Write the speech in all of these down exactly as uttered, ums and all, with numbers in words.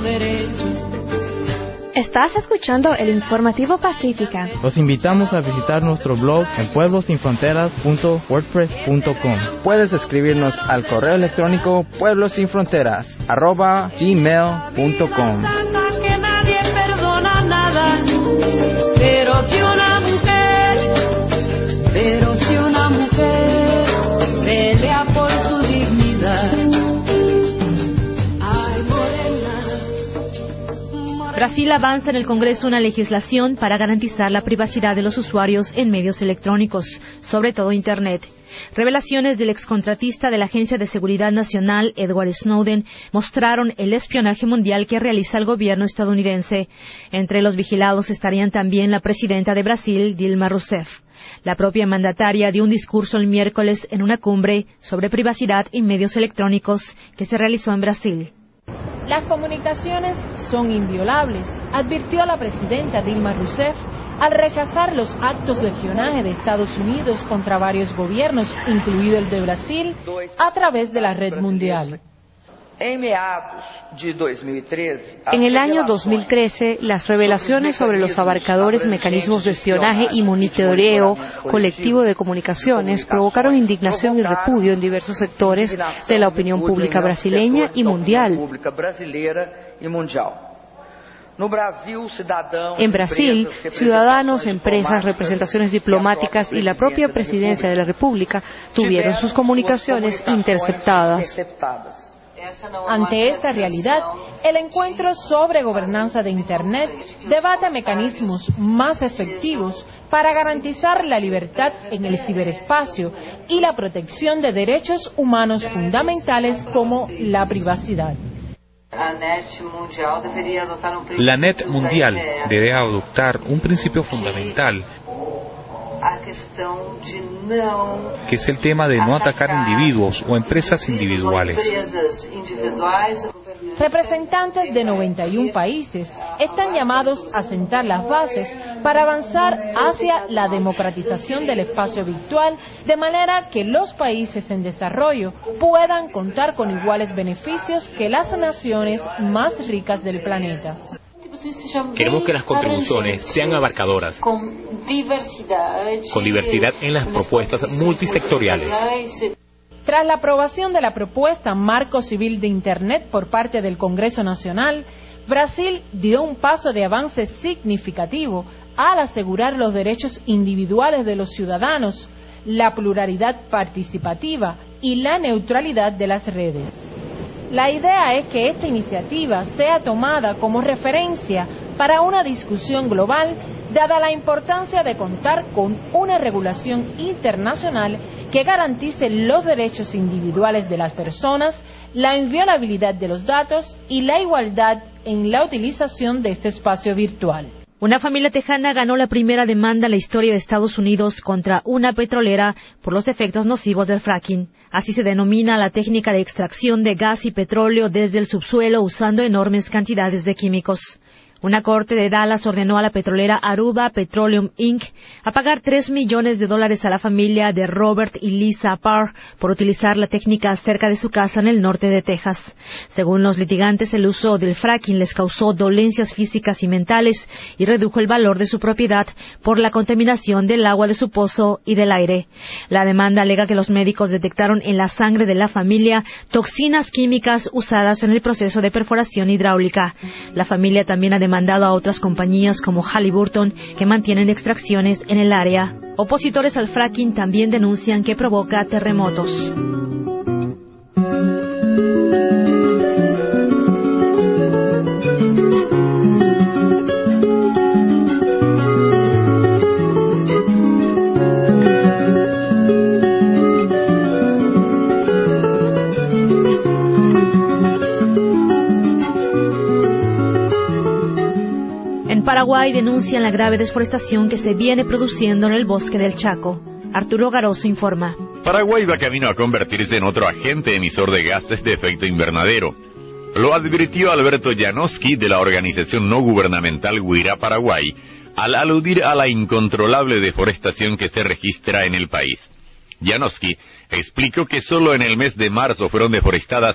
derecho. Estás escuchando el Informativo Pacífica. Los invitamos a visitar nuestro blog en pueblos sin fronteras punto wordpress punto com. Puedes escribirnos al correo electrónico pueblosinfronteras arroba gmail punto com. Que nadie perdona nada, pero si una mujer, pero si una mujer pelea por su dignidad. Brasil avanza en el Congreso una legislación para garantizar la privacidad de los usuarios en medios electrónicos, sobre todo Internet. Revelaciones del excontratista de la Agencia de Seguridad Nacional, Edward Snowden, mostraron el espionaje mundial que realiza el gobierno estadounidense. Entre los vigilados estarían también la presidenta de Brasil, Dilma Rousseff. La propia mandataria dio un discurso el miércoles en una cumbre sobre privacidad en medios electrónicos que se realizó en Brasil. Las comunicaciones son inviolables, advirtió la presidenta Dilma Rousseff al rechazar los actos de espionaje de Estados Unidos contra varios gobiernos, incluido el de Brasil, a través de la red mundial. En el año dos mil trece, las revelaciones sobre los abarcadores mecanismos de espionaje y monitoreo colectivo de comunicaciones provocaron indignación y repudio en diversos sectores de la opinión pública brasileña y mundial. En Brasil, ciudadanos, empresas, representaciones diplomáticas y la propia presidencia de la República tuvieron sus comunicaciones interceptadas. Ante esta realidad, el encuentro sobre gobernanza de Internet debate mecanismos más efectivos para garantizar la libertad en el ciberespacio y la protección de derechos humanos fundamentales como la privacidad. La Net Mundial debe adoptar un principio fundamental, que es el tema de no atacar individuos o empresas individuales. Representantes de noventa y un países están llamados a sentar las bases para avanzar hacia la democratización del espacio virtual, de manera que los países en desarrollo puedan contar con iguales beneficios que las naciones más ricas del planeta. Queremos que las contribuciones sean abarcadoras, con diversidad en las propuestas multisectoriales. Tras la aprobación de la propuesta Marco Civil de Internet por parte del Congreso Nacional, Brasil dio un paso de avance significativo al asegurar los derechos individuales de los ciudadanos, la pluralidad participativa y la neutralidad de las redes. La idea es que esta iniciativa sea tomada como referencia para una discusión global, dada la importancia de contar con una regulación internacional que garantice los derechos individuales de las personas, la inviolabilidad de los datos y la igualdad en la utilización de este espacio virtual. Una familia tejana ganó la primera demanda en la historia de Estados Unidos contra una petrolera por los efectos nocivos del fracking. Así se denomina la técnica de extracción de gas y petróleo desde el subsuelo usando enormes cantidades de químicos. Una corte de Dallas ordenó a la petrolera Aruba Petroleum incorporated a pagar tres millones de dólares a la familia de Robert y Lisa Parr por utilizar la técnica cerca de su casa en el norte de Texas. Según los litigantes, el uso del fracking les causó dolencias físicas y mentales y redujo el valor de su propiedad por la contaminación del agua de su pozo y del aire. La demanda alega que los médicos detectaron en la sangre de la familia toxinas químicas usadas en el proceso de perforación hidráulica. La familia también ha demandado a otras compañías como Halliburton que mantienen extracciones en el área. Opositores al fracking también denuncian que provoca terremotos. Paraguay denuncian la grave desforestación que se viene produciendo en el bosque del Chaco. Arturo Garoso informa. Paraguay va camino a convertirse en otro agente emisor de gases de efecto invernadero. Lo advirtió Alberto Janowski de la organización no gubernamental Guirá Paraguay, al aludir a la incontrolable deforestación que se registra en el país. Janowski explicó que solo en el mes de marzo fueron deforestadas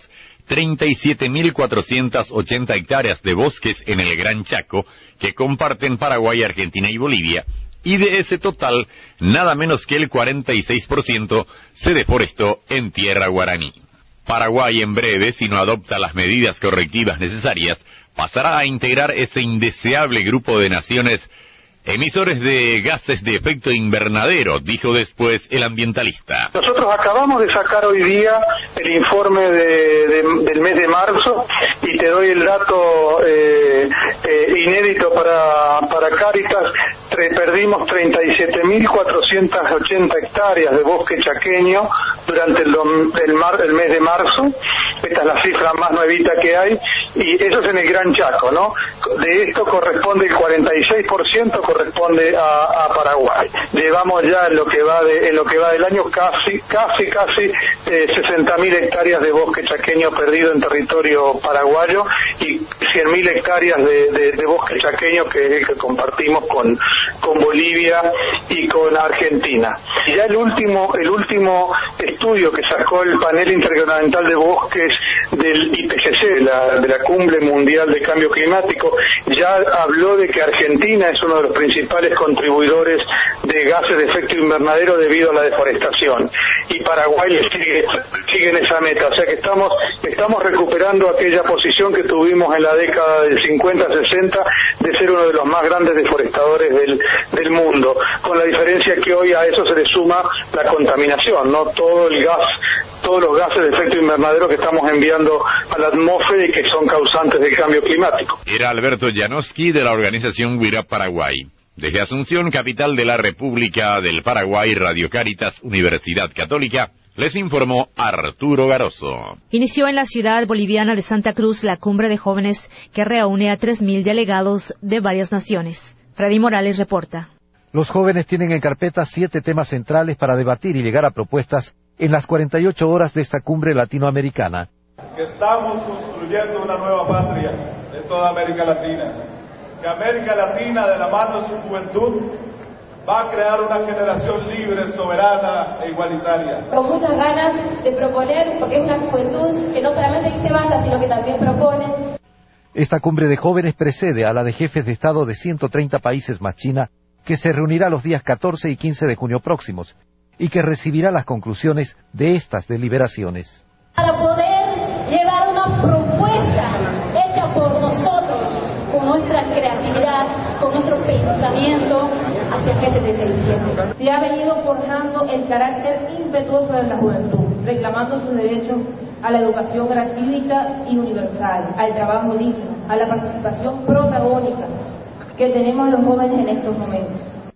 treinta y siete mil cuatrocientas ochenta hectáreas de bosques en el Gran Chaco, que comparten Paraguay, Argentina y Bolivia, y de ese total, nada menos que el cuarenta y seis por ciento se deforestó en tierra guaraní. Paraguay en breve, si no adopta las medidas correctivas necesarias, pasará a integrar ese indeseable grupo de naciones emisores de gases de efecto invernadero, dijo después el ambientalista. Nosotros acabamos de sacar hoy día el informe de, de, del mes de marzo y te doy el dato eh, eh, inédito para, para Cáritas. Tre, perdimos treinta y siete mil cuatrocientas ochenta hectáreas de bosque chaqueño durante el, el, mar, el mes de marzo. Esta es la cifra más nuevita que hay, y eso es en el Gran Chaco, ¿no? De esto corresponde el cuarenta y seis por ciento corresponde a, a Paraguay. Llevamos ya en lo que va de, en lo que va del año casi casi casi eh, sesenta mil hectáreas de bosque chaqueño perdido en territorio paraguayo y cien mil hectáreas de, de, de bosque chaqueño que es el que compartimos con con Bolivia y con Argentina. Y ya el último el último estudio que sacó el panel intergubernamental de bosques del I P C C, de la, de la Cumbre Mundial de Cambio Climático, ya habló de que Argentina es uno de los principales contribuidores de gases de efecto invernadero debido a la deforestación, y Paraguay sigue, sigue en esa meta. O sea que estamos estamos recuperando aquella posición que tuvimos en la década del cincuenta sesenta de ser uno de los más grandes deforestadores del, del mundo, con la diferencia que hoy a eso se le suma la contaminación, no todo el gas, todos los gases de efecto invernadero que estamos enviando a la atmósfera y que son causantes del cambio climático. Era Alberto Janoski de la organización Guirá Paraguay. Desde Asunción, capital de la República del Paraguay, Radio Cáritas, Universidad Católica, les informó Arturo Garoso. Inició en la ciudad boliviana de Santa Cruz la cumbre de jóvenes que reúne a tres mil delegados de varias naciones. Freddy Morales reporta. Los jóvenes tienen en carpeta siete temas centrales para debatir y llegar a propuestas en las cuarenta y ocho horas de esta cumbre latinoamericana. Que estamos construyendo una nueva patria de toda América Latina. Que América Latina, de la mano de su juventud, va a crear una generación libre, soberana e igualitaria. Con muchas ganas de proponer, porque es una juventud que no solamente dice basta, sino que también propone. Esta cumbre de jóvenes precede a la de jefes de Estado de ciento treinta países más China, que se reunirá los días catorce y quince de junio próximos, y que recibirá las conclusiones de estas deliberaciones. Para poder llevar una propuesta hecha por nosotros, con nuestra creatividad, con nuestro pensamiento, hacia el G setenta y siete. Se ha venido forjando el carácter impetuoso de la juventud, reclamando su derecho a la educación gratuita y universal, al trabajo digno, a la participación protagónica que tenemos los jóvenes en estos momentos.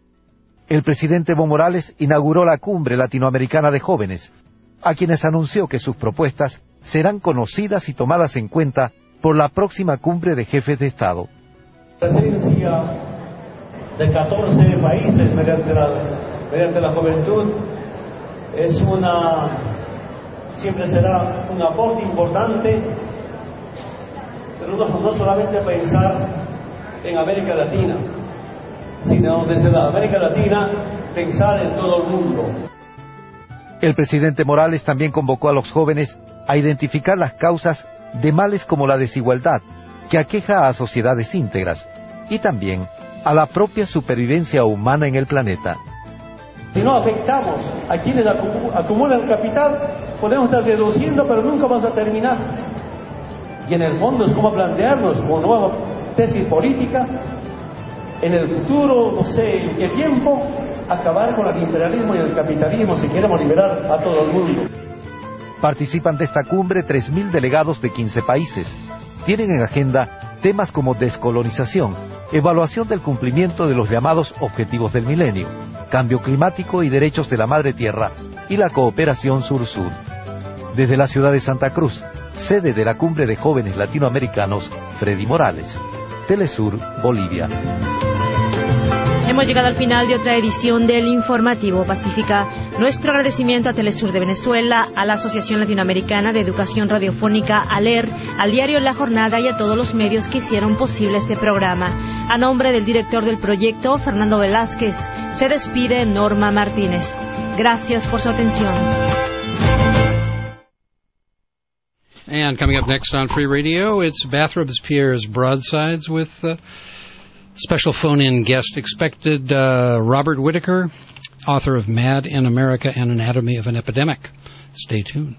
El presidente Evo Morales inauguró la Cumbre Latinoamericana de Jóvenes, a quienes anunció que sus propuestas serán conocidas y tomadas en cuenta por la próxima Cumbre de Jefes de Estado. Presencia de catorce países mediante la, mediante la juventud es una, siempre será un aporte importante, pero no, no solamente pensar en América Latina, sino desde la América Latina pensar en todo el mundo. El presidente Morales también convocó a los jóvenes a identificar las causas de males como la desigualdad, que aqueja a sociedades íntegras, y también a la propia supervivencia humana en el planeta. Si no afectamos a quienes acumulan el capital, podemos estar reduciendo, pero nunca vamos a terminar. Y en el fondo es como plantearnos como nueva tesis política, en el futuro, no sé en qué tiempo, acabar con el imperialismo y el capitalismo si queremos liberar a todo el mundo. Participan de esta cumbre tres mil delegados de quince países. Tienen en agenda temas como descolonización, evaluación del cumplimiento de los llamados Objetivos del Milenio, cambio climático y derechos de la Madre Tierra, y la cooperación sur-sur. Desde la ciudad de Santa Cruz, sede de la Cumbre de Jóvenes Latinoamericanos, Freddy Morales. Telesur, Bolivia. Hemos llegado al final de otra edición del Informativo Pacífica. Nuestro agradecimiento a Telesur de Venezuela, a la Asociación Latinoamericana de Educación Radiofónica, ALER, al diario La Jornada y a todos los medios que hicieron posible este programa. A nombre del director del proyecto, Fernando Velázquez, se despide Norma Martínez. Gracias por su atención. And coming up next on Free Radio, it's Bathrobes Pierre's Broadsides with uh, special phone-in guest expected, uh, Robert Whitaker, author of Mad in America and Anatomy of an Epidemic. Stay tuned.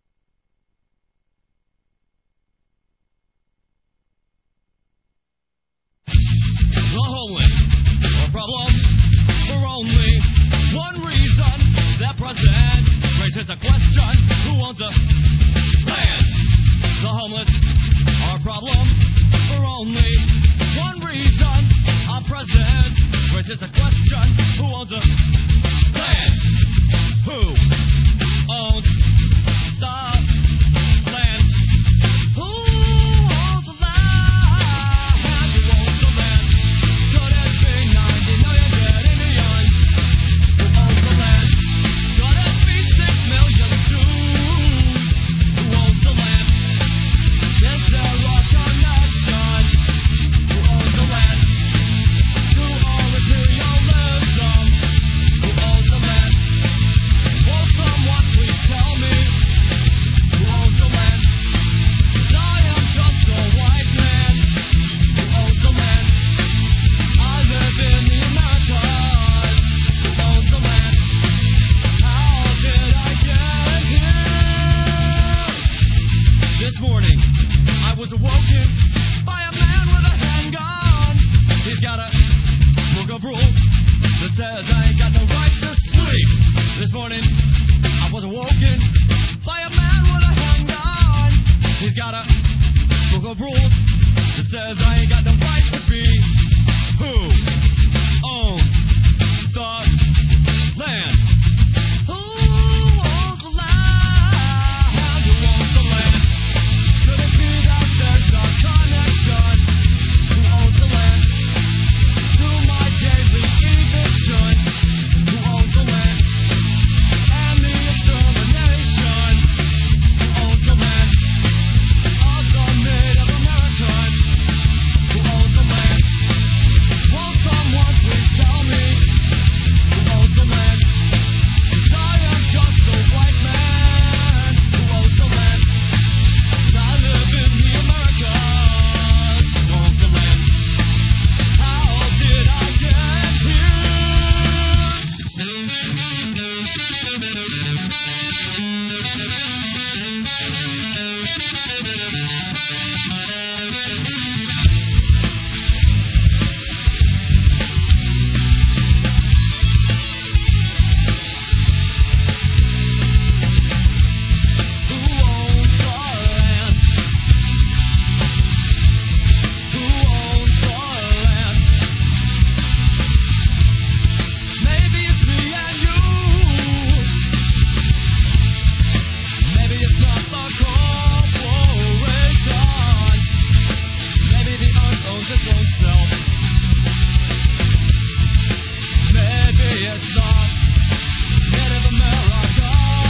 The homeless are a problem for only one reason. Their president raises the question, who owns the land? The homeless are a problem for only one reason. Our president raises the question, who owns the land? Who owns the land? Who owns the land? Who owns the land? Could it be ninety million dead Indians? Who owns the land? Could it be six million Jews? Who owns the land? Is there a connection? Who owns the land? To all imperialism? Who owns the land? Will someone please tell me who owns the land? 'Cause I am just a white man. Who owns the land? I live in the Americas. Who owns the land? How did I get here? This morning, I was awoken by a man with a handgun. He's got a book of rules that says I ain't got no right to sleep. This morning, I was awoken by a man with a handgun. He's got a book of rules that says I ain't got no right to be. Who owns the land? Who owns the land? Who owns the land? Could it be that there's a connection? Who owns the land? To my daily eviction. Who owns the land? And the extermination. Who owns the land? Of the Native American. Who owns the land? Will someone please tell me who owns the land? 'Cause I am just a white man. Who owns the land? I live in the Americas. Who owns the land? How did I get Maybe it's me and you. Maybe it's not the corporation. Maybe the earth owns its own self. Maybe it's not Native America.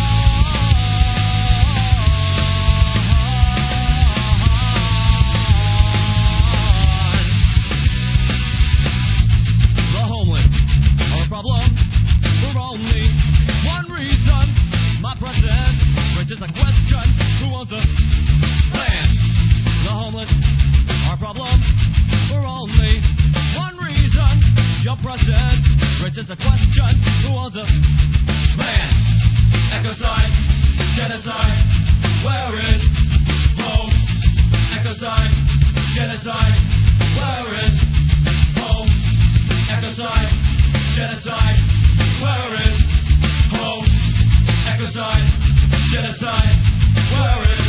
The homeless are a problem for only one reason. My president raises the question, who owns the land? The homeless are a problem for only one reason. Your president raises the question, who owns the land? Ecocide, genocide, where is home? Ecocide, genocide, where is home? Ecocide, genocide, where is home? Ecocide, genocide, where is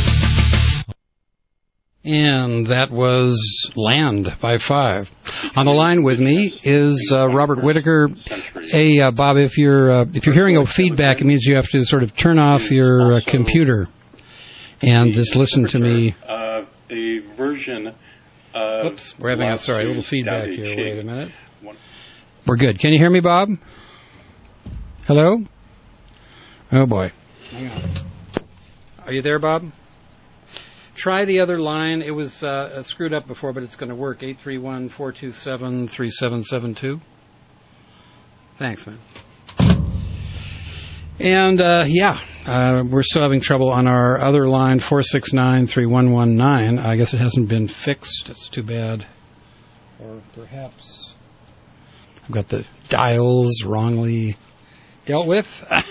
And that was Land by Five. On the line with me is uh, Robert Whitaker. Hey, uh, Bob, if you're uh, if you're hearing a feedback, it means you have to sort of turn off your uh, computer and just listen to me. Uh, a version of... Oops, we're having a, sorry, a little feedback here. Wait a minute. We're good. Can you hear me, Bob? Hello? Oh, boy. Hang on. Are you there, Bob? Try the other line. It was uh, screwed up before, but it's going to work. eight three one, four two seven, three seven seven two. Thanks, man. And, uh, yeah, Uh, we're still having trouble on our other line, four six nine, three one one nine. I guess it hasn't been fixed. It's too bad. Or perhaps I've got the dials wrongly dealt with.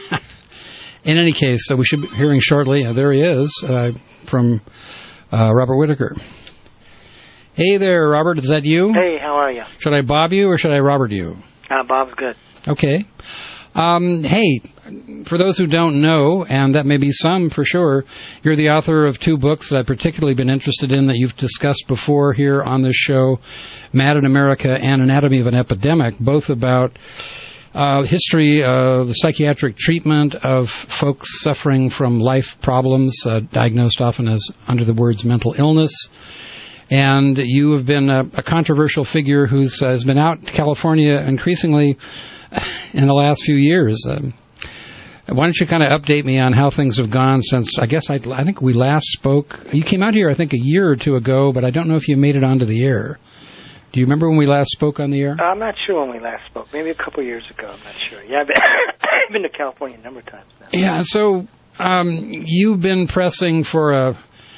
In any case, so we should be hearing shortly. Uh, there he is, uh, from uh, Robert Whitaker. Hey there, Robert. Is that you? Hey, how are you? Should I Bob you or should I Robert you? Uh, Bob's good. Okay. Um, hey, for those who don't know, and that may be some for sure, you're the author of two books that I've particularly been interested in that you've discussed before here on this show, Mad in America and Anatomy of an Epidemic, both about uh, history of the psychiatric treatment of folks suffering from life problems, uh, diagnosed often as under the words mental illness. And you have been a, a controversial figure who uh, has been out in California increasingly in the last few years. Um, why don't you kind of update me on how things have gone since, I guess I, I think we last spoke. You came out here, I think, a year or two ago, but I don't know if you made it onto the air. Do you remember when we last spoke on the air? Uh, I'm not sure when we last spoke. Maybe a couple of years ago. I'm not sure. Yeah, I've been, I've been to California a number of times now. Yeah, so um, you've been pressing for a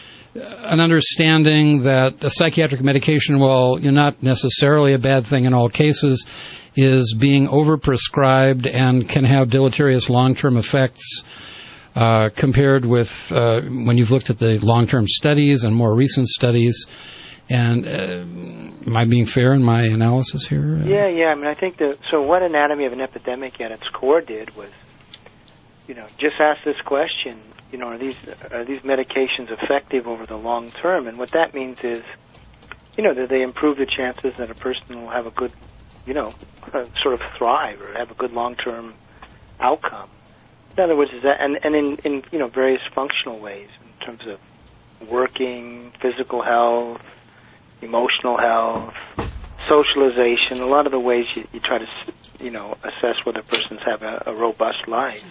an understanding that a psychiatric medication, while you're not necessarily a bad thing in all cases, is being overprescribed and can have deleterious long-term effects uh, compared with uh, when you've looked at the long-term studies and more recent studies. And uh, am I being fair in my analysis here? Yeah, yeah. I mean, I think that, so what Anatomy of an Epidemic at its core did was, you know, just ask this question, you know, are these are these medications effective over the long term? And what that means is, you know, that they improve the chances that a person will have a good, you know, uh, sort of thrive or have a good long-term outcome. In other words, is that, and, and in, in, you know, various functional ways in terms of working, physical health, emotional health, socialization, a lot of the ways you, you try to, you know, assess whether persons have a, a robust life.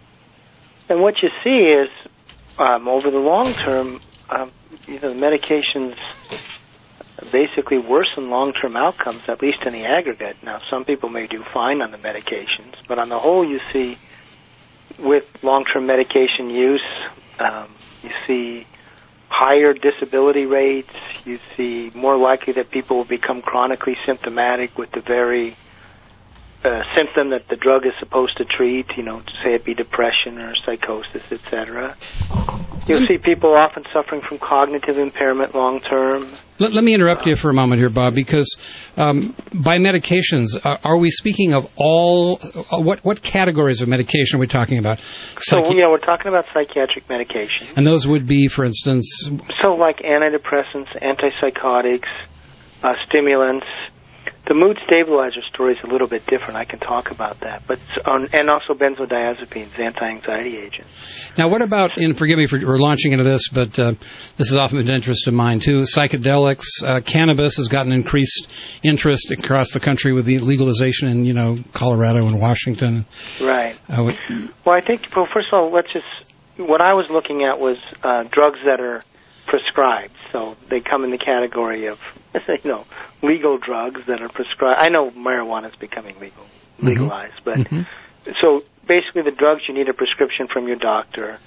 And what you see is, um, over the long term, um, you know, the medications basically worsen long-term outcomes, at least in the aggregate. Now, some people may do fine on the medications, but on the whole, you see, with long-term medication use, um, you see higher disability rates, you see more likely that people will become chronically symptomatic with the very uh, symptom that the drug is supposed to treat, you know, say it be depression or psychosis, et cetera. You'll see people often suffering from cognitive impairment long term. Let, let me interrupt you for a moment here, Bob, because um, by medications, uh, are we speaking of all, uh, what what categories of medication are we talking about? So, Psychi- yeah, we're talking about psychiatric medication. And those would be, for instance? So like antidepressants, antipsychotics, uh, stimulants. The mood stabilizer story is a little bit different. I can talk about that. But um, and also benzodiazepines, anti-anxiety agents. Now, what about, and forgive me for we're launching into this, but uh, this has often been an interest of mine, too, psychedelics. Uh, cannabis has gotten increased interest across the country with the legalization in, you know, Colorado and Washington. Right. Uh, what, well, I think, well, first of all, let's just, what I was looking at was uh, drugs that are prescribed. So they come in the category of, you know, legal drugs that are prescribed. I know marijuana is becoming legal, legalized, mm-hmm. but mm-hmm. so basically the drugs you need a prescription from your doctor,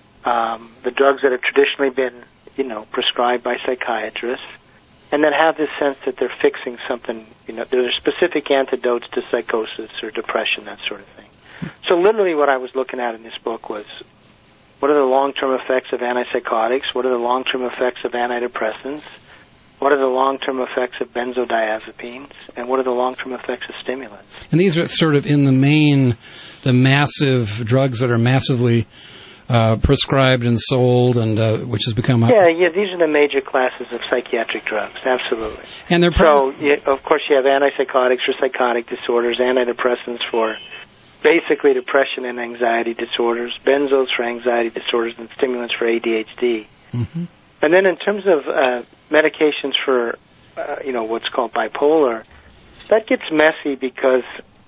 um, the drugs that have traditionally been, you know, prescribed by psychiatrists, and that have this sense that they're fixing something, you know, there are specific antidotes to psychosis or depression, that sort of thing. So literally what I was looking at in this book was, what are the long-term effects of antipsychotics? What are the long-term effects of antidepressants? What are the long-term effects of benzodiazepines? And what are the long-term effects of stimulants? And these are sort of in the main, the massive drugs that are massively uh, prescribed and sold, and uh, which has become... A yeah, yeah, these are the major classes of psychiatric drugs, absolutely. And they're so, yeah, of course, you have antipsychotics for psychotic disorders, antidepressants for basically depression and anxiety disorders, benzos for anxiety disorders, and stimulants for A D H D. Mm-hmm. And then in terms of uh, medications for, uh, you know, what's called bipolar, that gets messy because,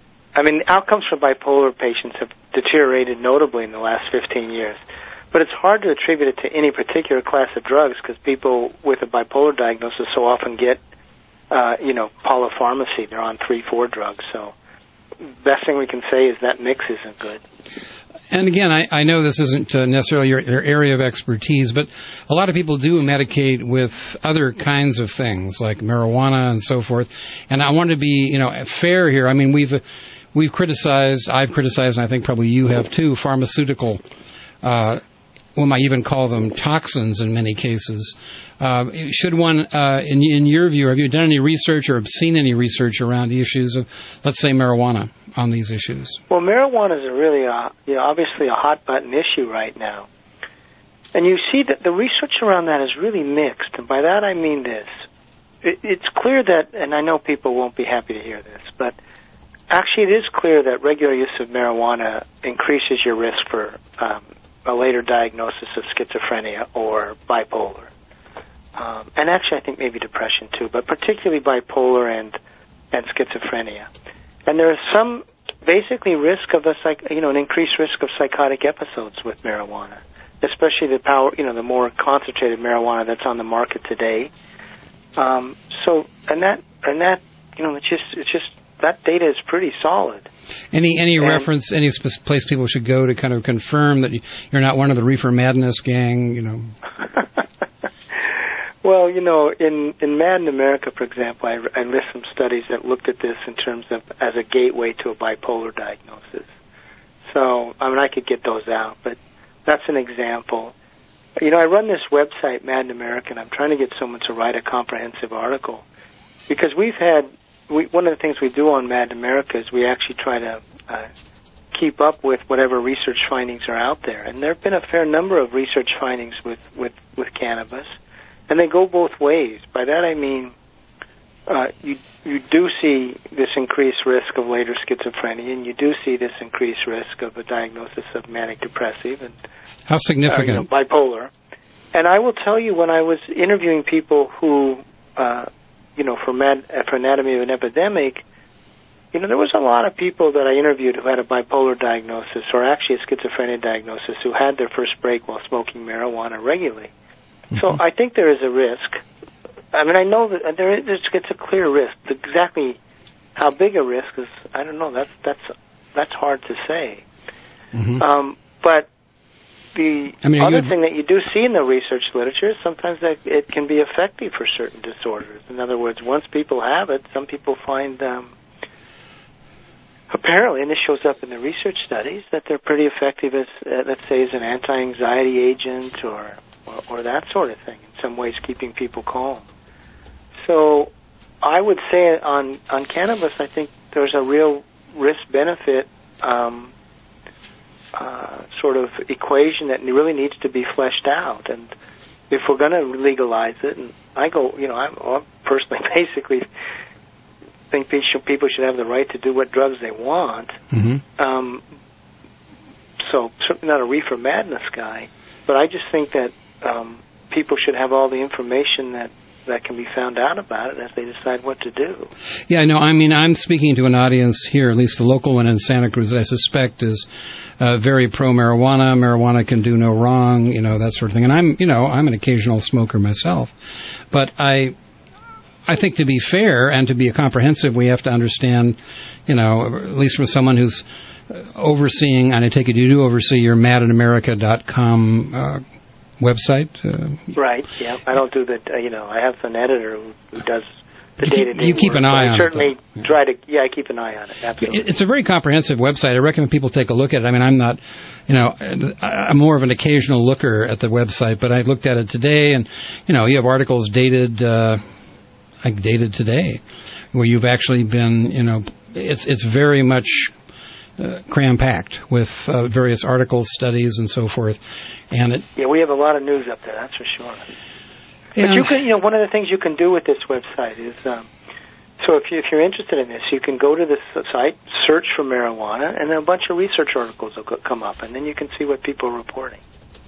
I mean, outcomes for bipolar patients have deteriorated notably in the last fifteen years. But it's hard to attribute it to any particular class of drugs because people with a bipolar diagnosis so often get, uh, you know, polypharmacy. They're on three, four drugs, so best thing we can say is that mix isn't good. And again, I, I know this isn't uh, necessarily your, your area of expertise, but a lot of people do medicate with other kinds of things like marijuana and so forth. And I want to be, you know, fair here. I mean, we've we've criticized, I've criticized, and I think probably you have too, pharmaceutical. Uh, we might even call them toxins in many cases. Uh, should one, uh, in, in your view, have you done any research or have seen any research around the issues of, let's say, marijuana on these issues? Well, marijuana is a really, uh, you know, obviously a hot button issue right now, and you see that the research around that is really mixed. And by that I mean this: it, it's clear that, and I know people won't be happy to hear this, but actually it is clear that regular use of marijuana increases your risk for um, a later diagnosis of schizophrenia or bipolar. Um, and actually, I think maybe depression too, but particularly bipolar and and schizophrenia. And there is some basically risk of a psych, you know, an increased risk of psychotic episodes with marijuana, especially the power, you know, the more concentrated marijuana that's on the market today. Um, so, and that and that, you know, it's just it's just that data is pretty solid. Any any and, reference, any sp- place people should go to kind of confirm that you're not one of the reefer madness gang, you know? Well, you know, in, in Mad in America, for example, I, I list some studies that looked at this in terms of as a gateway to a bipolar diagnosis. So, I mean, I could get those out, but that's an example. You know, I run this website, Mad in America, and I'm trying to get someone to write a comprehensive article. Because we've had, we, one of the things we do on Mad in America is we actually try to uh, keep up with whatever research findings are out there. And there have been a fair number of research findings with, with, with cannabis. And they go both ways. By that I mean, uh, you you do see this increased risk of later schizophrenia, and you do see this increased risk of a diagnosis of manic depressive and how significant uh, you know, bipolar. And I will tell you, when I was interviewing people who, uh, you know, for Mad, for Anatomy of an Epidemic, you know, there was a lot of people that I interviewed who had a bipolar diagnosis or actually a schizophrenia diagnosis who had their first break while smoking marijuana regularly. So I think there is a risk. I mean, I know that there is, it's a clear risk. Exactly how big a risk is, I don't know. That's that's that's hard to say. Mm-hmm. Um, but the I mean, other thing that you do see in the research literature is sometimes that it can be effective for certain disorders. In other words, once people have it, some people find um, apparently, and this shows up in the research studies, that they're pretty effective as, uh, let's say, as an anti-anxiety agent or Or, or that sort of thing, in some ways keeping people calm. So I would say on, on cannabis, I think there's a real risk-benefit um, uh, sort of equation that really needs to be fleshed out. And if we're going to legalize it, and I go, you know, I'm, I personally basically think people should have the right to do what drugs they want. Mm-hmm. Um, so certainly not a reefer madness guy, but I just think that Um, people should have all the information that, that can be found out about it as they decide what to do. Yeah, no, I mean, I'm speaking to an audience here, at least the local one in Santa Cruz, that I suspect is uh, very pro-marijuana. Marijuana can do no wrong, you know, that sort of thing. And I'm, you know, I'm an occasional smoker myself. But I I think to be fair and to be comprehensive, we have to understand, you know, at least from someone who's overseeing, and I take it you do oversee your mad in america dot com uh website? Uh, right, yeah. I don't do the, uh, you know, I have an editor who, who does the day-to-day You keep work, an eye on I certainly it. certainly try to, yeah, I keep an eye on it, absolutely. It's a very comprehensive website. I recommend people take a look at it. I mean, I'm not, you know, I'm more of an occasional looker at the website, but I looked at it today, and, you know, you have articles dated, uh, like dated today, where you've actually been, you know, it's it's very much Uh, cram-packed with uh, various articles, studies, and so forth. And it, yeah, we have a lot of news up there, that's for sure. But you can, you know, one of the things you can do with this website is, um, so if, you, if you're interested in this, you can go to this site, search for marijuana, and then a bunch of research articles will come up, and then you can see what people are reporting.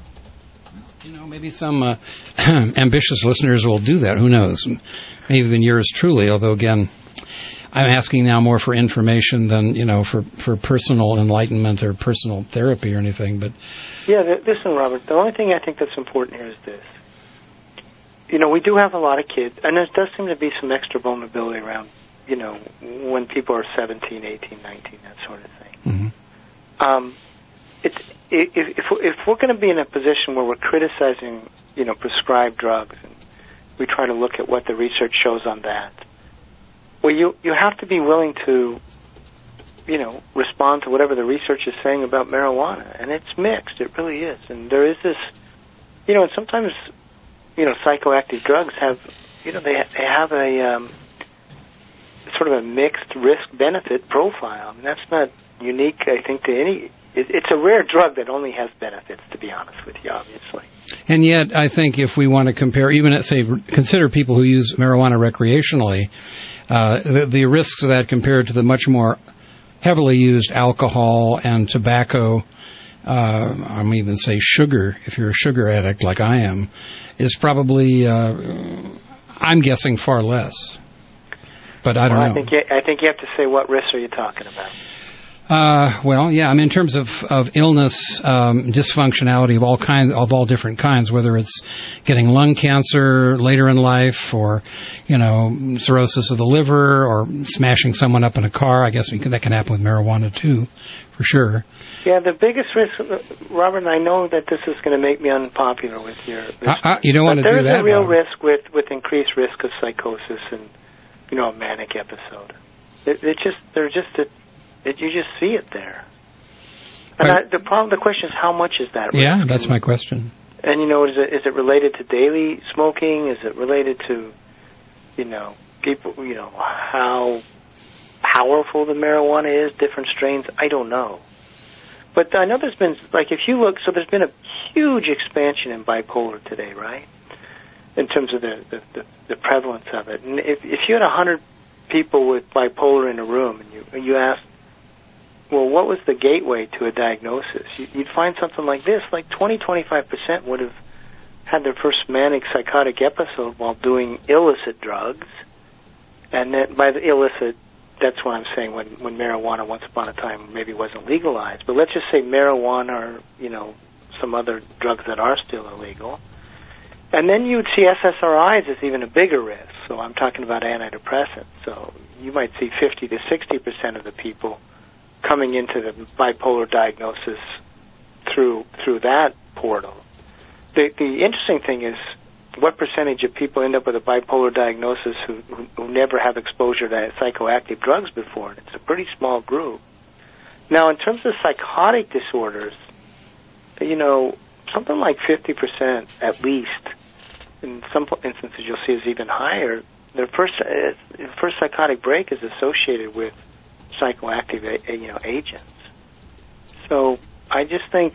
You know, maybe some uh, ambitious listeners will do that. Who knows? Maybe even yours truly, although, again, I'm asking now more for information than, you know, for, for personal enlightenment or personal therapy or anything. But yeah, listen, Robert, the only thing I think that's important here is this. You know, we do have a lot of kids, and there does seem to be some extra vulnerability around, you know, when people are seventeen, eighteen, nineteen, that sort of thing. Mm-hmm. Um, it's if if, if we're going to be in a position where we're criticizing, you know, prescribed drugs, and we try to look at what the research shows on that, well, you you have to be willing to, you know, respond to whatever the research is saying about marijuana, and it's mixed. It really is, and there is this, you know, and sometimes, you know, psychoactive drugs have, you know, they they have a um, sort of a mixed risk-benefit profile. I mean, that's not unique, I think, to any. It, it's a rare drug that only has benefits, to be honest with you, obviously. And yet, I think if we want to compare, even at, say, consider people who use marijuana recreationally, uh, the, the risks of that compared to the much more heavily used alcohol and tobacco, uh, I'm even say sugar, if you're a sugar addict like I am, is probably, uh, I'm guessing, far less. But I don't well, know. I think, you, I think you have to say, what risks are you talking about? Uh, well, yeah. I mean, in terms of of illness, um, dysfunctionality of all kinds, of all different kinds, whether it's getting lung cancer later in life, or you know, cirrhosis of the liver, or smashing someone up in a car. I guess we can, that can happen with marijuana too, for sure. Yeah, the biggest risk, Robert, and I know that this is going to make me unpopular with your. Uh, uh, you don't want to do that. There's a real Bob. risk with with increased risk of psychosis and, you know, a manic episode. It, it just they're just a, It, you just see it there. And I, the problem, the question is, how much is that risk? Yeah, that's my question. And, you know, is it, is it related to daily smoking? Is it related to, you know, people, you know, how powerful the marijuana is, different strains? I don't know. But I know there's been, like, if you look, so there's been a huge expansion in bipolar today, right? In terms of the, the, the, the prevalence of it. And if, if you had one hundred people with bipolar in a room and you, and you asked, well, what was the gateway to a diagnosis? You'd find something like this, like twenty, twenty-five percent would have had their first manic psychotic episode while doing illicit drugs. And then by the illicit, that's what I'm saying, when, when marijuana once upon a time maybe wasn't legalized. But let's just say marijuana or, you know, some other drugs that are still illegal. And then you'd see S S R Is as even a bigger risk. So I'm talking about antidepressants. So you might see fifty to sixty percent of the people coming into the bipolar diagnosis through through that portal. The the interesting thing is, what percentage of people end up with a bipolar diagnosis who, who, who never have exposure to psychoactive drugs before? And it's a pretty small group. Now, in terms of psychotic disorders, you know, something like fifty percent at least, in some instances you'll see is even higher, their first, uh, first psychotic break is associated with psychoactive, you know, agents. So I just think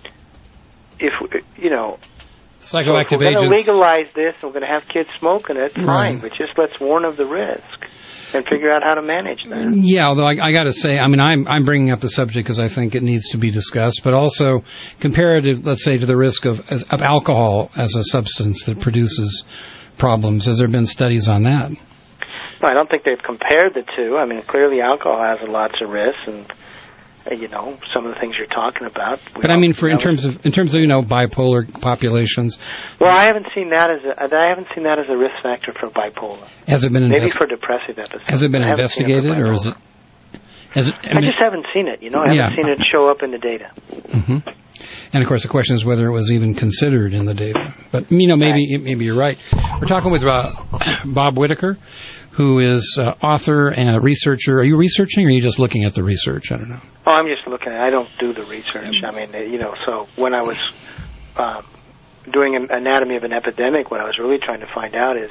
if, you know, psychoactive so if we're going to agents. legalize this, we're going to have kids smoking it, fine, Right. but just let's warn of the risk and figure out how to manage that. Yeah, although I, I got to say, I mean, I'm I'm bringing up the subject because I think it needs to be discussed, but also comparative, let's say, to the risk of as, of alcohol as a substance that produces problems. Has there been studies on that? No, I don't think they've compared the two. I mean, clearly alcohol has lots of risks, and uh, you know, some of the things you're talking about. But I mean, for in terms of in terms of you know bipolar populations. Well, I haven't seen that as a I haven't seen that as a risk factor for bipolar. Has it been maybe invest- for depressive episodes? Has it been I investigated, it or is it? Has it I, I mean, just haven't seen it. You know, I haven't yeah. seen it show up in the data. Mm-hmm. And of course, the question is whether it was even considered in the data. But you know, maybe right. maybe you're right. We're talking with uh, Bob Whitaker, who is uh, author and a researcher. Are you researching, or are you just looking at the research? I don't know. Oh, I'm just looking at it. I don't do the research. I mean, you know, so when I was um, doing an anatomy of an epidemic, what I was really trying to find out is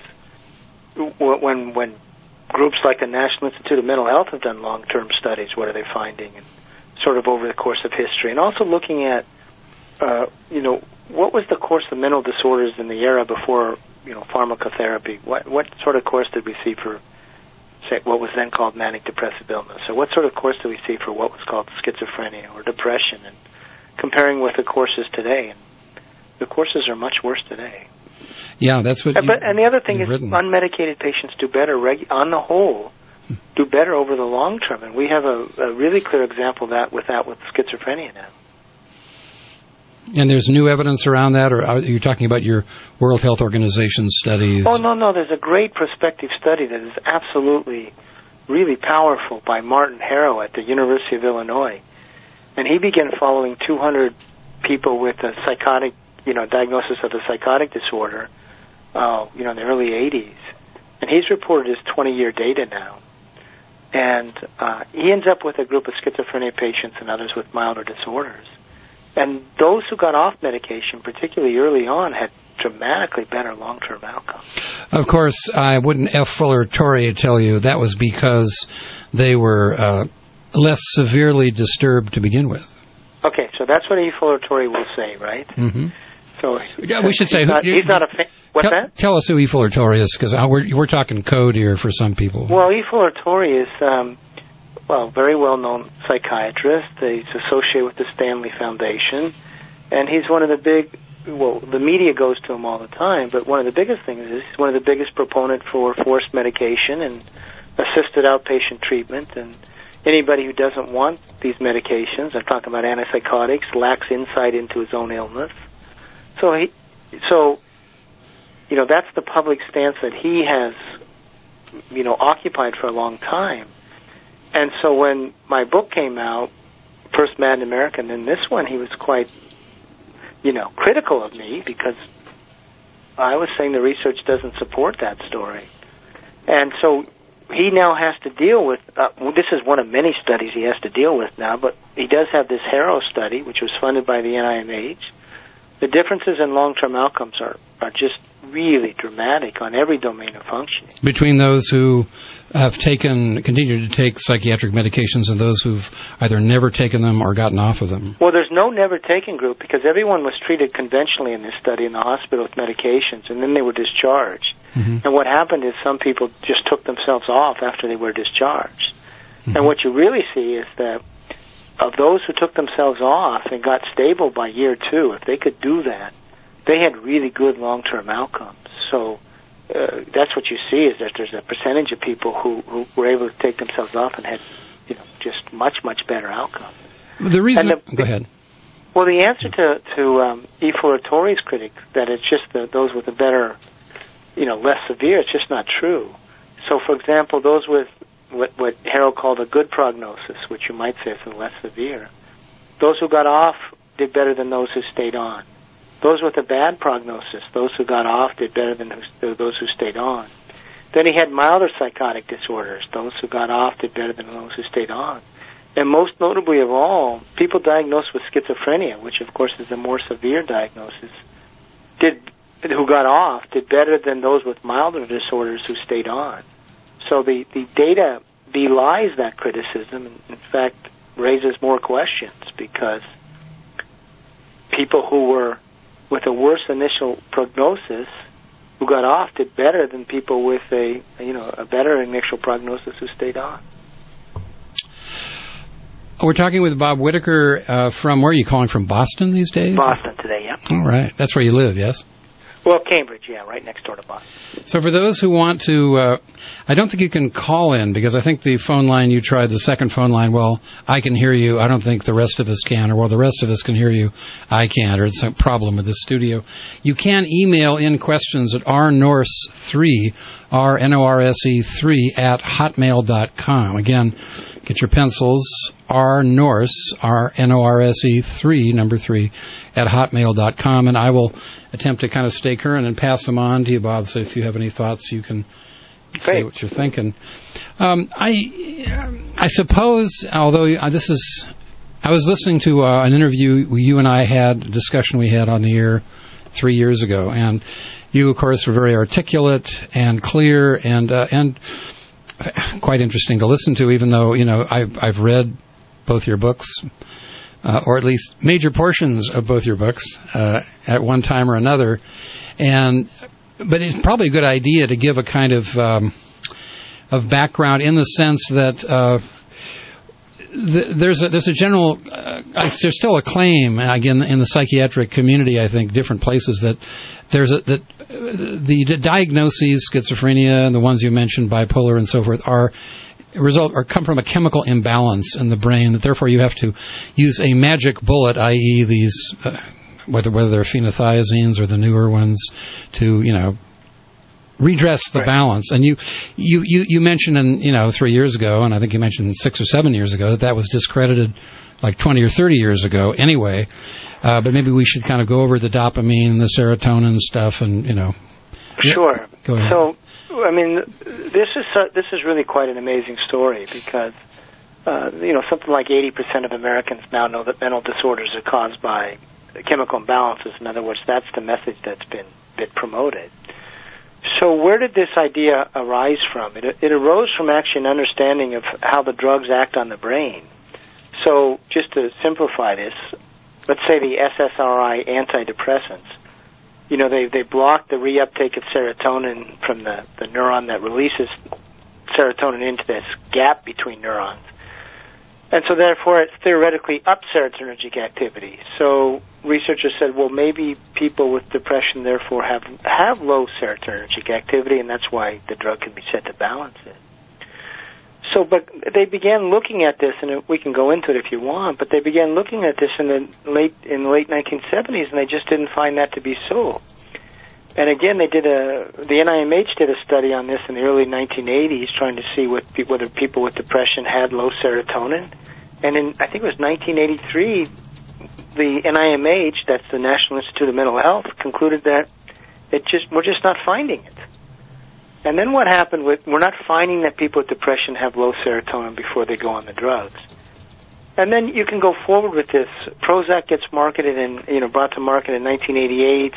when when groups like the National Institute of Mental Health have done long-term studies, what are they finding, and sort of over the course of history, and also looking at, uh, you know, what was the course of mental disorders in the era before, you know, pharmacotherapy? What what sort of course did we see for, say, what was then called manic depressive illness? Or what sort of course did we see for what was called schizophrenia or depression? And comparing with the courses today, and the courses are much worse today. Yeah, that's what. And, you, but, and the other thing is, written. unmedicated patients do better, regu- on the whole, do better over the long term. And we have a, a really clear example of that with that with schizophrenia now. And there's new evidence around that, or are you talking about your World Health Organization studies? Oh, no, no. There's a great prospective study that is absolutely really powerful by Martin Harrow at the University of Illinois. and he began following two hundred people with a psychotic, you know, diagnosis of a psychotic disorder, uh, you know, in the early eighties. And he's reported his twenty-year data now. And uh, he ends up with a group of schizophrenia patients and others with milder disorders. And those who got off medication, particularly early on, had dramatically better long-term outcomes. Of course, I wouldn't F. Fuller Torrey tell you that was because they were uh, less severely disturbed to begin with. Okay, so that's what E. Fuller Torrey will say, right? Mm-hmm. So yeah, we should say he's not, who, he's not a fan. What's tell, that? Tell us who E. Fuller Torrey is, because we're we're talking code here for some people. Well, E. Fuller Torrey is um, well, very well-known psychiatrist. He's associated with the Stanley Foundation, and he's one of the big. Well, the media goes to him all the time, but one of the biggest things is he's one of the biggest proponents for forced medication and assisted outpatient treatment. And anybody who doesn't want these medications, I'm talking about antipsychotics, lacks insight into his own illness. So he, so, you know, that's the public stance that he has, you know, occupied for a long time. And so when my book came out, first Mad in America, and then this one, he was quite, you know, critical of me because I was saying the research doesn't support that story. And so he now has to deal with, uh, well, this is one of many studies he has to deal with now, but he does have this HARROW study, which was funded by the N I M H. The differences in long-term outcomes are, are just really dramatic on every domain of functioning. Between those who have taken, continue to take psychiatric medications and those who've either never taken them or gotten off of them. Well, there's no never taken group because everyone was treated conventionally in this study in the hospital with medications, and then they were discharged. Mm-hmm. And what happened is some people just took themselves off after they were discharged. Mm-hmm. And what you really see is that of those who took themselves off and got stable by year two, if they could do that, they had really good long-term outcomes. So uh, that's what you see is that there's a percentage of people who, who were able to take themselves off and had, you know, just much, much better outcomes. The reason... The, go ahead. Well, the answer to, to um, E. Fuller Torrey's critics that it's just the, those with a better, you know, less severe, it's just not true. So, for example, those with what, what Harold called a good prognosis, which you might say is less severe, those who got off did better than those who stayed on. Those with a bad prognosis, those who got off did better than who, those who stayed on. Then he had milder psychotic disorders. Those who got off did better than those who stayed on. And most notably of all, people diagnosed with schizophrenia, which of course is a more severe diagnosis, did who got off did better than those with milder disorders who stayed on. So the, the data belies that criticism and, in fact, raises more questions because people who were with a worse initial prognosis who got off did better than people with a, you know, a better initial prognosis who stayed on. We're talking with Bob Whitaker uh, from, where are you calling from, Boston these days? Boston today, yeah. All right. That's where you live, yes? Well, Cambridge, yeah, right next door to Boston. So for those who want to, uh, I don't think you can call in because I think the phone line you tried, the second phone line, well, I can hear you. I don't think the rest of us can, or well, the rest of us can hear you. I can't, or it's a problem with the studio. You can email in questions at r norse three, R N O R S E three, at hotmail dot com. Again, get your pencils, R Norse, R N O R S E three, number three, at hotmail dot com, and I will attempt to kind of stay current and pass them on to you, Bob, so if you have any thoughts, you can Great. say what you're thinking. Um, I I suppose, although this is, I was listening to uh, an interview you and I had, a discussion we had on the air three years ago, and you, of course, were very articulate and clear and uh, and quite interesting to listen to, even though, you know, I've, I've read both your books, uh, or at least major portions of both your books uh, at one time or another. And but it's probably a good idea to give a kind of um, of background in the sense that uh, th- there's a, there's a general uh, there's still a claim again in the psychiatric community, I think, different places, that there's a, that the diagnoses, schizophrenia and the ones you mentioned, bipolar and so forth, are result or come from a chemical imbalance in the brain, that therefore you have to use a magic bullet, that is these uh, whether whether they're phenothiazines or the newer ones, to, you know, redress the right. balance. And you, you, you, you mentioned, in, you know, three years ago, and I think you mentioned six or seven years ago, that that was discredited like twenty or thirty years ago anyway. Uh, but maybe we should kind of go over the dopamine and the serotonin stuff and, you know. Sure. Go ahead. So, I mean, this is uh, this is really quite an amazing story because, uh, you know, something like eighty percent of Americans now know that mental disorders are caused by chemical imbalances. In other words, that's the message that's been, been promoted. So where did this idea arise from? It, it arose from actually an understanding of how the drugs act on the brain. So just to simplify this, let's say the S S R I antidepressants, you know, they, they block the reuptake of serotonin from the, the neuron that releases serotonin into this gap between neurons. And so therefore it theoretically ups serotonergic activity. So researchers said, well, maybe people with depression therefore have, have low serotonergic activity, and that's why the drug can be said to balance it. So, but they began looking at this, and we can go into it if you want, but they began looking at this in the late, in the late nineteen seventies, and they just didn't find that to be so. And again, they did a, the N I M H did a study on this in the early nineteen eighties, trying to see what, whether people with depression had low serotonin. And in, I think it was nineteen eighty-three, the N I M H, that's the National Institute of Mental Health, concluded that it just, we're just not finding it. And then what happened with, we're not finding that people with depression have low serotonin before they go on the drugs. And then you can go forward with this. Prozac gets marketed and, you know, brought to market in nineteen eighty-eight,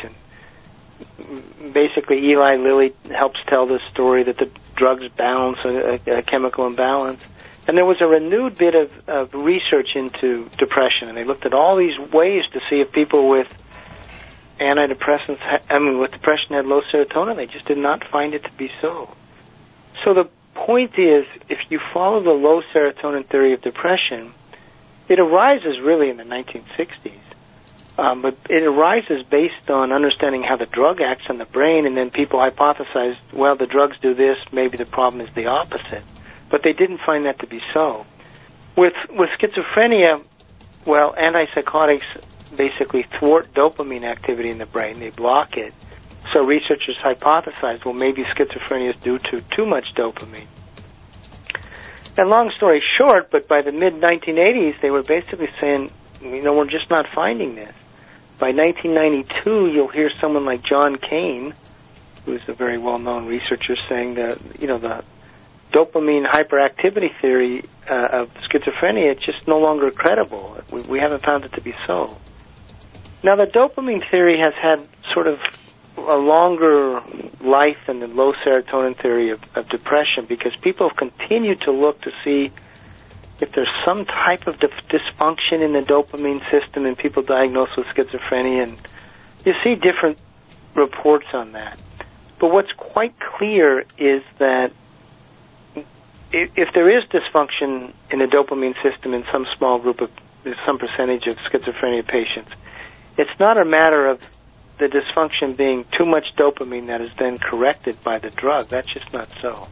and basically Eli Lilly helps tell the story that the drugs balance a, a chemical imbalance. And there was a renewed bit of, of research into depression, and they looked at all these ways to see if people with antidepressants, I mean, with depression had low serotonin. They just did not find it to be so. So the point is, if you follow the low serotonin theory of depression, it arises really in the nineteen sixties. Um, but it arises based on understanding how the drug acts on the brain, and then people hypothesized, well, the drugs do this, maybe the problem is the opposite. But they didn't find that to be so. With, with schizophrenia, well, antipsychotics basically thwart dopamine activity in the brain. They block it. So researchers hypothesized, well, maybe schizophrenia is due to too much dopamine. And long story short, but by the mid nineteen eighties, they were basically saying, you know, we're just not finding this. By nineteen ninety-two, you'll hear someone like John Kane, who's a very well-known researcher, saying that, you know, the dopamine hyperactivity theory uh, of schizophrenia is just no longer credible. We, we haven't found it to be so. Now, the dopamine theory has had sort of a longer life than the low serotonin theory of, of depression, because people have continued to look to see if there's some type of dif- dysfunction in the dopamine system in people diagnosed with schizophrenia, and you see different reports on that. But what's quite clear is that if, if there is dysfunction in the dopamine system in some small group of, some percentage of schizophrenia patients, it's not a matter of the dysfunction being too much dopamine that is then corrected by the drug. That's just not so.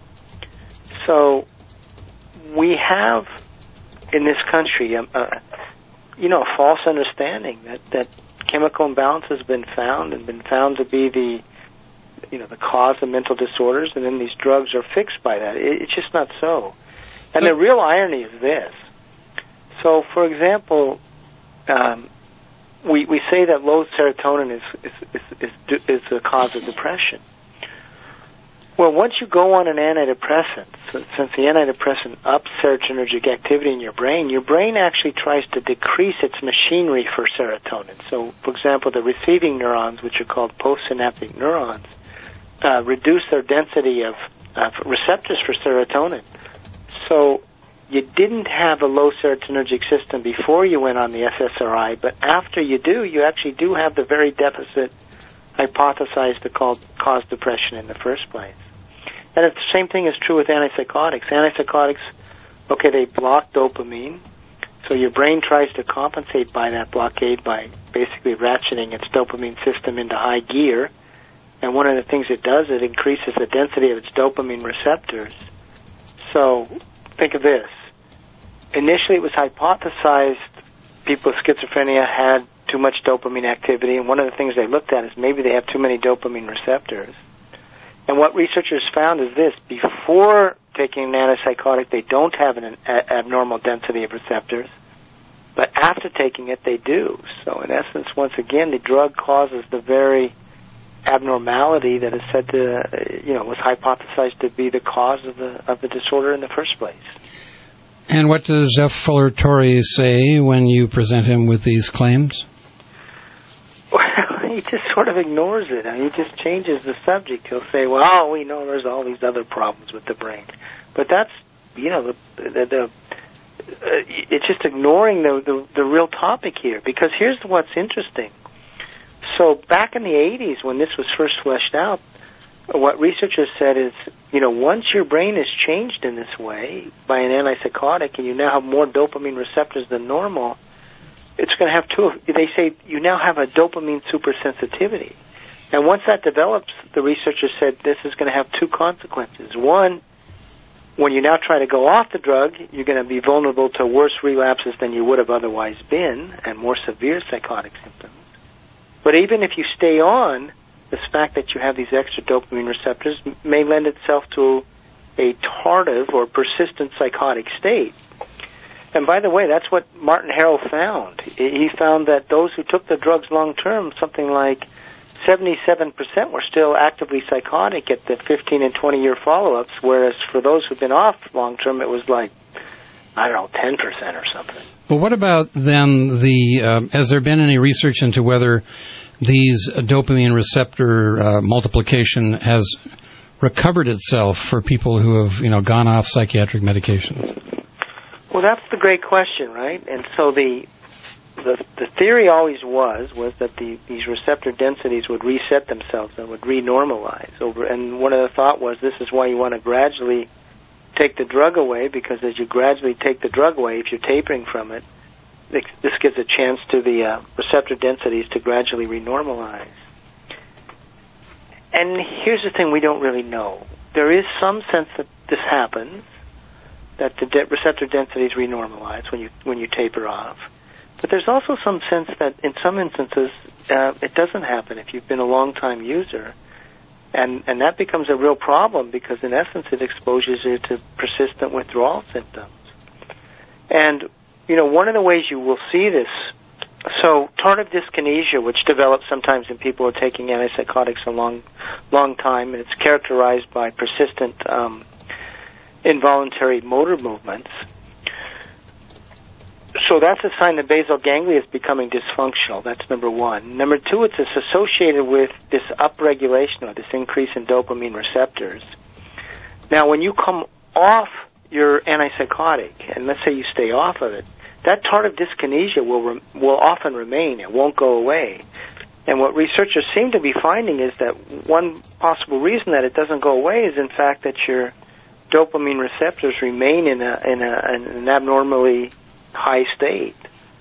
So we have in this country, um, uh, you know, a false understanding that, that chemical imbalance has been found and been found to be the, you know, the cause of mental disorders, and then these drugs are fixed by that. It, it's just not so. And the real irony is this. So, for example, um, we we say that low serotonin is is is, is, is the cause of depression. Well, once you go on an antidepressant, so since the antidepressant ups serotonergic activity in your brain, your brain actually tries to decrease its machinery for serotonin. So, for example, the receiving neurons, which are called postsynaptic neurons, uh, reduce their density of, of receptors for serotonin. So you didn't have a low serotonergic system before you went on the S S R I, but after you do, you actually do have the very deficit hypothesized to call, cause depression in the first place. And the same thing is true with antipsychotics. Antipsychotics, okay, they block dopamine, so your brain tries to compensate by that blockade by basically ratcheting its dopamine system into high gear. And one of the things it does, it increases the density of its dopamine receptors. So think of this. Initially, it was hypothesized people with schizophrenia had too much dopamine activity, and one of the things they looked at is maybe they have too many dopamine receptors. And what researchers found is this: before taking an antipsychotic, they don't have an a- abnormal density of receptors, but after taking it, they do. So in essence, once again, the drug causes the very abnormality that is said to, you know, was hypothesized to be the cause of the of the disorder in the first place. And what does F. Fuller Torrey say when you present him with these claims? Well, he just sort of ignores it. I mean, he just changes the subject. He'll say, well, we know there's all these other problems with the brain. But that's, you know, the, the, the uh, it's just ignoring the, the the real topic here. Because here's what's interesting. So back in the eighties, when this was first fleshed out, what researchers said is, you know, once your brain is changed in this way by an antipsychotic and you now have more dopamine receptors than normal, it's going to have two. They say you now have a dopamine supersensitivity. And once that develops, the researchers said this is going to have two consequences. One, when you now try to go off the drug, you're going to be vulnerable to worse relapses than you would have otherwise been and more severe psychotic symptoms. But even if you stay on, the fact that you have these extra dopamine receptors may lend itself to a tardive or persistent psychotic state. And by the way, that's what Martin Harrell found. He found that those who took the drugs long-term, something like seventy-seven percent were still actively psychotic at the fifteen and twenty-year follow-ups, whereas for those who've been off long-term, it was like, I don't know, ten percent or something. Well, what about then the, uh, has there been any research into whether these uh, dopamine receptor uh, multiplication has recovered itself for people who have, you know, gone off psychiatric medications? Well, that's the great question, right? And so the the, the theory always was was that the, these receptor densities would reset themselves and would renormalize over. And one of the thought was this is why you want to gradually take the drug away, because as you gradually take the drug away, if you're tapering from it, this gives a chance to the uh, receptor densities to gradually renormalize. And here's the thing we don't really know. There is some sense that this happens, that the de- receptor densities renormalize when you when you taper off. But there's also some sense that in some instances uh, it doesn't happen if you've been a long-time user. And and that becomes a real problem because, in essence, it exposes you to persistent withdrawal symptoms. And, you know, one of the ways you will see this, so tardive dyskinesia, which develops sometimes in people who are taking antipsychotics a long, long time, and it's characterized by persistent um, involuntary motor movements. So that's a sign that basal ganglia is becoming dysfunctional. That's number one. Number two, it's associated with this upregulation or this increase in dopamine receptors. Now, when you come off your antipsychotic, and let's say you stay off of it, that tardive dyskinesia will re- will often remain. It won't go away. And what researchers seem to be finding is that one possible reason that it doesn't go away is, in fact, that your dopamine receptors remain in a in, a, in an abnormally high state.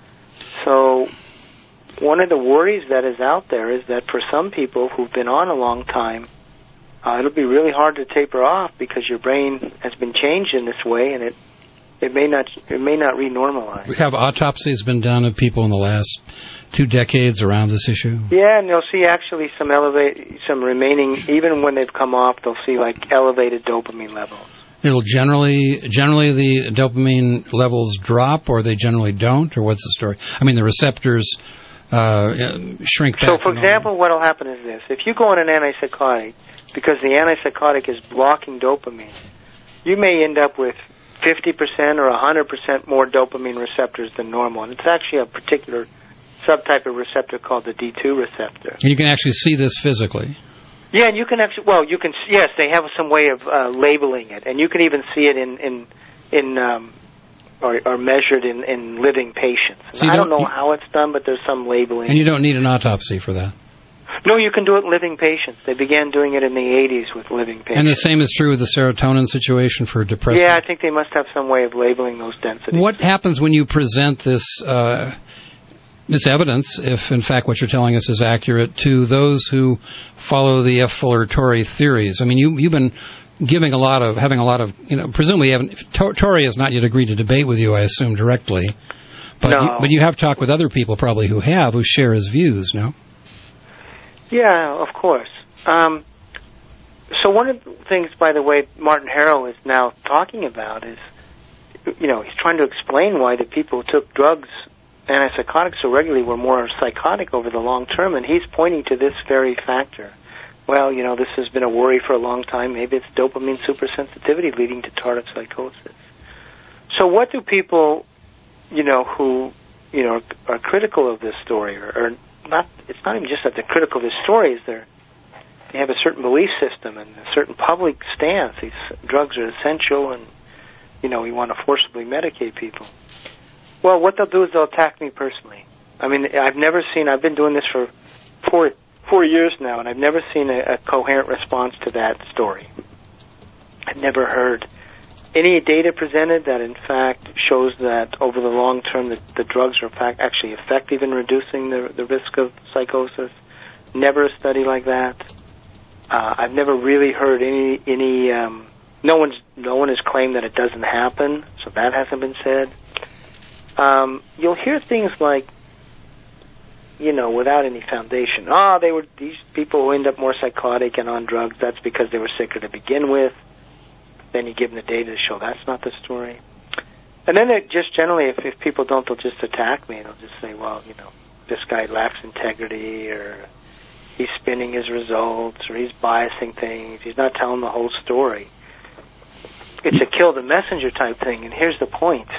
So one of the worries that is out there is that for some people who've been on a long time, uh, it'll be really hard to taper off because your brain has been changed in this way, and it it may not it may not renormalize. Have autopsies been done of people in the last two decades around this issue? Yeah, and they'll see actually some elevate some remaining, even when they've come off, they'll see like elevated dopamine levels. It'll generally, generally the dopamine levels drop, or they generally don't, or what's the story? I mean, the receptors uh, shrink back. So, for example, what will happen is this. If you go on an antipsychotic, because the antipsychotic is blocking dopamine, you may end up with fifty percent or one hundred percent more dopamine receptors than normal. And it's actually a particular subtype of receptor called the D two receptor. And you can actually see this physically. Yeah, and you can actually, well, you can, yes, they have some way of uh, labeling it, and you can even see it in, in, in um, or, or measured in, in living patients. So I don't, don't know you, how it's done, but there's some labeling. And you don't need an autopsy for that? No, you can do it in living patients. They began doing it in the eighties with living patients. And the same is true with the serotonin situation for depression? Yeah, I think they must have some way of labeling those densities. What happens when you present this... Uh, This evidence, if in fact what you're telling us is accurate, to those who follow the F. Fuller Torrey theories? I mean, you, you've been giving a lot of, having a lot of, you know, presumably you haven't, Torrey has not yet agreed to debate with you, I assume, directly. But, no. you, but you have talked with other people probably who have, who share his views, no? Yeah, of course. Um, so one of the things, by the way, Martin Harrell is now talking about is, you know, he's trying to explain why the people who took drugs antipsychotics so regularly were more psychotic over the long term, and he's pointing to this very factor. Well, you know, this has been a worry for a long time. Maybe it's dopamine supersensitivity leading to tardive psychosis. So what do people, you know, who, you know, are, are critical of this story, or, or not, it's not even just that they're critical of this story, is they're, they have a certain belief system and a certain public stance. These drugs are essential, and, you know, we want to forcibly medicate people. Well, what they'll do is they'll attack me personally. I mean, I've never seen, I've been doing this for four Four years now, and I've never seen a, a coherent response to that story. I've never heard any data presented that, in fact, shows that over the long term the, the drugs are in fact actually effective in reducing the, the risk of psychosis. Never a study like that. Uh, I've never really heard any any. Um, no one's no one has claimed that it doesn't happen, so that hasn't been said. Um, you'll hear things like, you know, without any foundation. Oh, they were these people who end up more psychotic and on drugs, that's because they were sicker to begin with. Then you give them the data to show that's not the story. And then it just generally, if, if people don't, they'll just attack me. They'll just say, well, you know, this guy lacks integrity, or he's spinning his results, or he's biasing things. He's not telling the whole story. It's a kill the messenger type thing, and here's the point.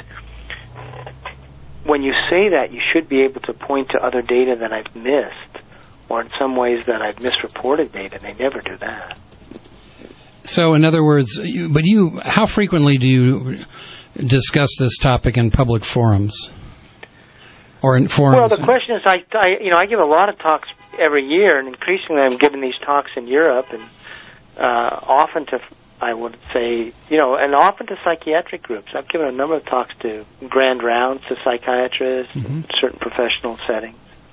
When you say that, you should be able to point to other data that I've missed, or in some ways that I've misreported data, and they never do that. So, in other words, you, but you, how frequently do you discuss this topic in public forums, or in forums? Well, the question is, I, I, you know, I give a lot of talks every year, and increasingly I'm giving these talks in Europe, and uh, often to, I would say, you know, and often to psychiatric groups. I've given a number of talks to grand rounds to psychiatrists, mm-hmm. in certain professional settings.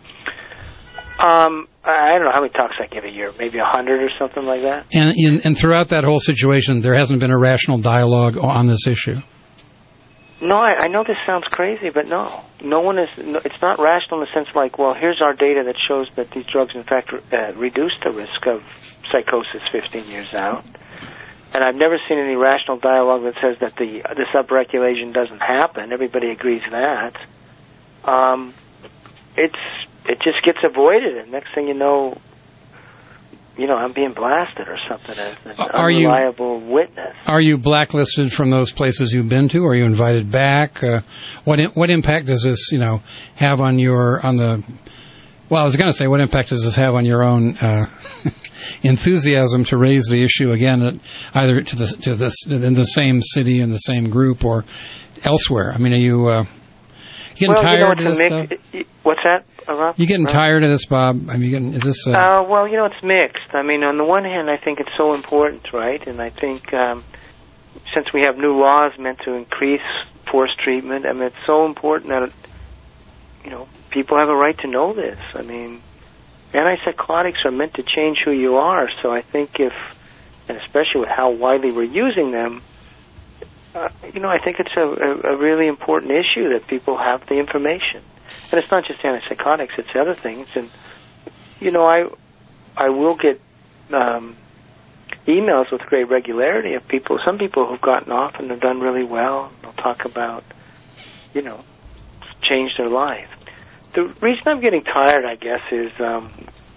Um, I don't know how many talks I give a year, maybe a hundred or something like that. And, in, and throughout that whole situation, there hasn't been a rational dialogue on this issue? No, I, I know this sounds crazy, but no. No one is, no, it's not rational in the sense like, well, here's our data that shows that these drugs, in fact, uh, reduce the risk of psychosis fifteen years out. And I've never seen any rational dialogue that says that the this upregulation doesn't happen. Everybody agrees that. Um, it's it just gets avoided, and next thing you know, you know, I'm being blasted or something as an are unreliable you, witness. Are you blacklisted from those places you've been to? Are you invited back? Uh, what what impact does this, you know, have on your on the? Well, I was going to say, what impact does this have on your own uh, enthusiasm to raise the issue again, at either to the to this in the same city, in the same group, or elsewhere? I mean, are you uh, getting well, tired you know, of this mix, stuff? What's that, Rob? You getting Rob? tired of this, Bob? I mean, you getting, is this? Uh... Uh, well, you know, it's mixed. I mean, on the one hand, I think it's so important, right? And I think um, since we have new laws meant to increase forced treatment, I mean, it's so important that, you know, people have a right to know this. I mean, antipsychotics are meant to change who you are, so I think if, and especially with how widely we're using them, uh, you know, I think it's a, a, a really important issue that people have the information. And it's not just antipsychotics, it's other things. And, you know, I I will get um, emails with great regularity of people, some people who've gotten off and have done really well. They'll talk about, you know, changed their life. The reason I'm getting tired, I guess, is, um,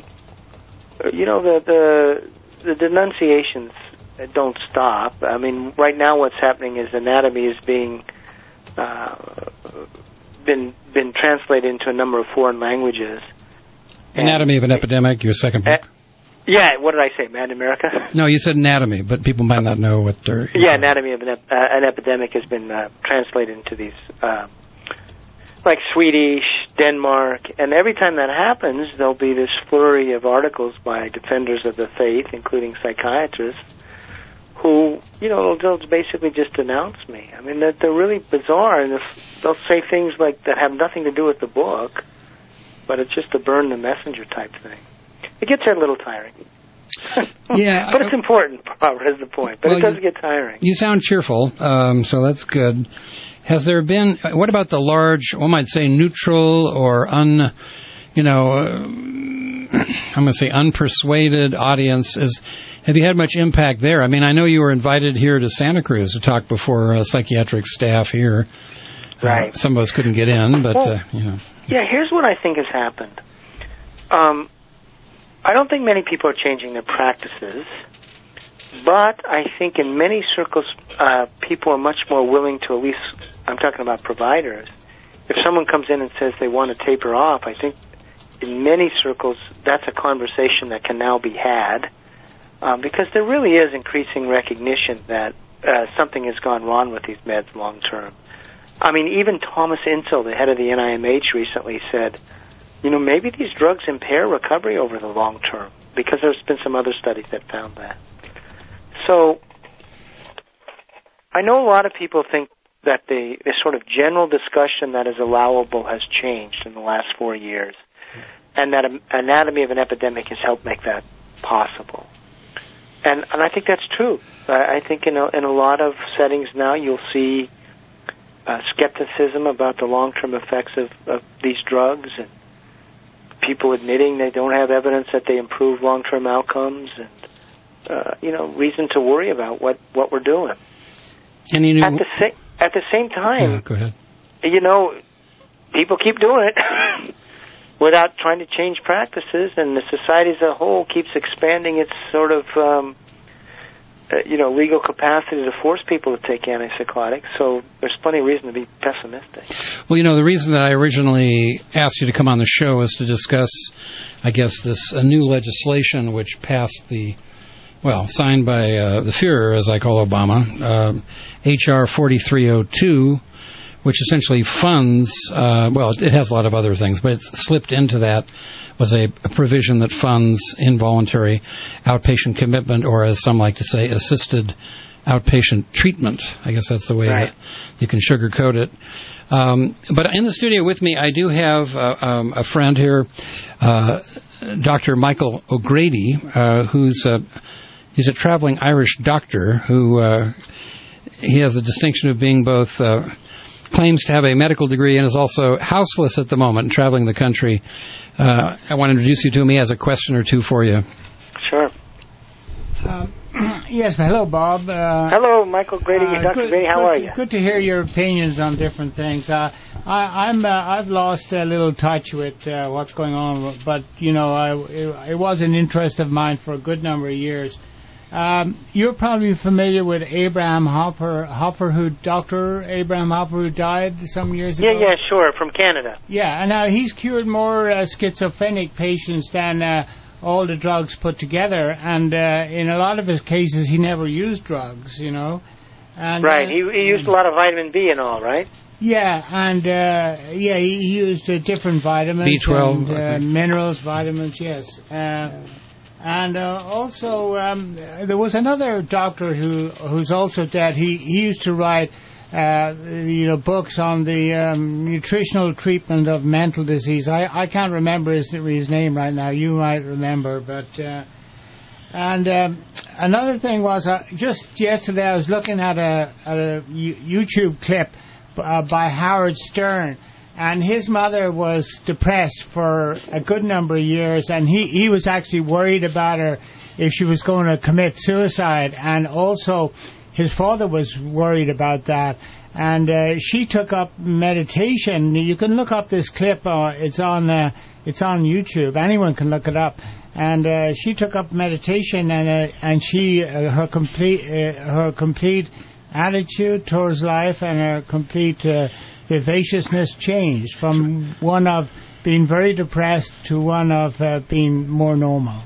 you know, the, the the denunciations don't stop. I mean, right now what's happening is anatomy is being uh, been been translated into a number of foreign languages. Anatomy and, of an Epidemic, your second book? Uh, yeah, what did I say, Mad America? No, you said Anatomy, but people might not know what they're... Yeah, Anatomy of an, ep- uh, an Epidemic has been uh, translated into these... Uh, like Swedish, Denmark, and every time that happens, there'll be this flurry of articles by defenders of the faith, including psychiatrists, who, you know, they'll basically just denounce me. I mean, they're, they're really bizarre, and they'll say things like that have nothing to do with the book, but it's just a burn the messenger type thing. It gets a little tiring. Yeah, but it's important, Robert, is the point. But well, it does get tiring. You sound cheerful, um, so that's good. Has there been, what about the large, one might say neutral or un, you know, uh, I'm going to say unpersuaded audience? Is, have you had much impact there? I mean, I know you were invited here to Santa Cruz to talk before uh, psychiatric staff here. Right. Uh, some of us couldn't get in, but, well, uh, you know. Yeah, here's what I think has happened. Um, I don't think many people are changing their practices, but I think in many circles, uh, people are much more willing to at least, I'm talking about providers, if someone comes in and says they want to taper off, I think in many circles that's a conversation that can now be had, um, because there really is increasing recognition that uh, something has gone wrong with these meds long term. I mean, even Thomas Insel, the head of the N I M H, recently said, you know, maybe these drugs impair recovery over the long term, because there's been some other studies that found that. So I know a lot of people think that the, the sort of general discussion that is allowable has changed in the last four years, and that Anatomy of an Epidemic has helped make that possible. And and I think that's true. I, I think in a, in a lot of settings now you'll see uh, skepticism about the long-term effects of, of these drugs, and people admitting they don't have evidence that they improve long-term outcomes, and uh, you know, reason to worry about what, what we're doing. And you at the same at the same time, yeah, go ahead. You know, people keep doing it without trying to change practices, and the society as a whole keeps expanding its sort of um, uh, you know, legal capacity to force people to take antipsychotics. So there's plenty of reason to be pessimistic. Well, you know, the reason that I originally asked you to come on the show is to discuss, I guess, this uh, new legislation which passed the, well, signed by uh, the Führer, as I call Obama, uh, H R forty-three oh two, which essentially funds, uh, well, it has a lot of other things, but it's slipped into that, was a, a provision that funds involuntary outpatient commitment, or as some like to say, assisted outpatient treatment. I guess that's the way right. that you can sugarcoat it. Um, but in the studio with me, I do have uh, um, a friend here, uh, Doctor Michael O'Grady, uh, who's a, he's a traveling Irish doctor who uh, he has the distinction of being both uh, claims to have a medical degree and is also houseless at the moment and traveling the country. Uh, I want to introduce you to him. He has a question or two for you. Sure. Uh, yes, hello, Bob. Uh, hello, Michael Grady. Uh, Doctor Good, Grady, how good, are you? Good to hear your opinions on different things. Uh, I, I'm, uh, I've lost a little touch with uh, what's going on, but, you know, I, it, it was an interest of mine for a good number of years. Um, you're probably familiar with Abraham Hopper, Hopper, who Doctor Abraham Hopper, who died some years yeah, ago. Yeah, yeah, sure, from Canada. Yeah, and uh, he's cured more uh, schizophrenic patients than uh, all the drugs put together, and uh, in a lot of his cases, he never used drugs, you know. And, right, uh, he, he used a lot of vitamin B and all, right? Yeah, and uh, yeah, he, he used uh, different vitamins, B twelve, and, uh, minerals, vitamins, yes. Uh, And uh, also, um, there was another doctor who who's also dead. He he used to write, uh, you know, books on the um, nutritional treatment of mental disease. I, I can't remember his his name right now. You might remember, but uh, and um, another thing was uh, just yesterday I was looking at a, at a YouTube clip uh, by Howard Stern. And his mother was depressed for a good number of years, and he, he was actually worried about her if she was going to commit suicide. And also, his father was worried about that. And uh, she took up meditation. You can look up this clip. Uh, it's on uh, it's on YouTube. Anyone can look it up. And uh, she took up meditation, and uh, and she uh, her complete uh, her complete attitude towards life and her complete uh, vivaciousness changed from one of being very depressed to one of uh, being more normal.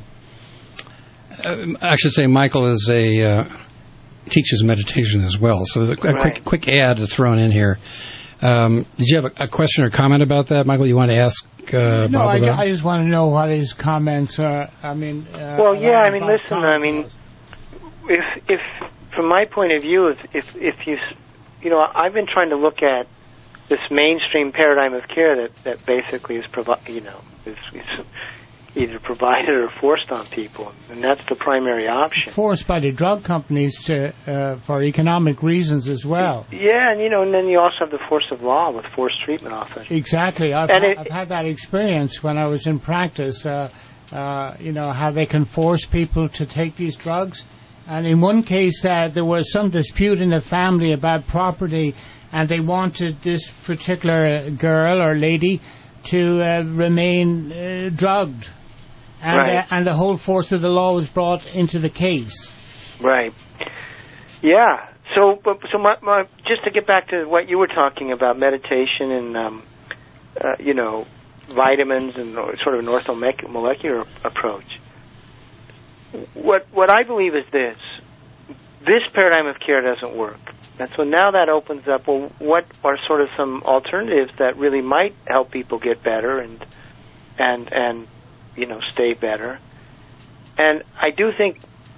Uh, I should say Michael is a uh, teaches meditation as well. So there's a, a right. quick quick ad thrown in here. Um, did you have a, a question or comment about that, Michael? You want to ask uh, no, Bob I, about? I just want to know what his comments are. I mean, uh, well, yeah. I mean, listen. comments. I mean, if if from my point of view, if if, if you you know, I've been trying to look at this mainstream paradigm of care that, that basically is provi- you know is, is either provided or forced on people, and that's the primary option. Forced by the drug companies to, uh, for economic reasons as well. Yeah, and you know, and then you also have the force of law with forced treatment often. Exactly, I've, and ha- it, I've had that experience when I was in practice. Uh, uh, you know how they can force people to take these drugs, and in one case uh, there was some dispute in the family about property. and they wanted this particular girl or lady to uh, remain uh, drugged. And, right. uh, and the whole force of the law was brought into the case. Right. Yeah. So, so my, my, just to get back to what you were talking about, meditation and, um, uh, you know, vitamins and sort of an orthomolecular approach. What what I believe is this: this paradigm of care doesn't work, and so now that opens up. Well, what are sort of some alternatives that really might help people get better and and and you know stay better? And I do think,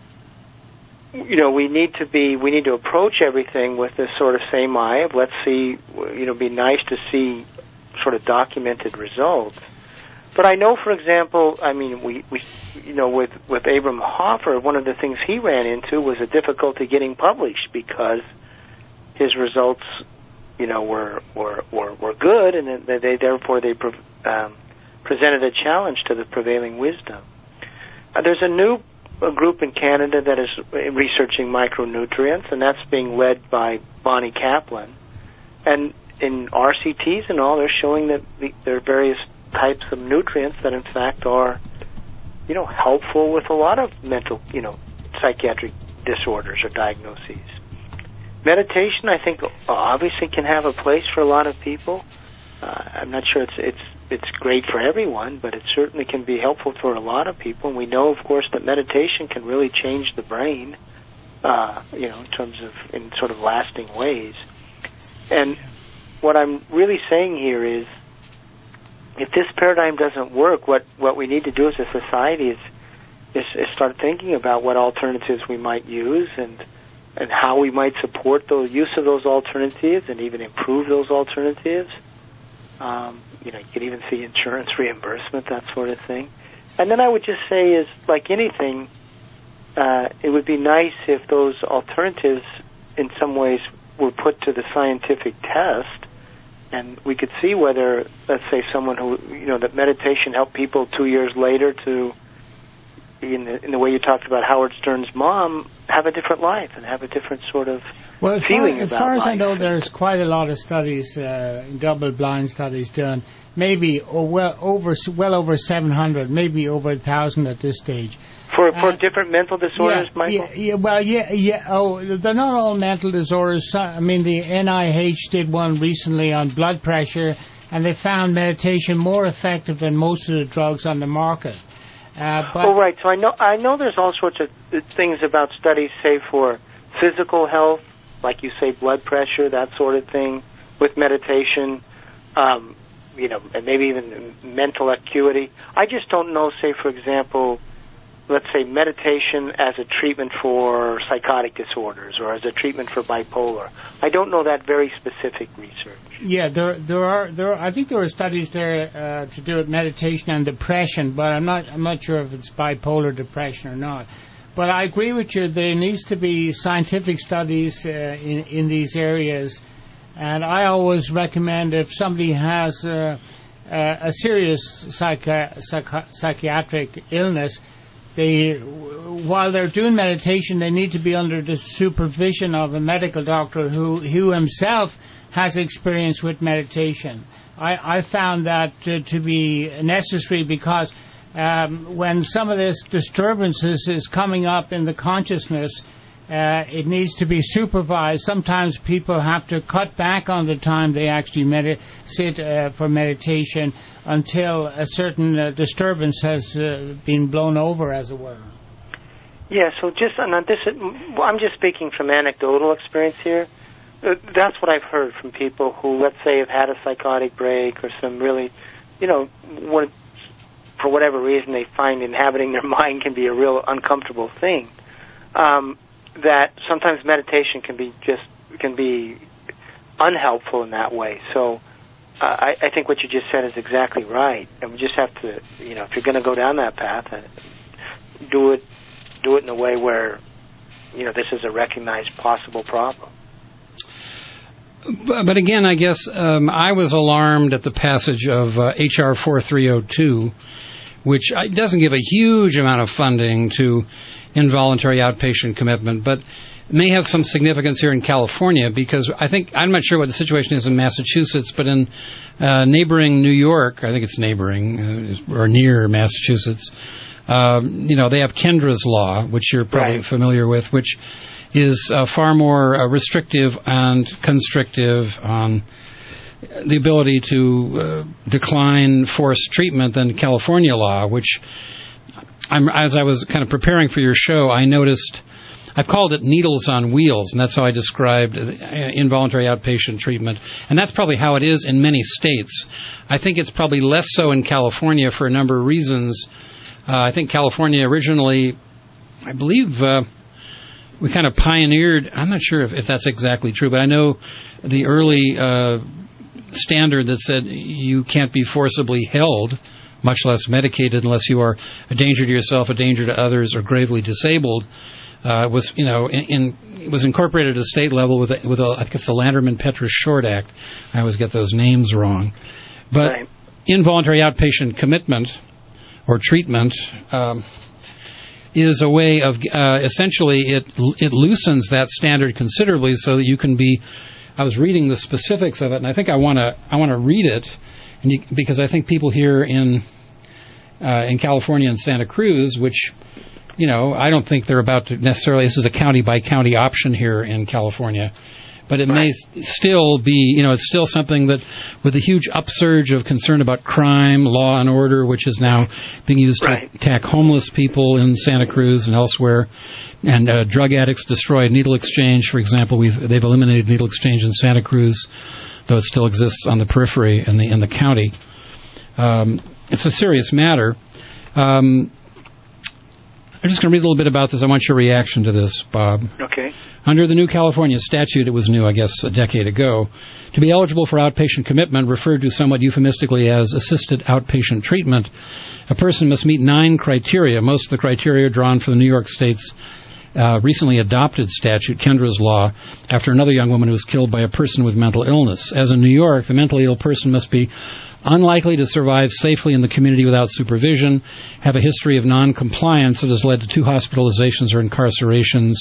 you know, we need to be, we need to approach everything with this sort of same eye of let's see, you know, be nice to see sort of documented results. But I know, for example, I mean, we, we you know, with, with Abram Hoffer, one of the things he ran into was a difficulty getting published because his results, you know, were, were, were, were good, and they, they therefore they um, presented a challenge to the prevailing wisdom. Uh, there's a new a group in Canada that is researching micronutrients, and that's being led by Bonnie Kaplan. And in R C Ts and all, they're showing that the, there are various types of nutrients that, in fact, are, you know, helpful with a lot of mental, you know, psychiatric disorders or diagnoses. Meditation, I think, obviously can have a place for a lot of people. Uh, I'm not sure it's it's it's great for everyone, but it certainly can be helpful for a lot of people. And we know, of course, that meditation can really change the brain, uh, you know, in terms of, in sort of lasting ways. And what I'm really saying here is, if this paradigm doesn't work, what, what we need to do as a society is, is, is start thinking about what alternatives we might use and and how we might support the use of those alternatives and even improve those alternatives. Um, you know, you could even see insurance reimbursement, that sort of thing. And then I would just say is, like anything, uh, it would be nice if those alternatives in some ways were put to the scientific test, and we could see whether, let's say, someone who, you know, that meditation helped people two years later to, in the, in the way you talked about Howard Stern's mom, have a different life and have a different sort of well, as feeling far, as about far as life. I know, there's quite a lot of studies, uh, double-blind studies done, maybe oh, well over well over seven hundred, maybe over a thousand at this stage. For for uh, different mental disorders, yeah, Michael? Yeah, yeah, well, yeah, yeah. Oh, they're not all mental disorders. I mean, the N I H did one recently on blood pressure, and they found meditation more effective than most of the drugs on the market. Uh, but oh, right. So I know I know there's all sorts of things about studies, say, for physical health, like you say, blood pressure, that sort of thing, with meditation, um, you know, and maybe even mental acuity. I just don't know, say, for example, let's say meditation as a treatment for psychotic disorders or as a treatment for bipolar. I don't know that very specific research. Yeah, there there are there are, I think there are studies there uh, to do with meditation and depression, but I'm not I'm not sure if it's bipolar depression or not. But I agree with you. There needs to be scientific studies uh, in in these areas, and I always recommend if somebody has uh, uh, a serious psychi- psychi- psychiatric illness, they, while they're doing meditation, they need to be under the supervision of a medical doctor who, who himself has experience with meditation. I, I found that to, to be necessary because um, when some of this disturbances is coming up in the consciousness, uh, it needs to be supervised. Sometimes people have to cut back on the time they actually medit- sit uh, for meditation until a certain uh, disturbance has uh, been blown over, as it were. Yeah, so just, and this is, I'm just speaking from anecdotal experience here. Uh, that's what I've heard from people who, let's say, have had a psychotic break or some really, you know, what, for whatever reason they find inhabiting their mind can be a real uncomfortable thing. Um, that sometimes meditation can be just, can be unhelpful in that way. So uh, I, I think what you just said is exactly right. And we just have to, you know, if you're going to go down that path, uh, do it, do it in a way where, you know, this is a recognized possible problem. But, but again, I guess um, I was alarmed at the passage of uh, H R forty-three oh two, which doesn't give a huge amount of funding to involuntary outpatient commitment, but may have some significance here in California, because I think, I'm not sure what the situation is in Massachusetts, but in uh, neighboring New York, I think it's neighboring, uh, or near Massachusetts, um, you know, they have Kendra's Law, which you're probably Right. familiar with, which is uh, far more uh, restrictive and constrictive on the ability to uh, decline forced treatment than California law, which, I'm, as I was kind of preparing for your show, I noticed, I've called it needles on wheels, and that's how I described involuntary outpatient treatment. And that's probably how it is in many states. I think it's probably less so in California for a number of reasons. Uh, I think California originally, I believe, uh, we kind of pioneered, I'm not sure if, if that's exactly true, but I know the early uh, standard that said you can't be forcibly held, much less medicated, unless you are a danger to yourself, a danger to others, or gravely disabled, uh, was, you know, in, in was incorporated at a state level with a, with a, I think it's the Landerman-Petrus Short Act. I always get those names wrong, but right. Involuntary outpatient commitment or treatment um, is a way of uh, essentially it it loosens that standard considerably, so that you can be. I was reading the specifics of it, and I think I want to I want to read it, and you, because I think people here in uh, in California and Santa Cruz, which, you know, I don't think they're about to necessarily. This is a county by county option here in California, but it right. may still be, you know, it's still something that, with a huge upsurge of concern about crime, law and order, which is now being used right. to attack homeless people in Santa Cruz and elsewhere. And uh, drug addicts destroy needle exchange, for example. We've they've eliminated needle exchange in Santa Cruz, though it still exists on the periphery in the in the county. Um, it's a serious matter. Um, I'm just going to read a little bit about this. I want your reaction to this, Bob. Okay. Under the new California statute, it was new, I guess, a decade ago, to be eligible for outpatient commitment, referred to somewhat euphemistically as assisted outpatient treatment, a person must meet nine criteria. Most of the criteria are drawn from the New York State's Uh, recently adopted statute, Kendra's Law, after another young woman who was killed by a person with mental illness. As in New York, the mentally ill person must be unlikely to survive safely in the community without supervision, have a history of non-compliance that has led to two hospitalizations or incarcerations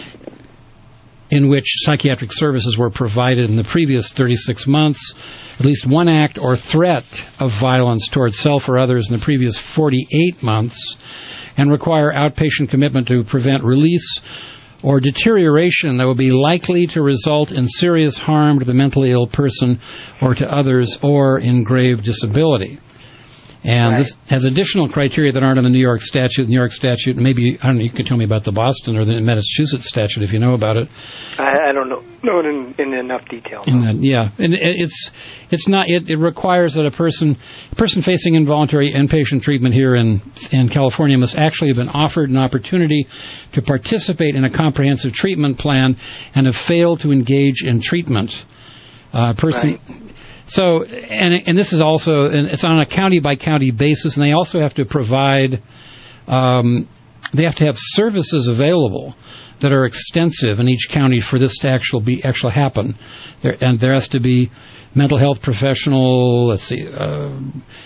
in which psychiatric services were provided in the previous thirty-six months, at least one act or threat of violence towards self or others in the previous forty-eight months, and require outpatient commitment to prevent release or deterioration that would be likely to result in serious harm to the mentally ill person or to others, or in grave disability. And right. this has additional criteria that aren't in the New York statute. The New York statute, maybe, I don't know, you could tell me about the Boston or the Massachusetts statute if you know about it. I, I don't know, know it in, in enough detail. In that, yeah, and it's it's not. It, it requires that a person a person facing involuntary inpatient treatment here in in California must actually have been offered an opportunity to participate in a comprehensive treatment plan and have failed to engage in treatment. Uh, person. Right. So, and and this is also, and it's on a county-by-county basis, and they also have to provide, um, they have to have services available that are extensive in each county for this to actually be actually happen. There, and there has to be mental health professional, let's see, uh,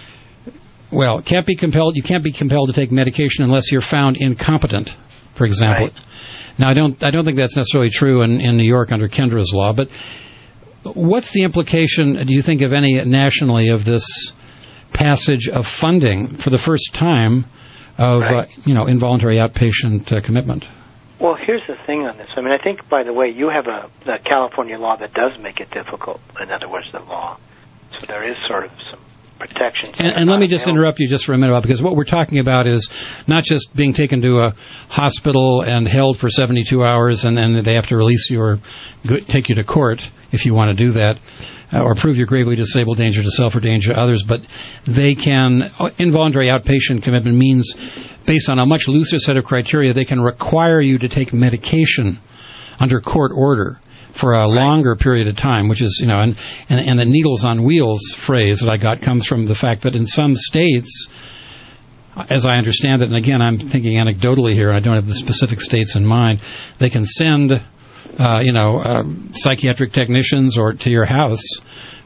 well, can't be compelled, you can't be compelled to take medication unless you're found incompetent, for example. Right. Now, I don't, I don't think that's necessarily true in, in New York under Kendra's Law, but what's the implication, do you think, of any nationally of this passage of funding for the first time of right. uh, you know involuntary outpatient uh, commitment? Well, here's the thing on this. I mean, I think, by the way, you have a, a California law that does make it difficult. In other words, the law. So there is sort of some protections. And, and let me just interrupt you just for a minute, because what we're talking about is not just being taken to a hospital and held for seventy-two hours and then they have to release you or take you to court if you want to do that, uh, or prove you're gravely disabled, danger to self or danger to others, but they can, involuntary outpatient commitment means, based on a much looser set of criteria, they can require you to take medication under court order for a longer period of time, which is, you know, and, and, and the needles on wheels phrase that I got comes from the fact that in some states, as I understand it, and again, I'm thinking anecdotally here, I don't have the specific states in mind, they can send, uh, you know, uh, psychiatric technicians or to your house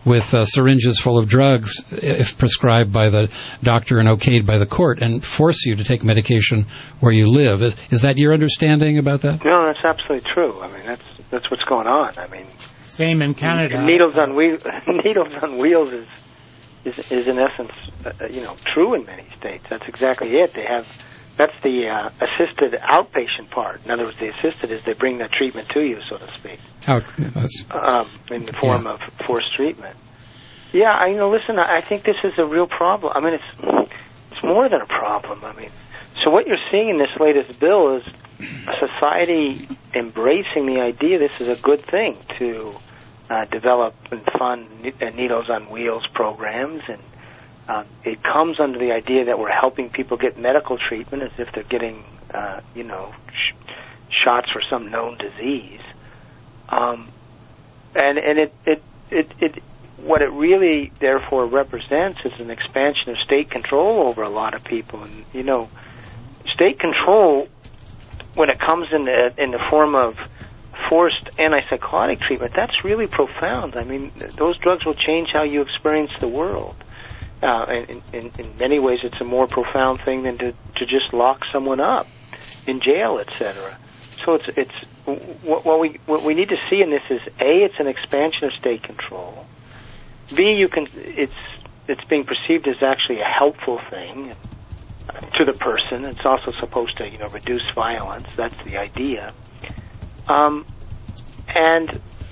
with uh, syringes full of drugs if prescribed by the doctor and okayed by the court, and force you to take medication where you live. Is, is that your understanding about that? No, that's absolutely true. I mean, that's that's what's going on. I mean, same in Canada. Needles on wheels. Needles on wheels is is is in essence, uh, you know, true in many states. That's exactly it. They have. That's the uh, assisted outpatient part. In other words, the assisted is they bring that treatment to you, so to speak, How, that's, um, in the form yeah. of forced treatment. Yeah, I, you know, listen, I think this is a real problem. I mean, it's it's more than a problem. I mean, so what you're seeing in this latest bill is a society embracing the idea this is a good thing to uh, develop and fund Needles on Wheels programs, and Uh, it comes under the idea that we're helping people get medical treatment as if they're getting, uh, you know, sh- shots for some known disease. Um, and and it, it, it, it, what it really, therefore, represents is an expansion of state control over a lot of people. And, you know, state control, when it comes in the, in the form of forced antipsychotic treatment, that's really profound. I mean, those drugs will change how you experience the world. Uh, in, in, in many ways, it's a more profound thing than to, to just lock someone up in jail, et cetera. So it's it's what, what we what we need to see in this is A, it's an expansion of state control. B, you can it's it's being perceived as actually a helpful thing to the person. It's also supposed to you know reduce violence. That's the idea. Um, and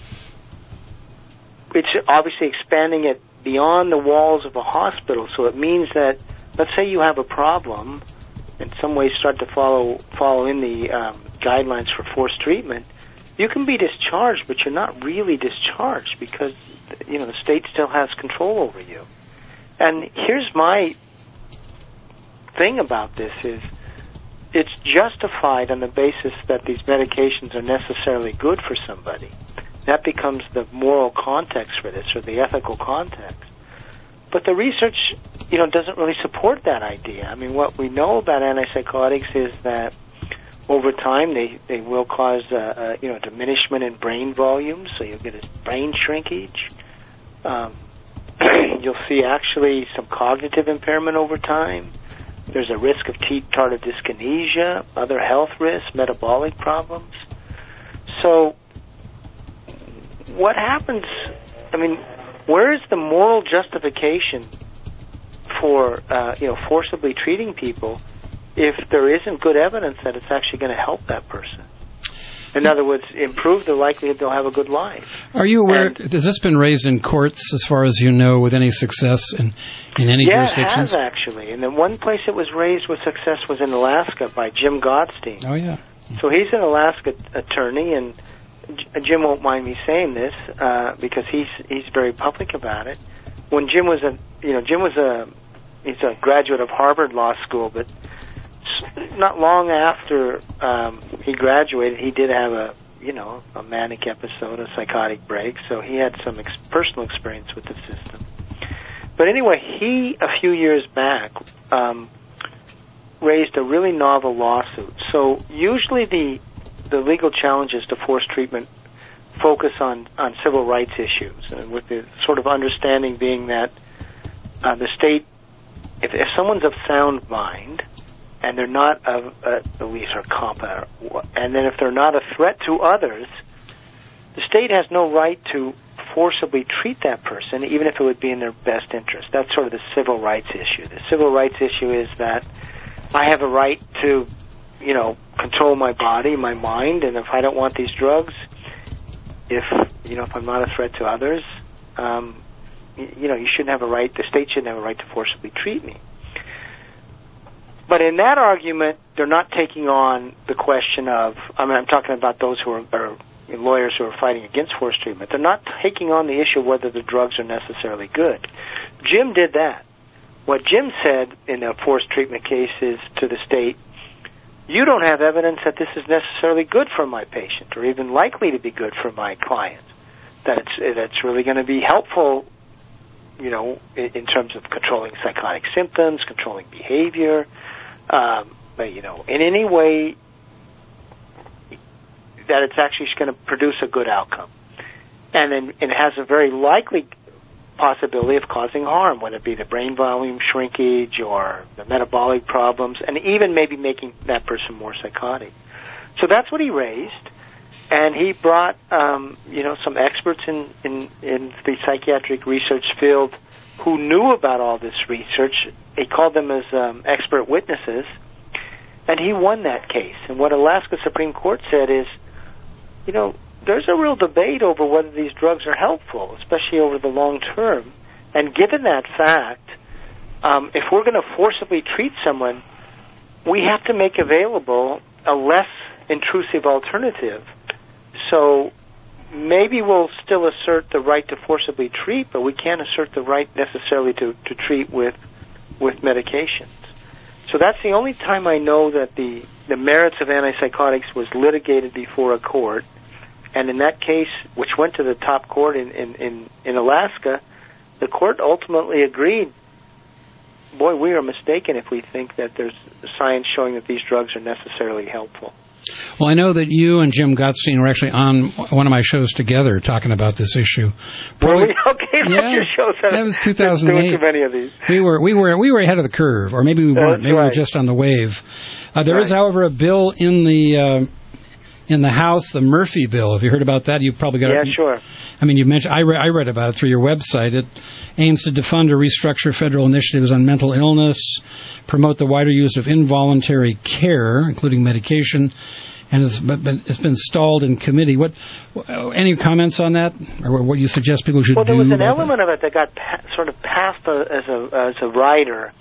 it's obviously expanding it beyond the walls of a hospital. So it means that, let's say you have a problem, in some ways start to follow follow in the um, guidelines for forced treatment, you can be discharged, but you're not really discharged because, you know, the state still has control over you. And here's my thing about this is it's justified on the basis that these medications are necessarily good for somebody. That becomes the moral context for this, or the ethical context. But the research, you know, doesn't really support that idea. I mean, what we know about antipsychotics is that over time they, they will cause, uh, uh, you know, diminishment in brain volume, so you'll get a brain shrinkage. Um, you'll see actually some cognitive impairment over time. There's a risk of tardive dyskinesia, other health risks, metabolic problems. So what happens, I mean, where is the moral justification for, uh, you know, forcibly treating people if there isn't good evidence that it's actually going to help that person? In other words, improve the likelihood they'll have a good life. Are you aware, and, has this been raised in courts as far as you know with any success in, in any yeah, jurisdictions? Yeah, it has actually. And the one place it was raised with success was in Alaska by Jim Godstein. Oh, yeah. So he's an Alaska attorney, and Jim won't mind me saying this uh, because he's he's very public about it. When Jim was a, you know, Jim was a, he's a graduate of Harvard Law School, but not long after um, he graduated, he did have a, you know, a manic episode, a psychotic break. So he had some ex- personal experience with the system. But anyway, he a few years back um, raised a really novel lawsuit. So usually the the legal challenges to forced treatment focus on, on civil rights issues, and with the sort of understanding being that uh, the state, if, if someone's of sound mind, and they're not of uh, beliefs or competent, and then if they're not a threat to others, the state has no right to forcibly treat that person, even if it would be in their best interest. That's sort of the civil rights issue. The civil rights issue is that I have a right to, you know, control my body, my mind, and if I don't want these drugs, if, you know, if I'm not a threat to others, um, you, you know, you shouldn't have a right, the state shouldn't have a right to forcibly treat me. But in that argument, they're not taking on the question of, I mean, I'm talking about those who are, are lawyers who are fighting against forced treatment. They're not taking on the issue of whether the drugs are necessarily good. Jim did that. What Jim said in a forced treatment case is to the state, you don't have evidence that this is necessarily good for my patient or even likely to be good for my client, that it's, that it's really going to be helpful, you know, in, in terms of controlling psychotic symptoms, controlling behavior, um, but, you know, in any way that it's actually going to produce a good outcome. And then it has a very likely possibility of causing harm, whether it be the brain volume shrinkage or the metabolic problems, and even maybe making that person more psychotic. So that's what he raised, and he brought, um, you know, some experts in, in, in the psychiatric research field who knew about all this research. He called them as um, expert witnesses, and he won that case. And what Alaska Supreme Court said is, you know, there's a real debate over whether these drugs are helpful, especially over the long term. And given that fact, um, if we're going to forcibly treat someone, we have to make available a less intrusive alternative. So maybe we'll still assert the right to forcibly treat, but we can't assert the right necessarily to, to treat with with medications. So that's the only time I know that the, the merits of antipsychotics was litigated before a court. And in that case, which went to the top court in, in, in, in Alaska, the court ultimately agreed, boy, we are mistaken if we think that there's science showing that these drugs are necessarily helpful. Well, I know that you and Jim Gutstein were actually on one of my shows together talking about this issue. Probably, were we? Okay, yeah, your show. That was two thousand eight. Too many of these. We were, we were, we were ahead of the curve, or maybe we weren't. That's maybe right. we were just on the wave. Uh, there right. is, however, a bill in the uh, in the House, the Murphy bill. Have you heard about that? You've probably got. Yeah, it. sure. I mean, you mentioned. I, re- I read about it through your website. It aims to defund or restructure federal initiatives on mental illness, promote the wider use of involuntary care, including medication. And it's been, it's been stalled in committee. What? Any comments on that, or what you suggest people should do? Well, there do was an about element that? of it that got pa- sort of passed uh, as a as a rider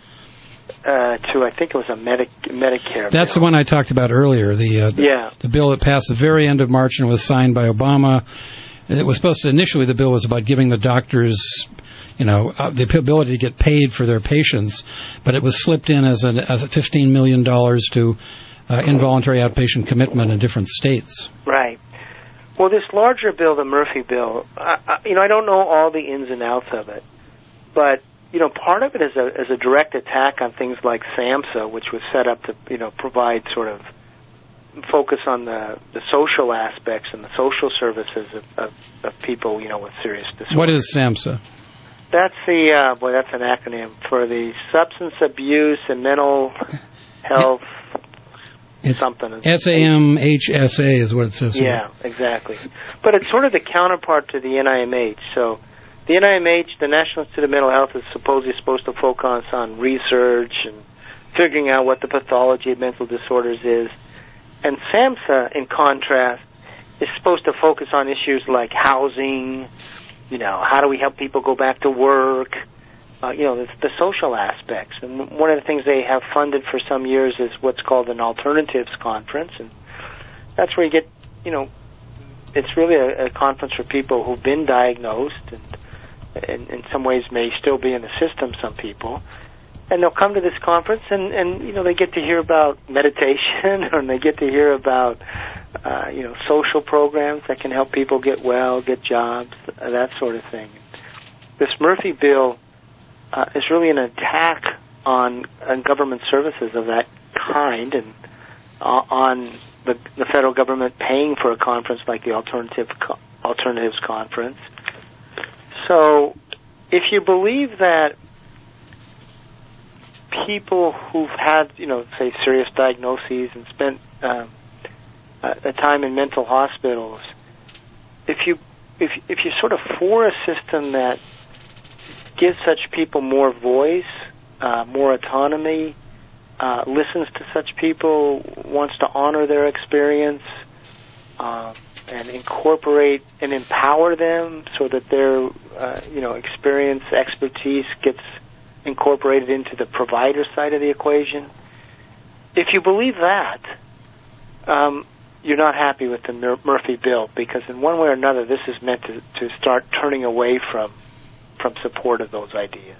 uh, to, I think it was a Medi- Medicare. That's bill. the one I talked about earlier. The, uh, the yeah. the bill that passed the very end of March and was signed by Obama. It was supposed to initially the bill was about giving the doctors, you know, uh, the ability to get paid for their patients, but it was slipped in as a as a fifteen million dollars to. Uh, involuntary outpatient commitment in different states. Right. Well, this larger bill, the Murphy bill, I, I, you know, I don't know all the ins and outs of it, but you know, part of it is a is a direct attack on things like SAMHSA, which was set up to you know provide sort of focus on the the social aspects and the social services of of, of people you know with serious disorders. What is SAMHSA? That's the uh, boy. That's an acronym for the Substance Abuse and Mental Health. It's something. S A M H S A is what it says. Yeah, exactly. But it's sort of the counterpart to the N I M H. So the N I M H, the National Institute of Mental Health, is supposedly supposed to focus on research and figuring out what the pathology of mental disorders is. And SAMHSA, in contrast, is supposed to focus on issues like housing, you know, how do we help people go back to work, Uh, you know, the, the social aspects. And one of the things they have funded for some years is what's called an alternatives conference. And that's where you get, you know, it's really a, a conference for people who've been diagnosed and, and in some ways may still be in the system, some people. And they'll come to this conference and, and you know, they get to hear about meditation and they get to hear about, uh, you know, social programs that can help people get well, get jobs, that sort of thing. This Murphy bill Uh, is really an attack on, on government services of that kind and uh, on the, the federal government paying for a conference like the Alternative Co- Alternatives Conference. So if you believe that people who've had, you know, say serious diagnoses and spent uh, a time in mental hospitals, if you if if you sort of for a system that gives such people more voice, uh, more autonomy, uh, listens to such people, wants to honor their experience, uh, and incorporate and empower them so that their, uh, you know, experience, expertise gets incorporated into the provider side of the equation. If you believe that, um, you're not happy with the Mur- Murphy bill because in one way or another, this is meant to, to start turning away from from support of those ideas.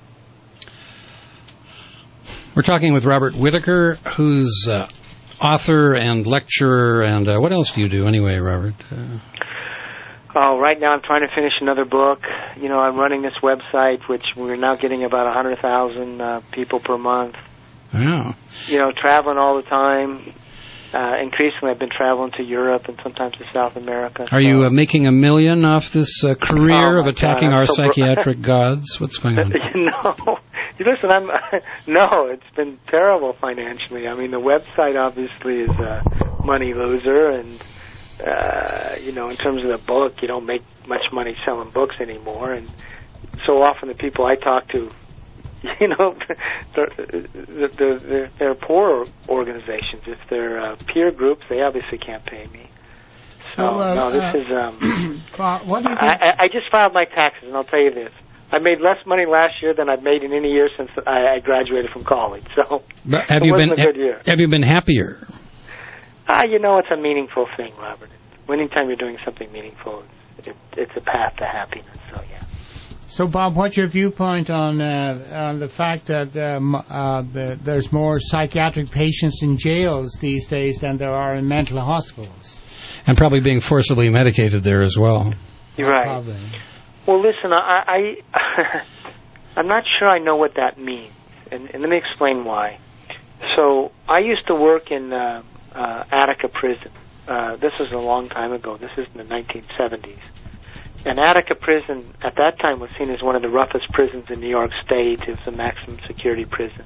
We're talking with Robert Whitaker, who's uh, author and lecturer, and uh, what else do you do anyway, Robert? Uh, oh, right now I'm trying to finish another book. You know, I'm running this website, which we're now getting about one hundred thousand uh, people per month. Wow. You know, traveling all the time. Uh, increasingly, I've been traveling to Europe and sometimes to South America. Are so. you uh, making a million off this uh, career Oh, of my attacking God, our I'm so bro- psychiatric gods? What's going on? No, you listen. I'm no. It's been terrible financially. I mean, the website obviously is a money loser, and uh, you know, in terms of the book, you don't make much money selling books anymore. And so often, the people I talk to, you know, they're, they're, they're, they're poor organizations. If they're uh, peer groups, they obviously can't pay me. So, So, uh, no, this uh, is. Um, uh, what do you think? I, I I just filed my taxes, and I'll tell you this: I made less money last year than I've made in any year since I, I graduated from college. So, But have it you wasn't been a good year. have you been happier? Ah, you know, it's a meaningful thing, Robert. Anytime you're doing something meaningful, it, it's a path to happiness. So, yeah. So, Bob, what's your viewpoint on uh, on the fact that um, uh, the, there's more psychiatric patients in jails these days than there are in mental hospitals? And probably being forcibly medicated there as well. You're right. Probably. Well, listen, I, I I'm not sure I know what that means, and, and let me explain why. So, I used to work in uh, uh, Attica Prison. Uh, this was a long time ago. This is in the nineteen seventies. And Attica Prison, at that time, was seen as one of the roughest prisons in New York State. It was a maximum security prison.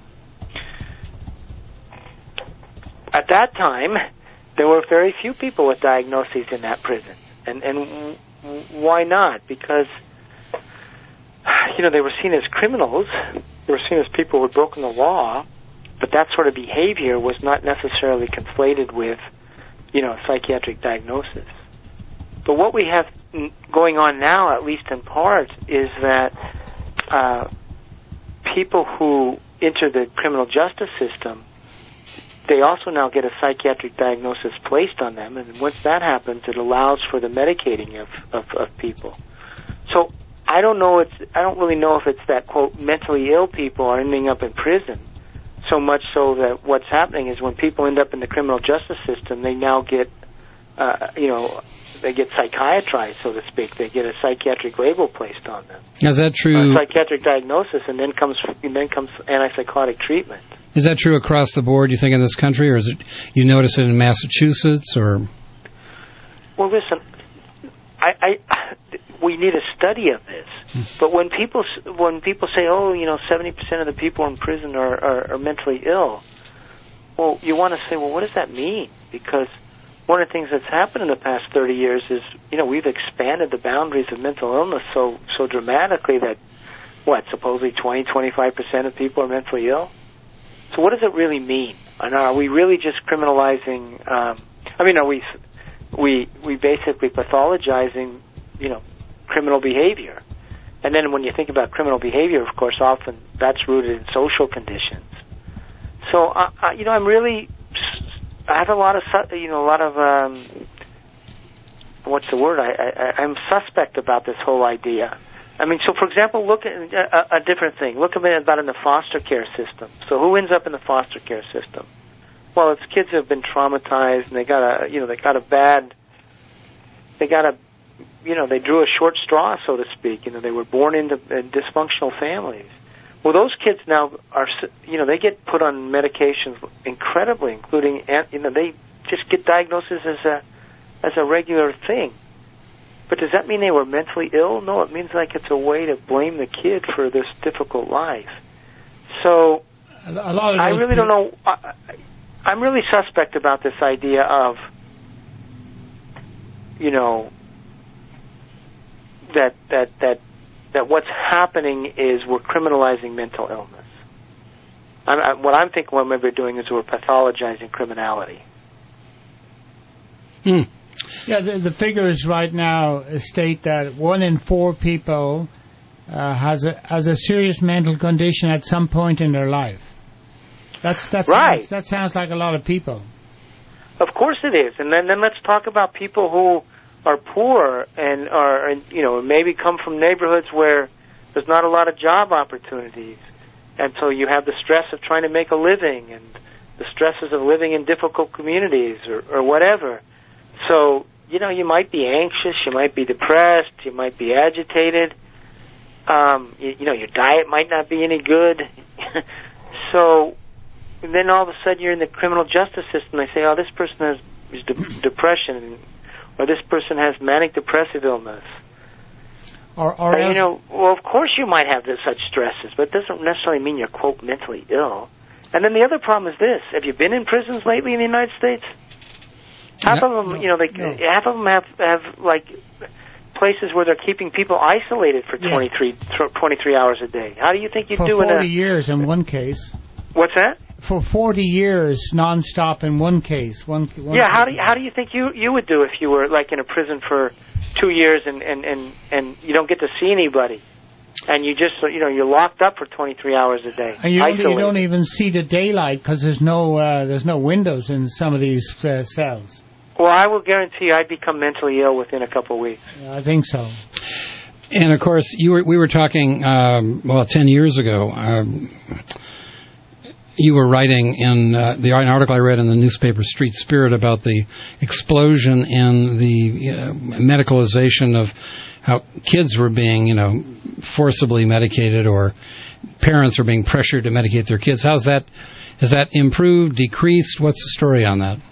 At that time, there were very few people with diagnoses in that prison. And, and why not? Because, you know, they were seen as criminals. They were seen as people who had broken the law. But that sort of behavior was not necessarily conflated with, you know, psychiatric diagnosis. But what we have going on now, at least in part, is that uh, people who enter the criminal justice system, they also now get a psychiatric diagnosis placed on them, and once that happens, it allows for the medicating of, of, of people. So I don't know. It's I don't really know if it's that, quote, mentally ill people are ending up in prison, so much so that what's happening is when people end up in the criminal justice system, they now get, uh, you know, they get psychiatrized, so to speak. They get a psychiatric label placed on them. Is that true? A psychiatric diagnosis, and then comes and then comes antipsychotic treatment. Is that true across the board, you think, in this country, or is it you notice it in Massachusetts, or? Well, listen, I, I we need a study of this. But when people when people say, oh, you know, seventy percent of the people in prison are, are, are mentally ill, well, you want to say, well, what does that mean? Because one of the things that's happened in the past thirty years is, you know, we've expanded the boundaries of mental illness so so dramatically that, what, supposedly twenty, twenty-five percent of people are mentally ill? So what does it really mean? And are we really just criminalizing, um, I mean, are we, we, we basically pathologizing, you know, criminal behavior? And then when you think about criminal behavior, of course, often that's rooted in social conditions. So, uh, uh, you know, I'm really... I have a lot of, you know, a lot of, um, what's the word? I, I, I'm suspect about this whole idea. I mean, so for example, look at a, a different thing. Look a minute about in the foster care system. So who ends up in the foster care system? Well, it's kids who have been traumatized, and they got a, you know, they got a bad, they got a, you know, they drew a short straw, so to speak. You know, they were born into uh, dysfunctional families. Well, those kids now are, you know, they get put on medications incredibly, including, you know, they just get diagnosis as a, as a regular thing. But does that mean they were mentally ill? No, it means like it's a way to blame the kid for this difficult life. So, a lot of I really don't know. I, I'm really suspect about this idea of, you know, that that that. that what's happening is we're criminalizing mental illness. I'm, I, what I'm thinking what maybe we're doing is we're pathologizing criminality. Hmm. Yeah, the, the figures right now state that one in four people uh, has a has a serious mental condition at some point in their life. That's that's right. Sounds, that sounds like a lot of people. Of course it is, and then then let's talk about people who are poor and are, and, you know, maybe come from neighborhoods where there's not a lot of job opportunities, and so you have the stress of trying to make a living and the stresses of living in difficult communities or, or whatever. So, you know, you might be anxious, you might be depressed, you might be agitated. Um, you, you know, your diet might not be any good. So, and then all of a sudden you're in the criminal justice system. They say, oh, this person has de- depression, or this person has manic depressive illness. Or, or and, you know, well, of course you might have this, such stresses, but it doesn't necessarily mean you're, quote, mentally ill. And then the other problem is this. Have you been in prisons lately in the United States? Half no, of them, no, you know, they, no. half of them have, have, like, places where they're keeping people isolated for Yeah. twenty-three, twenty-three hours a day. How do you think you'd For do in a... forty years in one case. What's that? For forty years, nonstop in one case. One, one Yeah, how case. do you, how do you think you you would do if you were like in a prison for two years and and and and you don't get to see anybody, and you just you know you're locked up for twenty-three hours a day, And you don't, isolated. you don't even see the daylight because there's no uh, there's no windows in some of these uh, cells. Well, I will guarantee you I'd become mentally ill within a couple of weeks. I think so. And of course, you were we were talking um, well ten years ago. Um, you were writing in uh, the an article I read in the newspaper Street Spirit about the explosion in the uh, medicalization of how kids were being, you know, forcibly medicated, or parents were being pressured to medicate their kids. How's that? Has that improved, decreased? What's the story on that?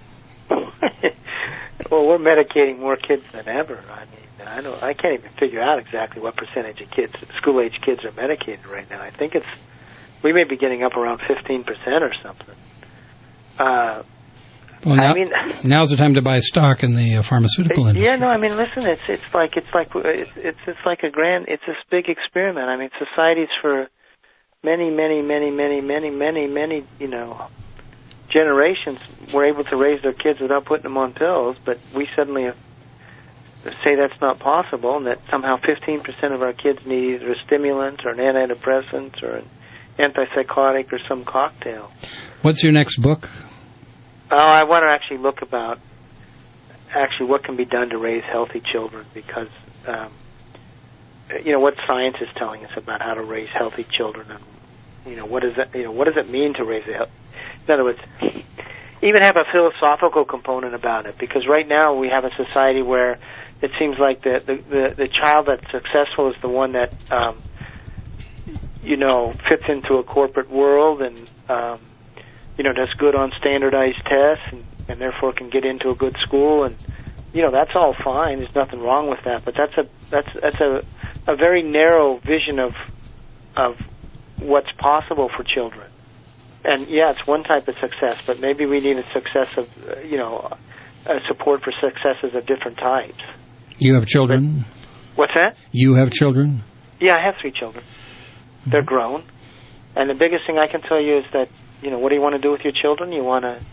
Well, we're medicating more kids than ever. I mean, I don't. I can't even figure out exactly what percentage of kids, school-age kids, are medicated right now. I think it's we may be getting up around fifteen percent or something. Uh, Well, now, I mean, now's the time to buy stock in the uh, pharmaceutical industry. yeah, no. I mean, listen. It's it's like it's like it's it's it's like a grand. It's this big experiment. I mean, societies for many, many, many, many, many, many, many, you know, generations were able to raise their kids without putting them on pills, but we suddenly say that's not possible, and that somehow fifteen percent of our kids need either a stimulant or an antidepressant or an antipsychotic or some cocktail. What's your next book? Oh, I want to actually look about actually what can be done to raise healthy children, because um, you know what science is telling us about how to raise healthy children, and you know what does that you know what does it mean to raise a healthy. In other words, even have a philosophical component about it, because right now we have a society where it seems like the the, the, the child that's successful is the one that um, you know fits into a corporate world and um, you know does good on standardized tests and, and therefore can get into a good school, and you know that's all fine. There's nothing wrong with that, but that's a that's that's a a very narrow vision of of what's possible for children. And yeah, it's one type of success, but maybe we need a success of, uh, you know, a support for successes of different types. You have children? What's that? You have children? Yeah, I have three children. Mm-hmm. They're grown. And the biggest thing I can tell you is that, you know, what do you want to do with your children? You want to,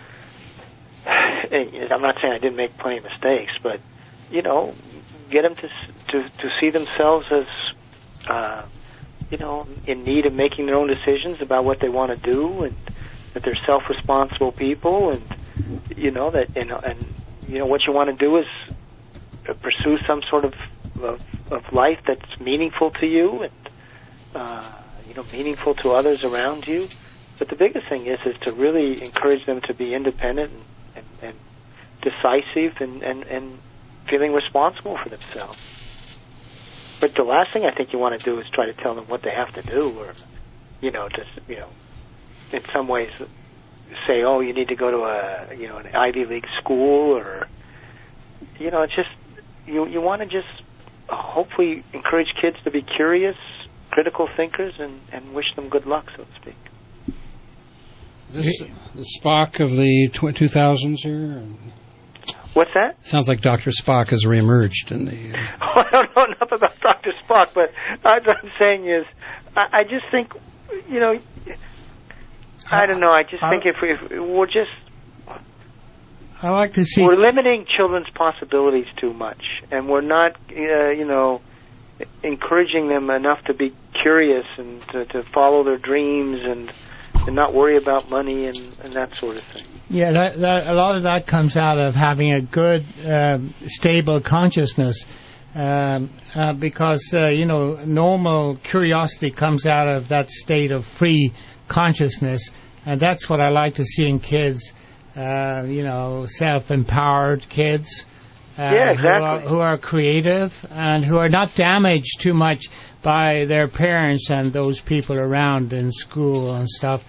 I'm not saying I didn't make plenty of mistakes, but, you know, get them to to, to see themselves as, uh, you know, in need of making their own decisions about what they want to do, and that they're self-responsible people, and you know that, and, and you know what you want to do is pursue some sort of of, of life that's meaningful to you, and uh, you know, meaningful to others around you. But the biggest thing is is to really encourage them to be independent and, and, and decisive, and, and, and feeling responsible for themselves. But the last thing I think you want to do is try to tell them what they have to do, or, you know, just, you know, in some ways say, oh, you need to go to a, you know, an Ivy League school, or, you know, it's just, you you want to just hopefully encourage kids to be curious, critical thinkers, and, and wish them good luck, so to speak. Is this the Spock of the two thousands here? What's that? Sounds like Doctor Spock has reemerged in the... Uh... Oh, I don't know enough about Doctor Spock, but what I'm saying is, I, I just think, you know, I don't know, I just I, think if, we, if we're just... I like to see... We're limiting children's possibilities too much, and we're not, uh, you know, encouraging them enough to be curious and to, to follow their dreams and, and not worry about money and, and that sort of thing. Yeah, that, that, a lot of that comes out of having a good, um, stable consciousness, um, uh, because, uh, you know, normal curiosity comes out of that state of free consciousness, and that's what I like to see in kids, uh, you know, self-empowered kids. Uh, yeah, exactly. Who are, who are creative and who are not damaged too much by their parents and those people around in school and stuff.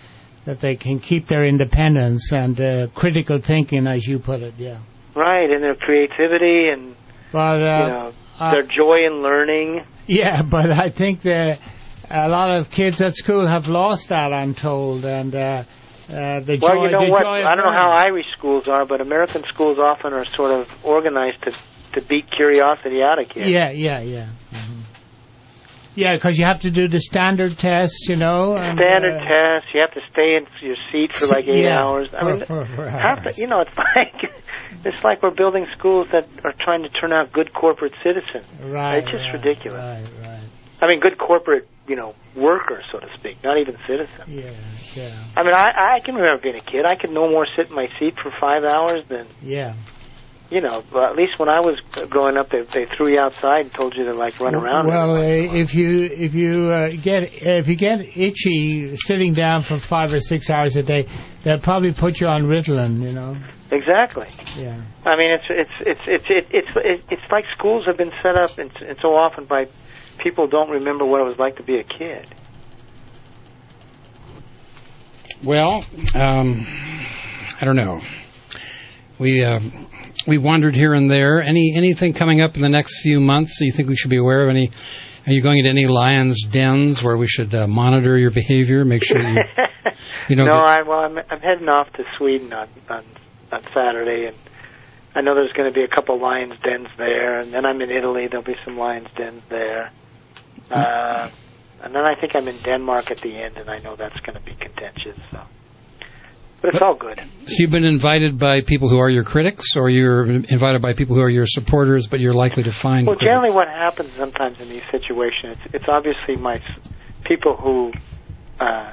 that they can keep their independence and uh, critical thinking, as you put it. Yeah. Right, and their creativity and but, uh, you know, uh, their joy in learning. Yeah, but I think that a lot of kids at school have lost that, I'm told, and uh, uh, the well, joy. you know the what? joy of I don't know learning. how Irish schools are, but American schools often are sort of organized to to beat curiosity out of kids. Yeah, yeah, yeah. Mm-hmm. Yeah, because you have to do the standard tests, you know. And, Standard uh, tests. You have to stay in your seat for like eight yeah, hours. I for, mean, for, for half hours. the, you know, it's like it's like we're building schools that are trying to turn out good corporate citizens. Right. It's just right, ridiculous. Right, right. I mean, good corporate, you know, workers, so to speak, not even citizens. Yeah, yeah. I mean, I, I can remember being a kid. I could no more sit in my seat for five hours than, Yeah. you know, but at least when I was growing up, they, they threw you outside and told you to, like, run around. Well, uh, if you if you uh, get if you get itchy sitting down for five or six hours a day, they'll probably put you on Ritalin, you know. Exactly. Yeah. I mean, it's it's it's it's it, it's it, it's like schools have been set up, and, and so often by people who don't remember what it was like to be a kid. Well, um, I don't know. We uh, we wandered here and there. Any anything coming up in the next few months that you think we should be aware of? Any? Are you going into any lions' dens where we should uh, monitor your behavior? Make sure you you know. No, that- I well, I'm I'm heading off to Sweden on on, on Saturday, and I know there's going to be a couple lions' dens there, and then I'm in Italy. There'll be some lions' dens there. Uh, and then I think I'm in Denmark at the end, and I know that's going to be contentious. So, but it's all good. So you've been invited by people who are your critics, or you're invited by people who are your supporters, but you're likely to find. Well, critics? generally, what happens sometimes in these situations, it's, it's obviously my s- people who, uh,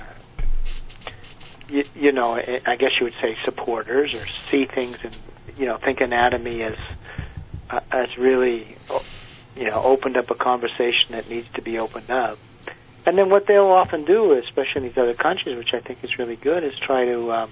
you, you know, I I guess you would say supporters, or see things and you know think anatomy as uh, as really. you know, opened up a conversation that needs to be opened up. And then what they'll often do, especially in these other countries, which I think is really good, is try to, um,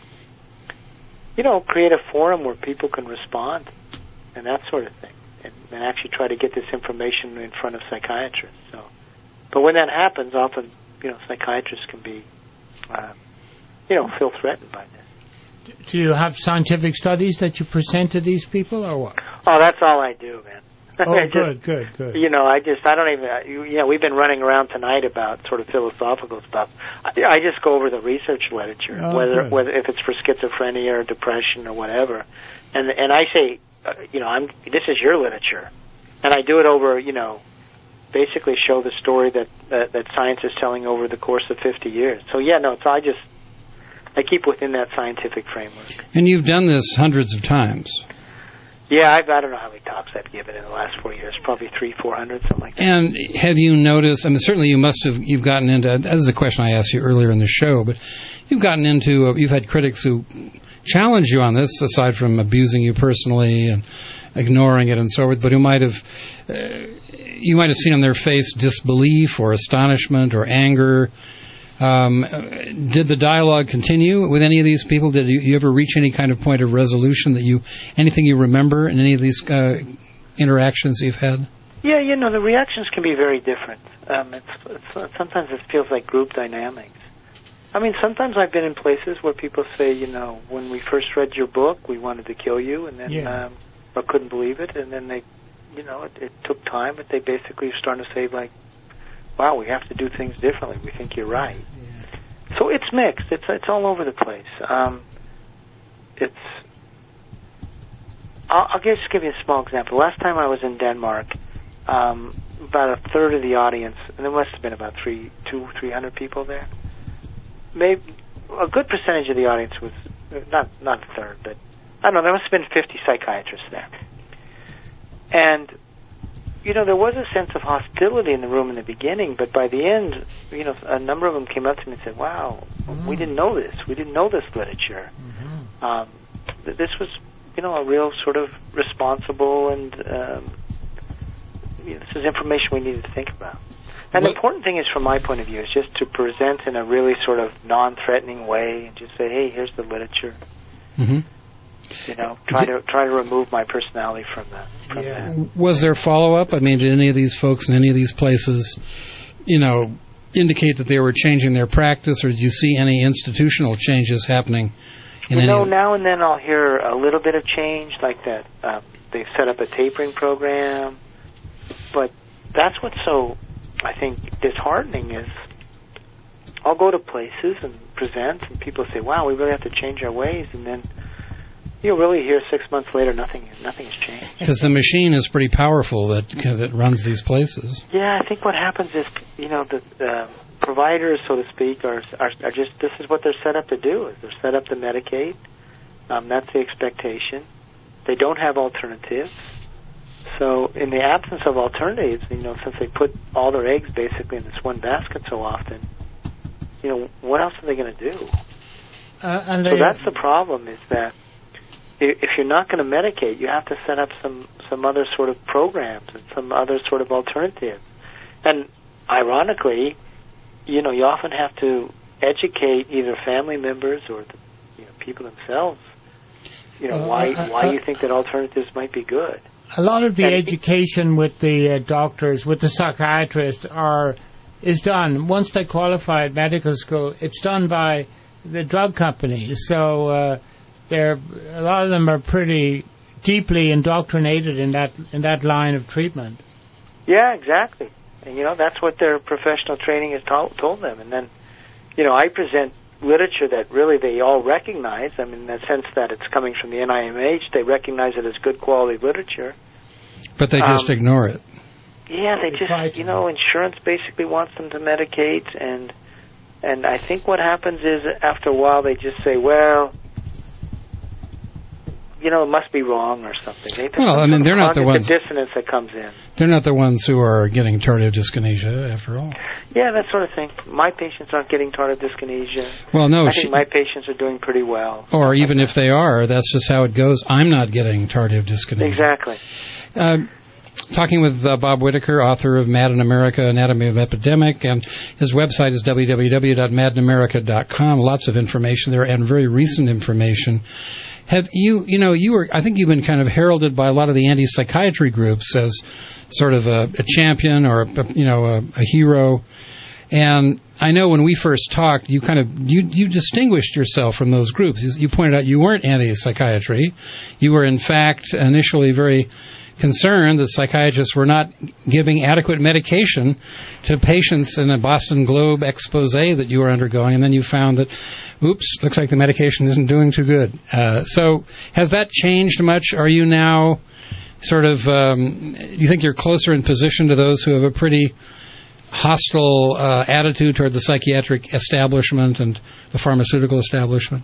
you know, create a forum where people can respond and that sort of thing, and, and actually try to get this information in front of psychiatrists. So, but when that happens, often, you know, psychiatrists can be, uh, you know, feel threatened by this. Do you have scientific studies that you present to these people, or what? Oh, that's all I do, man. Oh, I just, good, good, good. You know, I just, I don't even, you, you know, we've been running around tonight about sort of philosophical stuff. I, I just go over the research literature, Oh, whether good. whether if it's for schizophrenia or depression or whatever, and and I say, uh, you know, I'm this is your literature, and I do it over, you know, basically show the story that that, that science is telling over the course of fifty years. So yeah, no, so I just I keep within that scientific framework. And you've done this hundreds of times. Yeah, I've, I don't know how many talks I've given in the last four years. Probably three, four hundred, something like that. And have you noticed? I mean, certainly you must have. You've gotten into. That is a question I asked you earlier in the show, but you've gotten into. Uh, you've had critics who challenge you on this, aside from abusing you personally and ignoring it and so forth, but who might have. Uh, you might have seen on their face disbelief or astonishment or anger. Um, did the dialogue continue with any of these people? Did you, you ever reach any kind of point of resolution that you, anything you remember in any of these uh, interactions you've had? Yeah, you know, the reactions can be very different. Um, it's, it's, sometimes it feels like group dynamics. I mean, sometimes I've been in places where people say, you know, when we first read your book, we wanted to kill you, and then Yeah. um, or couldn't believe it, and then they, you know, it, it took time, but they basically started to say, like, wow, we have to do things differently. We think you're right. Yeah. So it's mixed. It's it's all over the place. Um, it's. I'll, I'll just give you a small example. Last time I was in Denmark, um, about a third of the audience, and there must have been about three, two, three hundred people there. Maybe a good percentage of the audience was not not a third, but I don't know. There must have been fifty psychiatrists there, and. You know, there was a sense of hostility in the room in the beginning, but by the end, you know, a number of them came up to me and said, wow, mm-hmm. we didn't know this. We didn't know this literature. Mm-hmm. Um, th- this was, you know, a real sort of responsible and um, you know, this is information we needed to think about. And what? The important thing is, from my point of view, is just to present in a really sort of non-threatening way and just say, hey, here's the literature. Mm-hmm. You know, try to try to remove my personality from that. From yeah. that. Was there follow-up? I mean, did any of these folks in any of these places, you know, indicate that they were changing their practice, or did you see any institutional changes happening? In you any know, of now and then I'll hear a little bit of change, like that. Uh, they've set up a tapering program, but that's what's so, I think, disheartening is I'll go to places and present, and people say, "Wow, we really have to change our ways," and then you'll really hear six months later nothing nothing has changed. Because the machine is pretty powerful that that runs these places. Yeah, I think what happens is, you know, the uh, providers, so to speak, are, are are just, this is what they're set up to do. Is they're set up to medicate. Um, that's the expectation. They don't have alternatives. So in the absence of alternatives, you know, since they put all their eggs basically in this one basket so often, you know, what else are they going to do? Uh, and so they, that's the problem, is that if you're not going to medicate, you have to set up some, some other sort of programs and some other sort of alternative. And ironically, you know, you often have to educate either family members or the, you know, people themselves, you know, uh, why uh, why uh, you think that alternatives might be good. A lot of the and education with the uh, doctors, with the psychiatrists, are is done once they qualify at medical school. It's done by the drug companies, so uh, they're a lot of them are pretty deeply indoctrinated in that in that line of treatment. Yeah, exactly. And, you know, that's what their professional training has to- told them. And then, you know, I present literature that really they all recognize. I mean, in the sense that it's coming from the N I M H, they recognize it as good quality literature. But they just um, ignore it. Yeah, they just, you know, insurance basically wants them to medicate, and and I think what happens is after a while they just say, well, you know, it must be wrong or something. They, Well, I mean, they're not the ones. Dissonance that comes in. They're not the ones who are getting tardive dyskinesia, after all. Yeah, that sort of thing. My patients aren't getting tardive dyskinesia. Well, no, I she- think my patients are doing pretty well. Or even if they are, that's just how it goes. I'm not getting tardive dyskinesia. Exactly. Uh, talking with uh, Bob Whitaker, author of Mad in America, Anatomy of Epidemic, and his website is w w w dot mad in america dot com. Lots of information there and very recent information. Have you, you know, you were, I think you've been kind of heralded by a lot of the anti-psychiatry groups as sort of a, a champion or, a, you know, a, a hero. And I know when we first talked, you kind of, you, you distinguished yourself from those groups. You pointed out you weren't anti-psychiatry. You were, in fact, initially very concerned that psychiatrists were not giving adequate medication to patients in a Boston Globe expose that you were undergoing, and then you found that, oops, looks like the medication isn't doing too good. Uh, so has that changed much? Are you now sort of, um, do you think you're closer in position to those who have a pretty hostile uh, attitude toward the psychiatric establishment and the pharmaceutical establishment?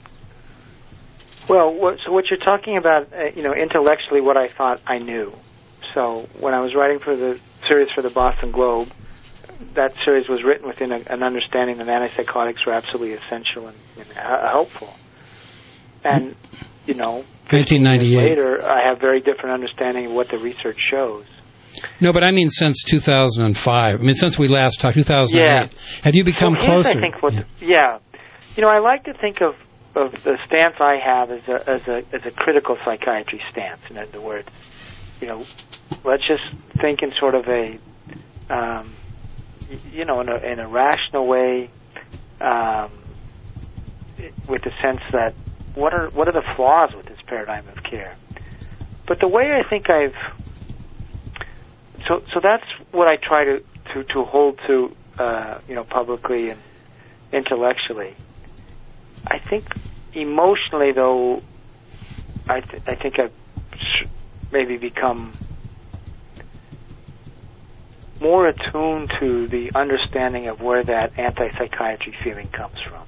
Well, what, so what you're talking about, uh, you know, intellectually what I thought I knew. So when I was writing for the series for the Boston Globe, that series was written within a, an understanding that antipsychotics were absolutely essential and, and uh, helpful. And, you know, nineteen ninety-eight. years later, I have very different understanding of what the research shows. No, but I mean since two thousand five. I mean, since we last talked, two thousand eight. Yeah. Have you become so here's, closer? I think what, yeah. yeah. You know, I like to think of of the stance I have as a as a as a critical psychiatry stance. In other words, you know, let's just think in sort of a, um, you know, in a, in a rational way, um, with the sense that what are what are the flaws with this paradigm of care? But the way I think I've so so that's what I try to to to hold to, uh, you know, publicly and intellectually. I think emotionally, though, I, th- I think I've maybe become more attuned to the understanding of where that anti-psychiatry feeling comes from.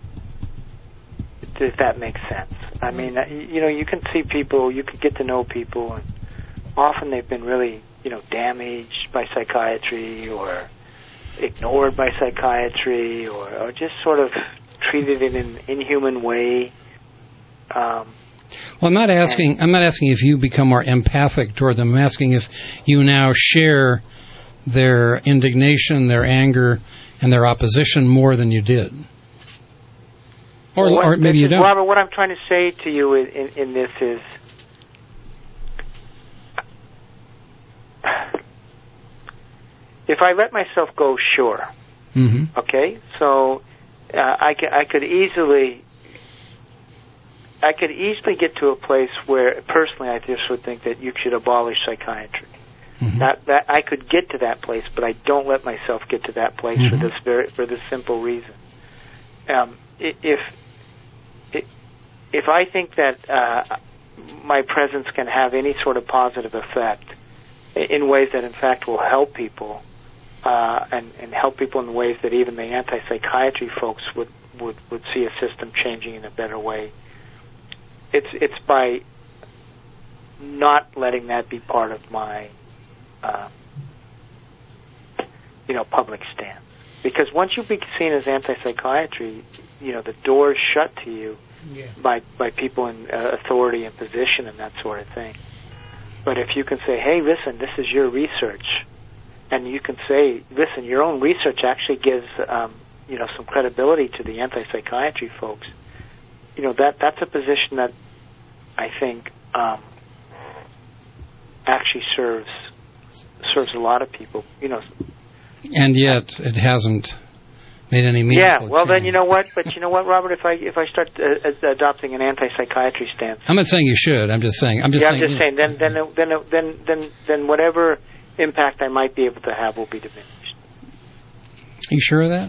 If that makes sense. I mean, you know, you can see people, you can get to know people, and often they've been really, you know, damaged by psychiatry or ignored by psychiatry or, or just sort of treated in an inhuman way. Um, well, I'm not asking. I'm not asking if you become more empathic toward them. I'm asking if you now share their indignation, their anger, and their opposition more than you did, or, what, or maybe you don't. Robert, what I'm trying to say to you in, in, in this is, if I let myself go, sure. Mm-hmm. Okay, so uh, I, c- I could easily, I could easily get to a place where, personally, I just would think that you should abolish psychiatry. Mm-hmm. That that I could get to that place, but I don't let myself get to that place mm-hmm. for this very for this simple reason. Um, if if I think that uh, my presence can have any sort of positive effect in ways that, in fact, will help people, uh, and and help people in ways that even the anti-psychiatry folks would, would, would see a system changing in a better way, it's it's by not letting that be part of my Uh, you know, public stance. Because once you be seen as anti-psychiatry, you know, the door's shut to you yeah. by by people in uh, authority and position and that sort of thing. But if you can say, hey, listen, this is your research, and you can say, listen, your own research actually gives, um, you know, some credibility to the anti-psychiatry folks, you know, that that's a position that I think um, actually serves serves a lot of people, you know. And yet it hasn't made any meaningful Yeah, well change. then you know what? But you know what, Robert? If I if I start uh, adopting an anti-psychiatry stance, I'm not saying you should. I'm just saying. I'm just yeah, saying. I'm just saying. Then then then then then then whatever impact I might be able to have will be diminished. Are you sure of that?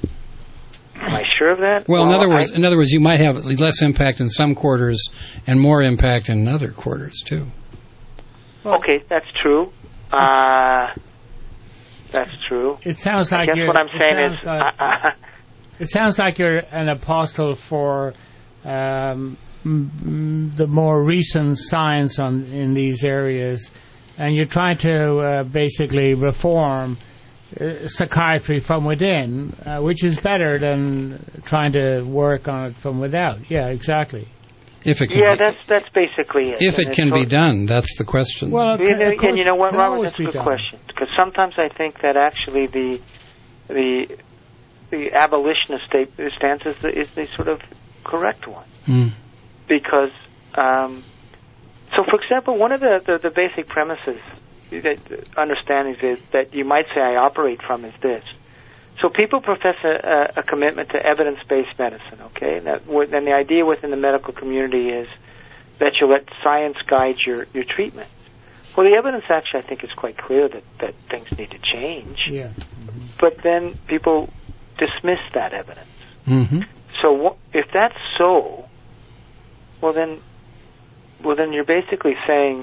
Am I sure of that? Well, well in other words, I, in other words, you might have less impact in some quarters and more impact in other quarters too. Okay, that's true. Uh, that's true. It sounds like I guess you're, what I'm saying is, like, uh, uh, it sounds like you're an apostle for um, m- the more recent science on in these areas, and you're trying to uh, basically reform uh, psychiatry from within, uh, which is better than trying to work on it from without. Yeah, exactly. If it can yeah, be, that's that's basically it. If and it can be done, that's the question. Well, and, and, and you know what, Robert, that's a good done. question. Because sometimes I think that actually the the the abolitionist state stance is the, is the sort of correct one. Mm. Because, um, so for example, one of the, the, the basic premises, that understandings is that you might say I operate from is this. So people profess a, a commitment to evidence-based medicine, okay? And, that, and the idea within the medical community is that you let science guide your, your treatment. Well, the evidence actually, I think, is quite clear that, that things need to change. Yeah. Mm-hmm. But then people dismiss that evidence. Mm-hmm. So wh- if that's so, well then, well then you're basically saying.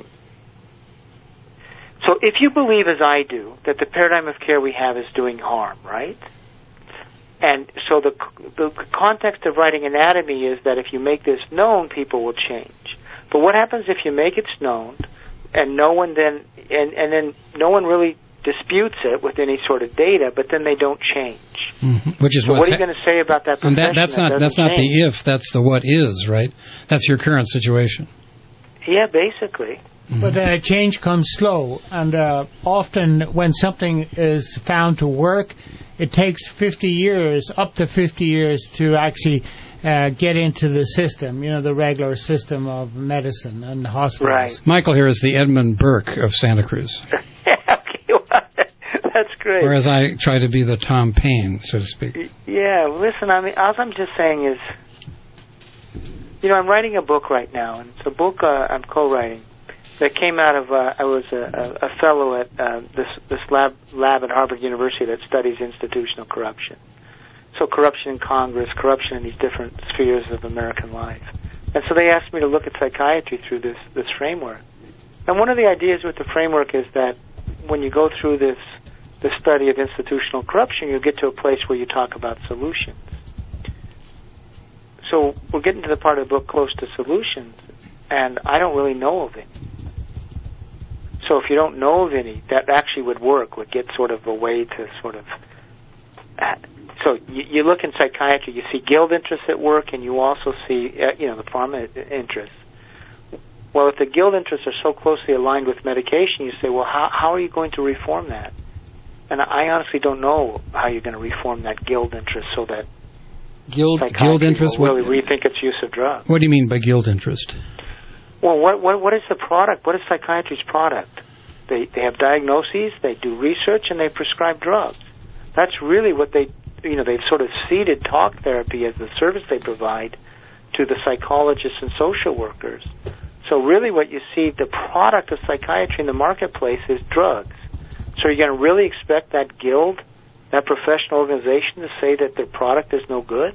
So if you believe, as I do, that the paradigm of care we have is doing harm, right? And so the the context of writing anatomy is that if you make this known, people will change. But what happens if you make it known, and no one then, and, and then no one really disputes it with any sort of data, but then they don't change? Mm-hmm. Which is so what are you ha- going to say about that and profession? that, that's that not that's not change? the if, that's the what is, right? That's your current situation. Yeah, basically. Mm-hmm. But uh, change comes slow, and uh, often when something is found to work, it takes fifty years, up to fifty years, to actually uh, get into the system, you know, the regular system of medicine and hospitals. Right. Michael here is the Edmund Burke of Santa Cruz. Okay, well, that's great. Whereas I try to be the Tom Paine, so to speak. Yeah, listen, I mean, all I'm just saying is, you know, I'm writing a book right now, and it's a book uh, I'm co-writing that came out of, uh, I was a, a, a fellow at uh, this this lab lab at Harvard University that studies institutional corruption. So corruption in Congress, corruption in these different spheres of American life. And so they asked me to look at psychiatry through this, this framework. And one of the ideas with the framework is that when you go through this, this study of institutional corruption, you get to a place where you talk about solutions. So we're getting to the part of the book close to solutions, and I don't really know of any. So if you don't know of any that actually would work, would get sort of a way to sort of... Uh, so you, you look in psychiatry, you see guild interests at work, and you also see, uh, you know, the pharma interests. Well, if the guild interests are so closely aligned with medication, you say, well, how, how are you going to reform that? And I honestly don't know how you're going to reform that guild interest so that Guild guild interest. Will really what, rethink its use of drugs. What do you mean by guild interest? Well, what what what is the product? What is psychiatry's product? They they have diagnoses, they do research, and they prescribe drugs. That's really what they, you know, they've sort of ceded talk therapy as the service they provide to the psychologists and social workers. So really what you see, the product of psychiatry in the marketplace is drugs. So you're going to really expect that guild, that professional organization, to say that their product is no good?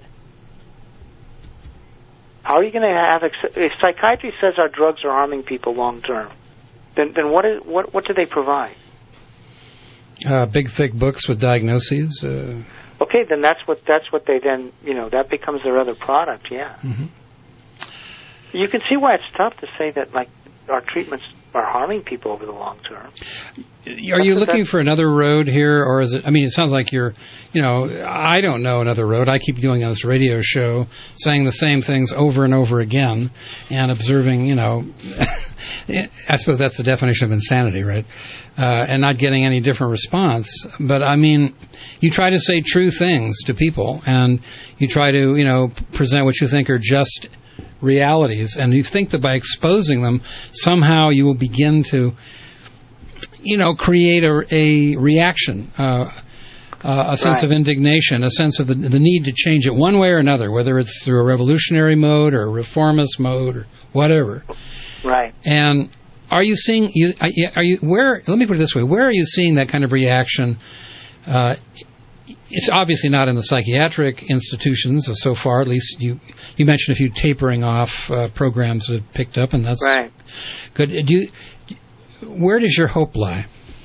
How are you going to have, if psychiatry says our drugs are harming people long term, then then what is what what do they provide? Uh, big thick books with diagnoses. Uh... Okay, then that's what that's what they then, you know, that becomes their other product. Yeah. Mm-hmm. You can see why it's tough to say that, like, our treatments are harming people over the long term. Are you looking for another road here, or is it, I mean, it sounds like you're, you know, I don't know another road. I keep doing on this radio show, saying the same things over and over again, and observing, you know, I suppose that's the definition of insanity, right? Uh, and not getting any different response. But, I mean, you try to say true things to people, and you try to, you know, present what you think are just realities, and you think that by exposing them, somehow you will begin to, you know, create a, a reaction, uh, uh, a sense right. of indignation, a sense of the, the need to change it one way or another, whether it's through a revolutionary mode or a reformist mode or whatever. Right. And are you seeing, you, are you, where, let me put it this way, where are you seeing that kind of reaction? Uh, It's obviously not in the psychiatric institutions so far. At least you you mentioned a few tapering off uh, programs that have picked up, and that's right. good. Do you, where does your hope lie?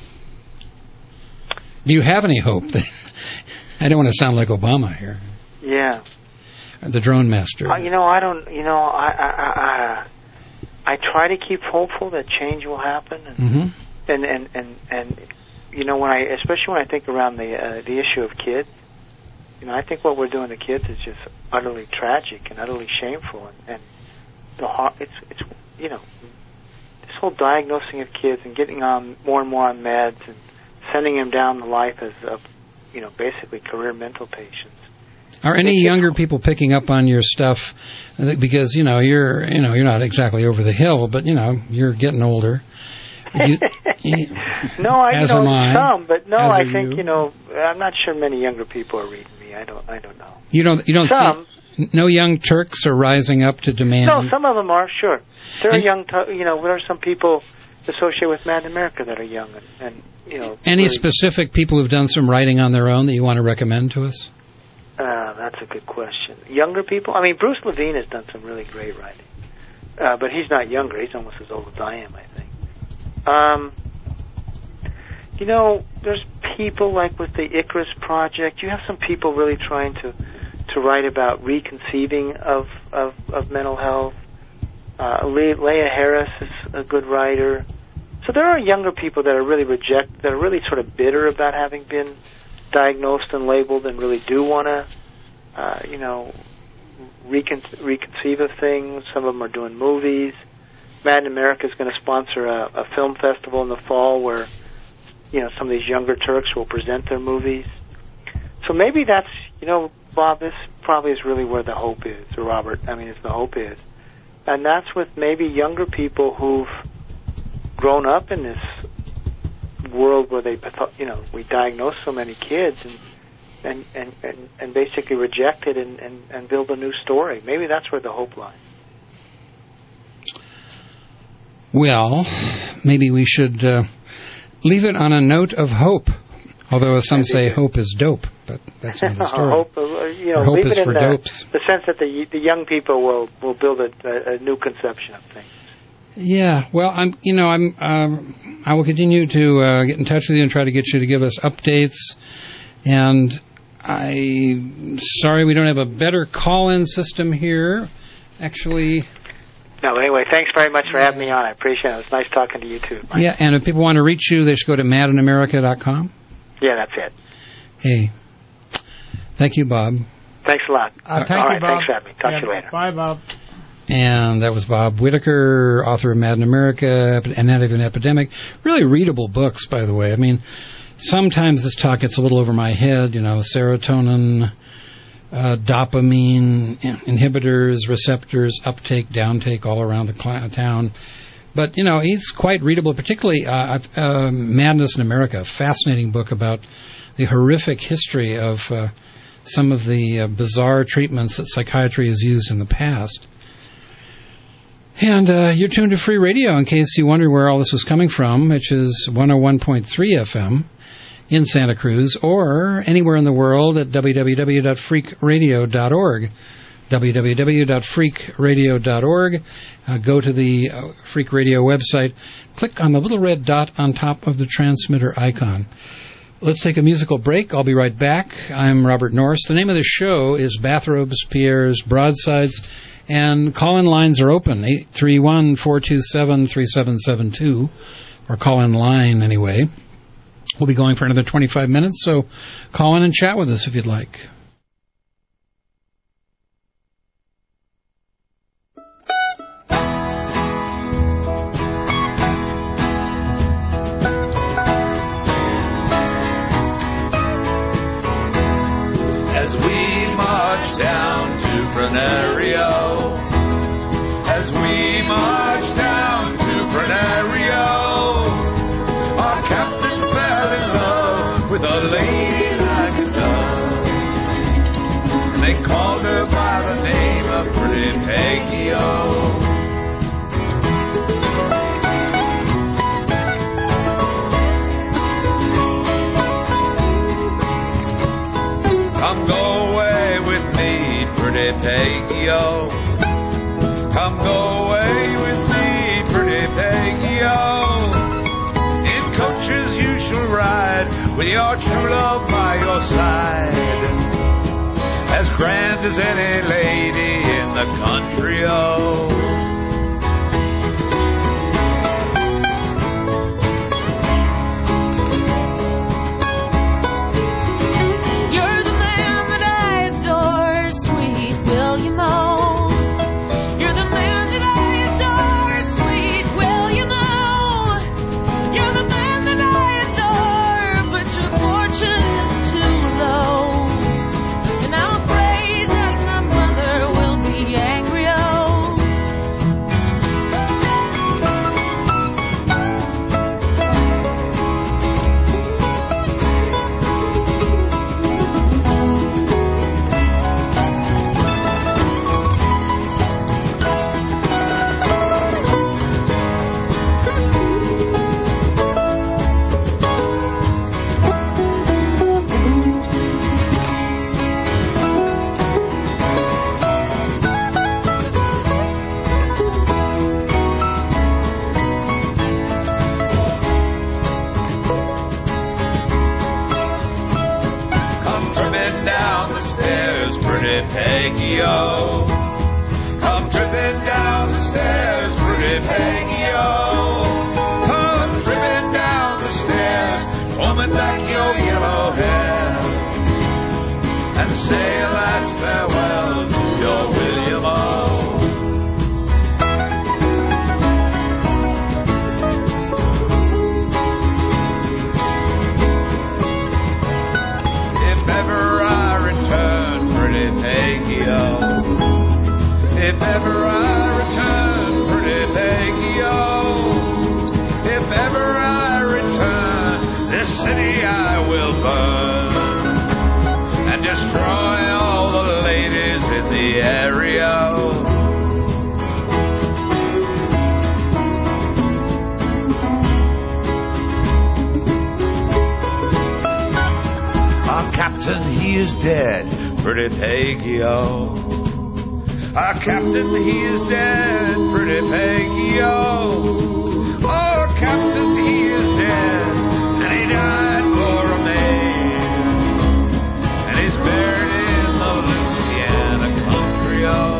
Do you have any hope? I don't want to sound like Obama here. Yeah. The drone master. Uh, you know, I don't. You know, I I, I I try to keep hopeful that change will happen, and mm-hmm. and, and and and. You know, when I, especially when I think around the uh, the issue of kids, you know, I think what we're doing to kids is just utterly tragic and utterly shameful, and, and the it's it's you know, this whole diagnosing of kids and getting on more and more on meds and sending them down the life as of, you know, basically career mental patients. Are any younger people picking up on your stuff? Because you know you're you know you're not exactly over the hill, but you know you're getting older. You, you, no, I as you know I, some, but no, I think you. you know I'm not sure many younger people are reading me. I don't, I don't know. You don't, you don't some, see no young Turks are rising up to demand. No, some of them are sure. There are and, young, you know, there are some people associated with Mad in America that are young, and, and you know. Any really, specific people who've done some writing on their own that you want to recommend to us? Uh, that's a good question. Younger people? I mean, Bruce Levine has done some really great writing, uh, but he's not younger. He's almost as old as I am, I think. Um, you know, there's people like with the Icarus Project. You have some people really trying to to write about reconceiving of of, of mental health. Uh, Le- Leah Harris is a good writer. So there are younger people that are really reject, that are really sort of bitter about having been diagnosed and labeled, and really do want to, uh, you know, recon- reconceive of things. Some of them are doing movies. Mad in America is going to sponsor a, a film festival in the fall where, you know, some of these younger Turks will present their movies. So maybe that's, you know, Bob, this probably is really where the hope is, or Robert, I mean, it's the hope is. And that's with maybe younger people who've grown up in this world where they, you know, we diagnose so many kids and and, and, and, and basically reject it and, and, and build a new story. Maybe that's where the hope lies. Well, maybe we should uh, leave it on a note of hope. Although, as some maybe say, hope is dope, but that's another story. hope, uh, you know, hope leave is it in for the, dopes. The sense that the the young people will, will build a, a, a new conception of things. Yeah, well, I'm, you know, I'm, um, I will continue to uh, get in touch with you and try to get you to give us updates. And I'm sorry we don't have a better call-in system here. Actually. No, anyway, thanks very much for having me on. I appreciate it. It was nice talking to you, too. Mike. Yeah, and if people want to reach you, they should go to mad in america dot com. Yeah, that's it. Hey. Thank you, Bob. Thanks a lot. Uh, thank All you, right, Bob. thanks for having me. Talk yeah, to you later. Bye, Bob. And that was Bob Whitaker, author of Mad in America, Anatomy of an Epidemic. Really readable books, by the way. I mean, sometimes this talk gets a little over my head, you know, serotonin, uh, dopamine inhibitors, receptors, uptake, downtake all around the cl- town. But, you know, he's quite readable, particularly uh, uh, Madness in America, a fascinating book about the horrific history of uh, some of the uh, bizarre treatments that psychiatry has used in the past. And uh, you're tuned to Free Radio, in case you wonder where all this was coming from, which is one oh one point three F M in Santa Cruz, or anywhere in the world at w w w dot freak radio dot org. w w w dot freak radio dot org. Uh, go to the uh, Freak Radio website. Click on the little red dot on top of the transmitter icon. Let's take a musical break. I'll be right back. I'm Robert Norris. The name of the show is Bathrobes, Pierres, Broadsides, and call-in lines are open, eight three one, four two seven, three seven seven two, or call-in line anyway. We'll be going for another twenty-five minutes, so call in and chat with us if you'd like. Down to Frenario, as we march down to Frenario, our captain fell in love with a lady like a dove, and they called her by the name of Pretty Peggy O. Come go away with me, Pretty Peggy-O. Come go away with me, Pretty Peggy-O. In coaches you shall ride, with your true love by your side, as grand as any lady in the country-o. Peggy-O, come tripping down the stairs, Pretty Peggy-O. Come tripping down the stairs, woman back your yellow hair, and say a last farewell to your William-O. If ever I return, Pretty Peggy-O, if ever I return, Pretty Peggy-O, if ever I return, this city I will burn and destroy all the ladies in the area. Our captain, he is dead, Pretty Peggy-O. Our captain, he is dead, Pretty Peggy-O. Our captain, he is dead, and he died for a maid, and he's buried in the Louisiana country-o.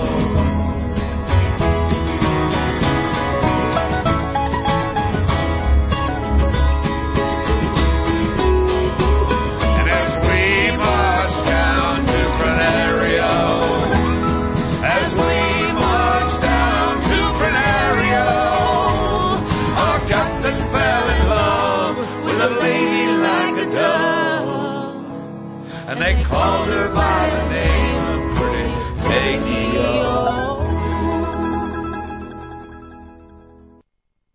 And as we march down to Frenario, as we march down to Frenario, our captain fell in love with a lady like a dove, and they called her by the name of Pretty Peggy-O.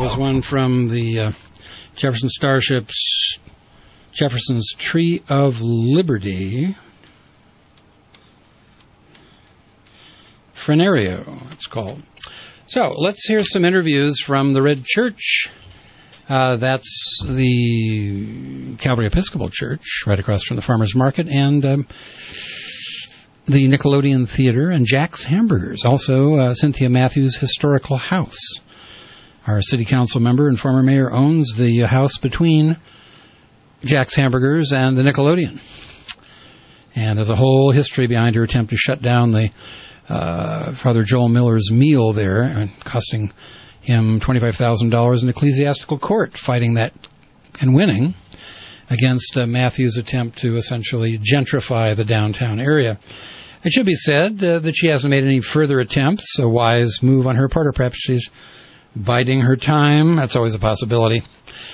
was one from the uh, Jefferson Starship's Jefferson's Tree of Liberty. Frenario, it's called. So let's hear some interviews from the Red Church. Uh, that's the Calvary Episcopal Church, right across from the Farmers Market, and um, the Nickelodeon Theater, and Jack's Hamburgers. Also, uh, Cynthia Matthews' Historical House. Our city council member and former mayor owns the house between Jack's Hamburgers and the Nickelodeon. And there's a whole history behind her attempt to shut down the uh, Father Joel Miller's meal there, costing him twenty-five thousand dollars in ecclesiastical court, fighting that and winning against uh, Matthews' attempt to essentially gentrify the downtown area. It should be said uh, that she hasn't made any further attempts, a wise move on her part, or perhaps she's biding her time. That's always a possibility.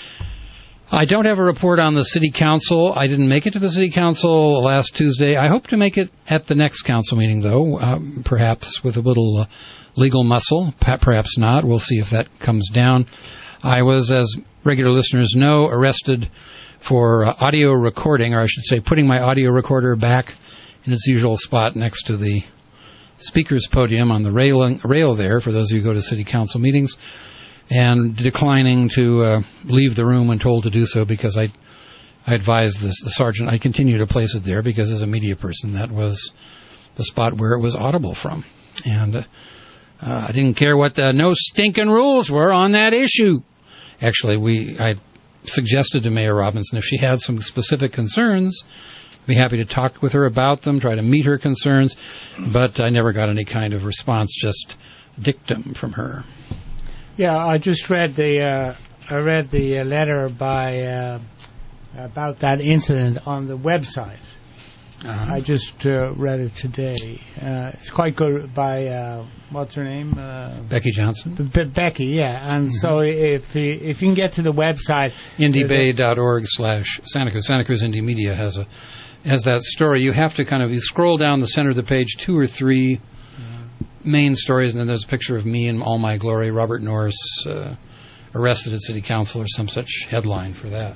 I don't have a report on the city council. I didn't make it to the city council last Tuesday. I hope to make it at the next council meeting, though, uh, perhaps with a little uh, legal muscle, perhaps not. We'll see if that comes down. I was, as regular listeners know, arrested for uh, audio recording, or I should say putting my audio recorder back in its usual spot next to the speaker's podium on the rail, rail there, for those of you who go to city council meetings, and declining to uh, leave the room when told to do so, because I I advised this, the sergeant I continue to place it there because as a media person that was the spot where it was audible from. And uh, uh, I didn't care what the no stinking rules were on that issue. Actually, we I suggested to Mayor Robinson if she had some specific concerns, I'd be happy to talk with her about them, try to meet her concerns, but I never got any kind of response, just dictum from her. Yeah, I just read the uh, I read the uh, letter by uh, about that incident on the website. Uh-huh. I just uh, read it today. Uh, it's quite good by uh, what's her name? Uh, Becky Johnson. Be- Becky, yeah. And mm-hmm. so if you, if you can get to the website, indie bay dot org slash Santa Cruz. Santa Cruz Indie Media has a has that story. You have to kind of you scroll down the center of the page, two or three main stories, and then there's a picture of me in all my glory, Robert Norris uh, arrested at city council, or some such headline for that.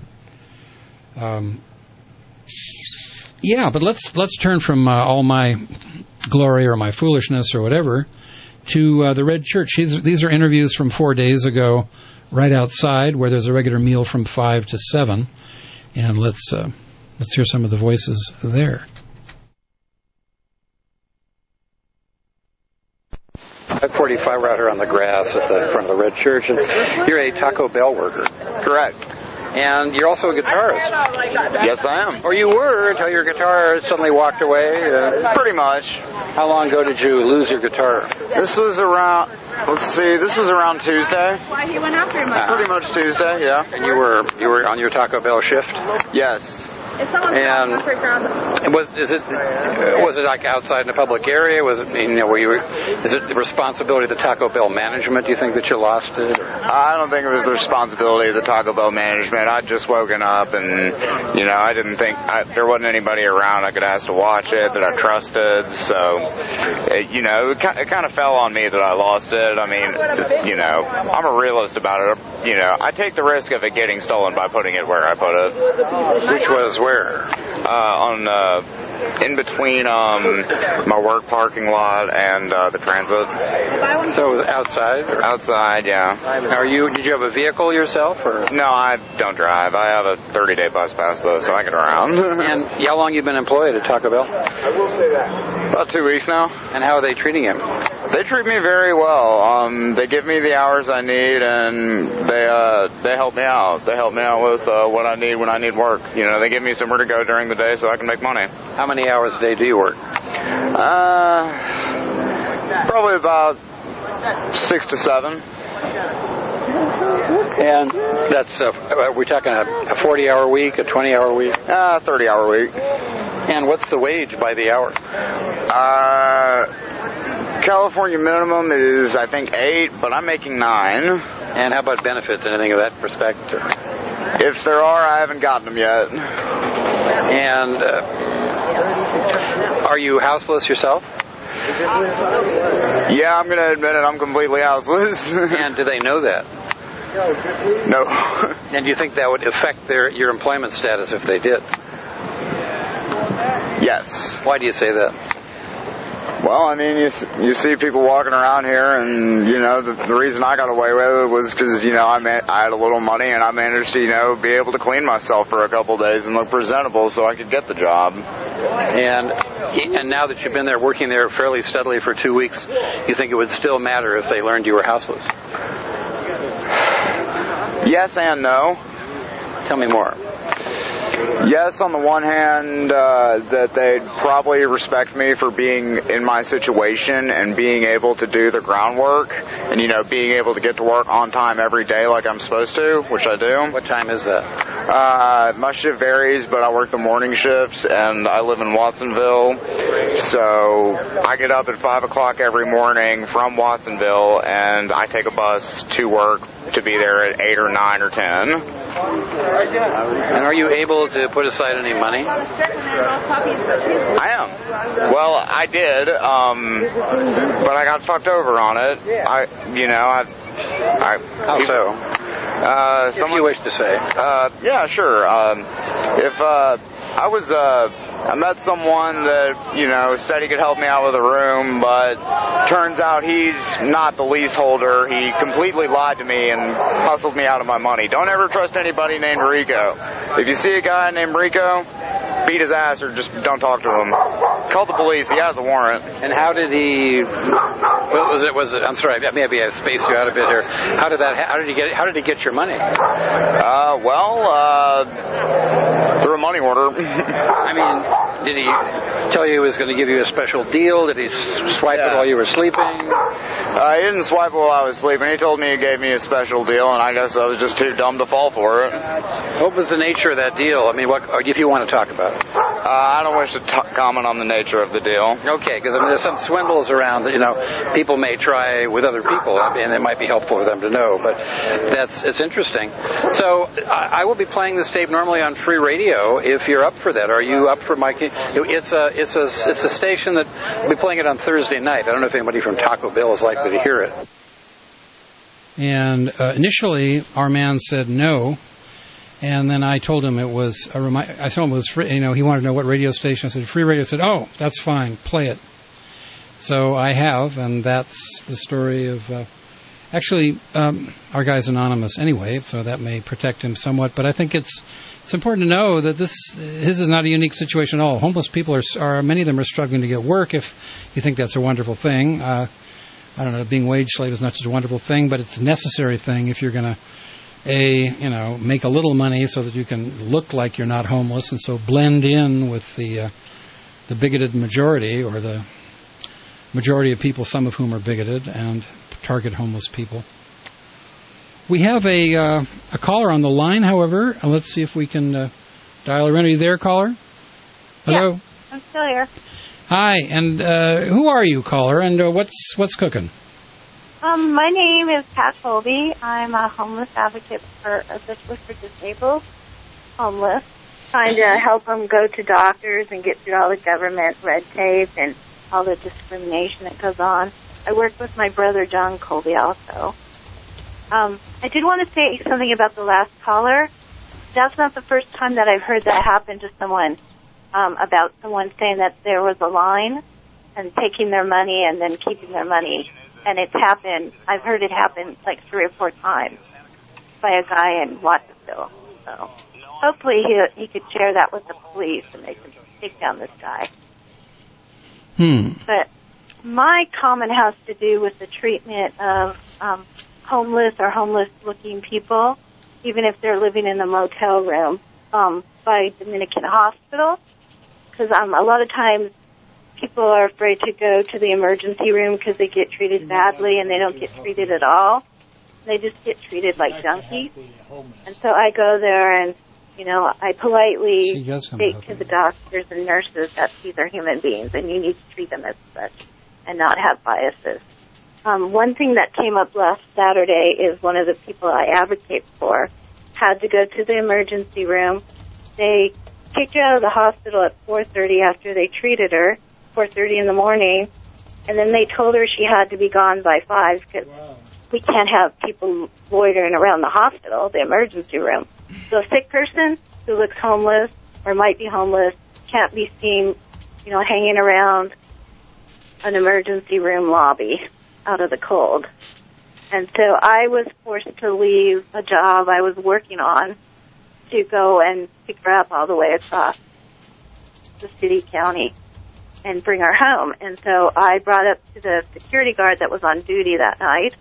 Um, yeah, but let's let's turn from uh, all my glory or my foolishness or whatever to uh, the Red Church. These, these are interviews from four days ago, right outside, where there's a regular meal from five to seven, and let's uh, let's hear some of the voices there. five forty-five right here on the grass at the front of the Red Church, and you're a Taco Bell worker. Correct. And you're also a guitarist. Yes, I am. Or you were until your guitar suddenly walked away. Uh, Pretty much. How long ago did you lose your guitar? This was around, let's see, this was around Tuesday. Why he went after him? Uh, Pretty much Tuesday, yeah. And you were you were on your Taco Bell shift? Yes. And was is it was it like outside in a public area? Was it you know were you is it the responsibility of the Taco Bell management? Do you think that you lost it? I don't think it was the responsibility of the Taco Bell management. I'd just woken up and you know I didn't think I, there wasn't anybody around I could ask to watch it that I trusted. So it, you know it, it kind of fell on me that I lost it. I mean you know I'm a realist about it. You know I take the risk of it getting stolen by putting it where I put it, which was where. Uh, on uh, in between um, my work parking lot and uh, the transit. So outside? Or? Outside, yeah. Are you? Did you have a vehicle yourself, or? No, I don't drive. I have a thirty-day bus pass though, so I get around. And how long you been employed at Taco Bell? I will say that. About two weeks now. And how are they treating you? They treat me very well. Um, they give me the hours I need, and they uh, they help me out. They help me out with uh, what I need when I need work. You know, they give me somewhere to go during the day so I can make money. How many hours a day do you work? Uh, probably about six to seven. And that's uh, are we talking a forty-hour week, a twenty-hour week? Uh, thirty-hour week. And what's the wage by the hour? Uh, California minimum is I think eight, but I'm making nine. And how about benefits? Anything of that perspective? If there are, I haven't gotten them yet. And uh, are you houseless yourself? Yeah, I'm going to admit it. I'm completely houseless. And do they know that? No. And do you think that would affect their your employment status if they did? Yes. Why do you say that? Well, I mean, you you see people walking around here, and, you know, the, the reason I got away with it was because, you know, I, man, I had a little money, and I managed to, you know, be able to clean myself for a couple days and look presentable so I could get the job. And and now that you've been there, working there fairly steadily for two weeks, you think it would still matter if they learned you were houseless? Yes and no. Tell me more. Yes, on the one hand, uh, that they'd probably respect me for being in my situation and being able to do the groundwork and, you know, being able to get to work on time every day like I'm supposed to, which I do. What time is that? Uh, my shift varies, but I work the morning shifts, and I live in Watsonville, so I get up at five o'clock every morning from Watsonville, and I take a bus to work to be there at eight or nine or ten. And are you able to put aside any money? I am. Well, I did, um, but I got fucked over on it. I, you know, I... I How so? Uh, if someone, you wish to say. Uh, yeah, sure. Um, if, uh, I was, uh, I met someone that, you know, said he could help me out with a room, but turns out he's not the leaseholder. He completely lied to me and hustled me out of my money. Don't ever trust anybody named Rico. If you see a guy named Rico, beat his ass or just don't talk to him. Call the police. He has a warrant. And how did he? What was it? Was it? I'm sorry. Maybe I spaced you out a bit here. How did that? How did he get? How did he get your money? Uh, well, uh, through a money order. I mean, did he tell you he was going to give you a special deal? Did he swipe yeah. it while you were sleeping? Uh, he didn't swipe it while I was sleeping. He told me he gave me a special deal, and I guess I was just too dumb to fall for it. What was the nature of that deal? I mean, what if you want to talk about it? Uh, I don't wish to t- comment on the nature of the deal. Okay, because I mean, there's some swindles around that, you know, people may try with other people, and it might be helpful for them to know, but that's it's interesting. So I, I will be playing this tape normally on free radio if you're up for that. Are you up for my... It's a, it's a, it's a station that will be playing it on Thursday night. I don't know if anybody from Taco Bell is likely to hear it. And uh, initially, our man said no. And then I told him it was a remi- I told him it was free. You know, he wanted to know what radio station. I said free radio. I said, oh, that's fine, play it. So I have, and that's the story of. Uh, actually, um, our guy's anonymous anyway, so that may protect him somewhat. But I think it's it's important to know that this his is not a unique situation at all. Homeless people are, are many of them are struggling to get work. If you think that's a wonderful thing, uh, I don't know. Being wage slave is not just a wonderful thing, but it's a necessary thing if you're going to. A, you know, make a little money so that you can look like you're not homeless and so blend in with the uh, the bigoted majority or the majority of people, some of whom are bigoted and target homeless people. We have a uh, a caller on the line, however. Uh, let's see if we can uh, dial her in. Are you there, caller? Hello? Yeah, I'm still here. Hi, and uh, who are you, caller, and uh, what's what's cooking? Um, my name is Pat Colby. I'm a homeless advocate for, especially for disabled homeless, trying to help them go to doctors and get through all the government red tape and all the discrimination that goes on. I work with my brother, John Colby, also. Um, I did want to say something about the last caller. That's not the first time that I've heard that happen to someone, um, about someone saying that there was a line and taking their money and then keeping their money. And it's happened, I've heard it happen like three or four times by a guy in Watsonville. So hopefully he he could share that with the police and they could take down this guy. Hmm. But my comment has to do with the treatment of um, homeless or homeless-looking people, even if they're living in a motel room, um, by Dominican Hospital. Because um, a lot of times, people are afraid to go to the emergency room because they get treated badly and they don't get treated at all. They just get treated like junkies. And so I go there and, you know, I politely state to the doctors and nurses that these are human beings and you need to treat them as such and not have biases. Um, one thing that came up last Saturday is one of the people I advocate for had to go to the emergency room. They kicked her out of the hospital at four thirty after they treated her. four thirty in the morning, and then they told her she had to be gone by five because wow. we can't have people loitering around the hospital, the emergency room. So a sick person who looks homeless or might be homeless can't be seen, you know, hanging around an emergency room lobby out of the cold. And so I was forced to leave a job I was working on to go and pick her up all the way across the city, county, and bring her home. And so I brought up to the security guard that was on duty that night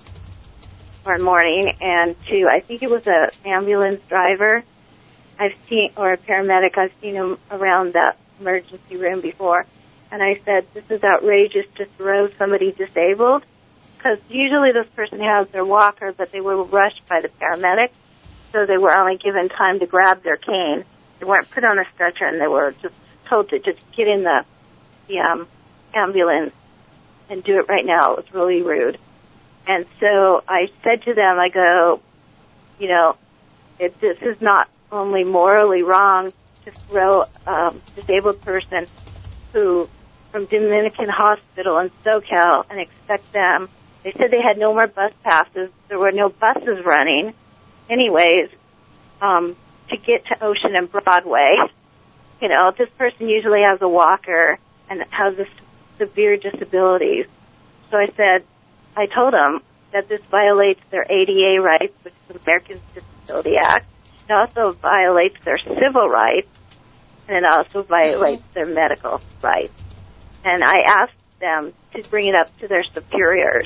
or morning, and to, I think it was a ambulance driver I've seen, or a paramedic, I've seen him around that emergency room before. And I said, this is outrageous to throw somebody disabled, because usually this person has their walker, but they were rushed by the paramedic, so they were only given time to grab their cane. They weren't put on a stretcher, and they were just told to just get in the, the um, ambulance and do it right now. It was really rude. And so I said to them, I go, you know, it, this is not only morally wrong to throw a um, disabled person who from Dominican Hospital in SoCal and expect them. They said they had no more bus passes. There were no buses running anyways um, to get to Ocean and Broadway. You know, this person usually has a walker and has a severe disabilities. So I said, I told them that this violates their A D A rights, which is the Americans with Disability Act. It also violates their civil rights, and it also violates their medical rights. And I asked them to bring it up to their superiors.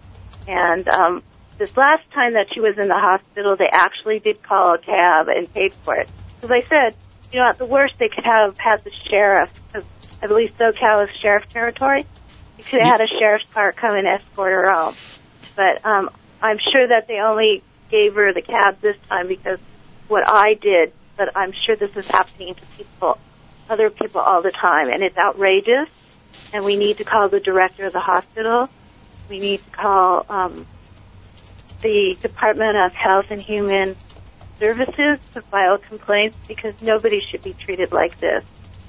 And um, this last time that she was in the hospital, they actually did call a cab and paid for it. Because I said, you know, at the worst, they could have had the sheriff, because I believe SoCal is sheriff territory. You could have had a sheriff's car come and escort her home. But um, I'm sure that they only gave her the cab this time because what I did, but I'm sure this is happening to people, other people all the time, and it's outrageous. And we need to call the director of the hospital. We need to call um, the Department of Health and Human Services to file complaints, because nobody should be treated like this.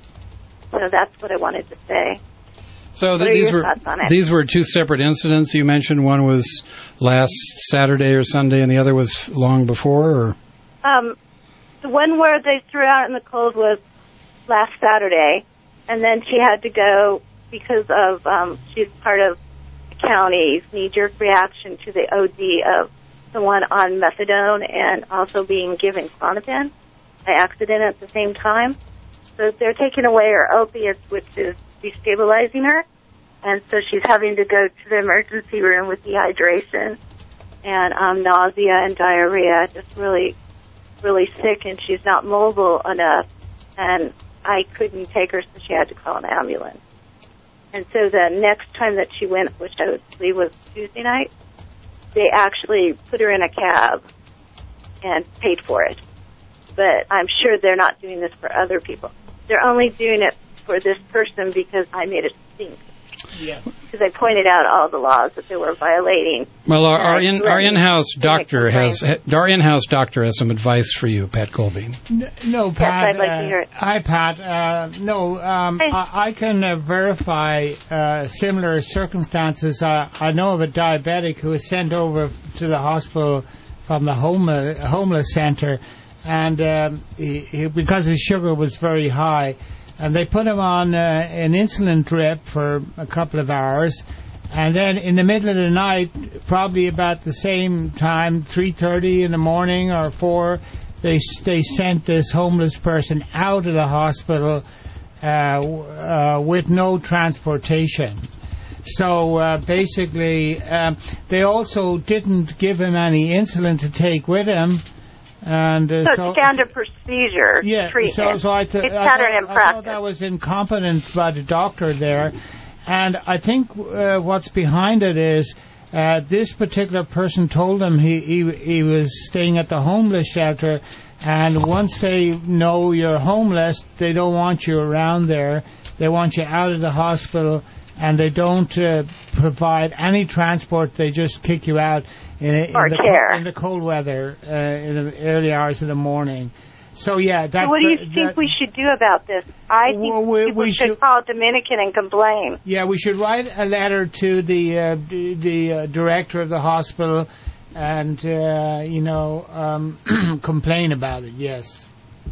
So that's what I wanted to say. So th- these were these were two separate incidents you mentioned. One was last Saturday or Sunday, and the other was long before. Or? Um, the one where they threw out in the cold was last Saturday, and then she had to go because of um, she's part of the county's knee-jerk reaction to the O D of someone on methadone and also being given Klonopin by accident at the same time. So they're taking away her opiates, which is destabilizing her, and so she's having to go to the emergency room with dehydration and um, nausea and diarrhea, just really, really sick, and she's not mobile enough, and I couldn't take her, so she had to call an ambulance. And so the next time that she went, which I would believe was Tuesday night, they actually put her in a cab and paid for it. But I'm sure they're not doing this for other people. They're only doing it for this person because I made it stink. Yeah. Because I pointed out all the laws that they were violating. Well, our, our, in, our in-house doctor has our in-house doctor has some advice for you, Pat Colby. No, Pat. Yes, I'd like to hear it. Uh, hi, Pat. Uh, no, um, I, I can uh, verify uh, similar circumstances. Uh, I know of a diabetic who was sent over to the hospital from the home, uh, homeless center, and um, he, he, because his sugar was very high, and they put him on uh, an insulin drip for a couple of hours, and then in the middle of the night, probably about the same time, three thirty in the morning or four, they they sent this homeless person out of the hospital uh, uh, with no transportation. So uh, basically, um, they also didn't give him any insulin to take with him. And uh, so, so standard procedure yeah, treatment. So, so I th- it's I pattern thought, in practice. I thought that was incompetent by the doctor there. And I think uh, what's behind it is uh, this particular person told him he, he he was staying at the homeless shelter, and once they know you're homeless, they don't want you around there. They want you out of the hospital, and they don't uh, provide any transport. They just kick you out in, in, or the, care. in the cold weather uh, in the early hours of the morning. So yeah, that. So what do you that, think we should do about this? I think well, we, people we should, should call Dominican and complain. Yeah, we should write a letter to the uh, the, the uh, director of the hospital, and uh, you know um, complain about it. Yes.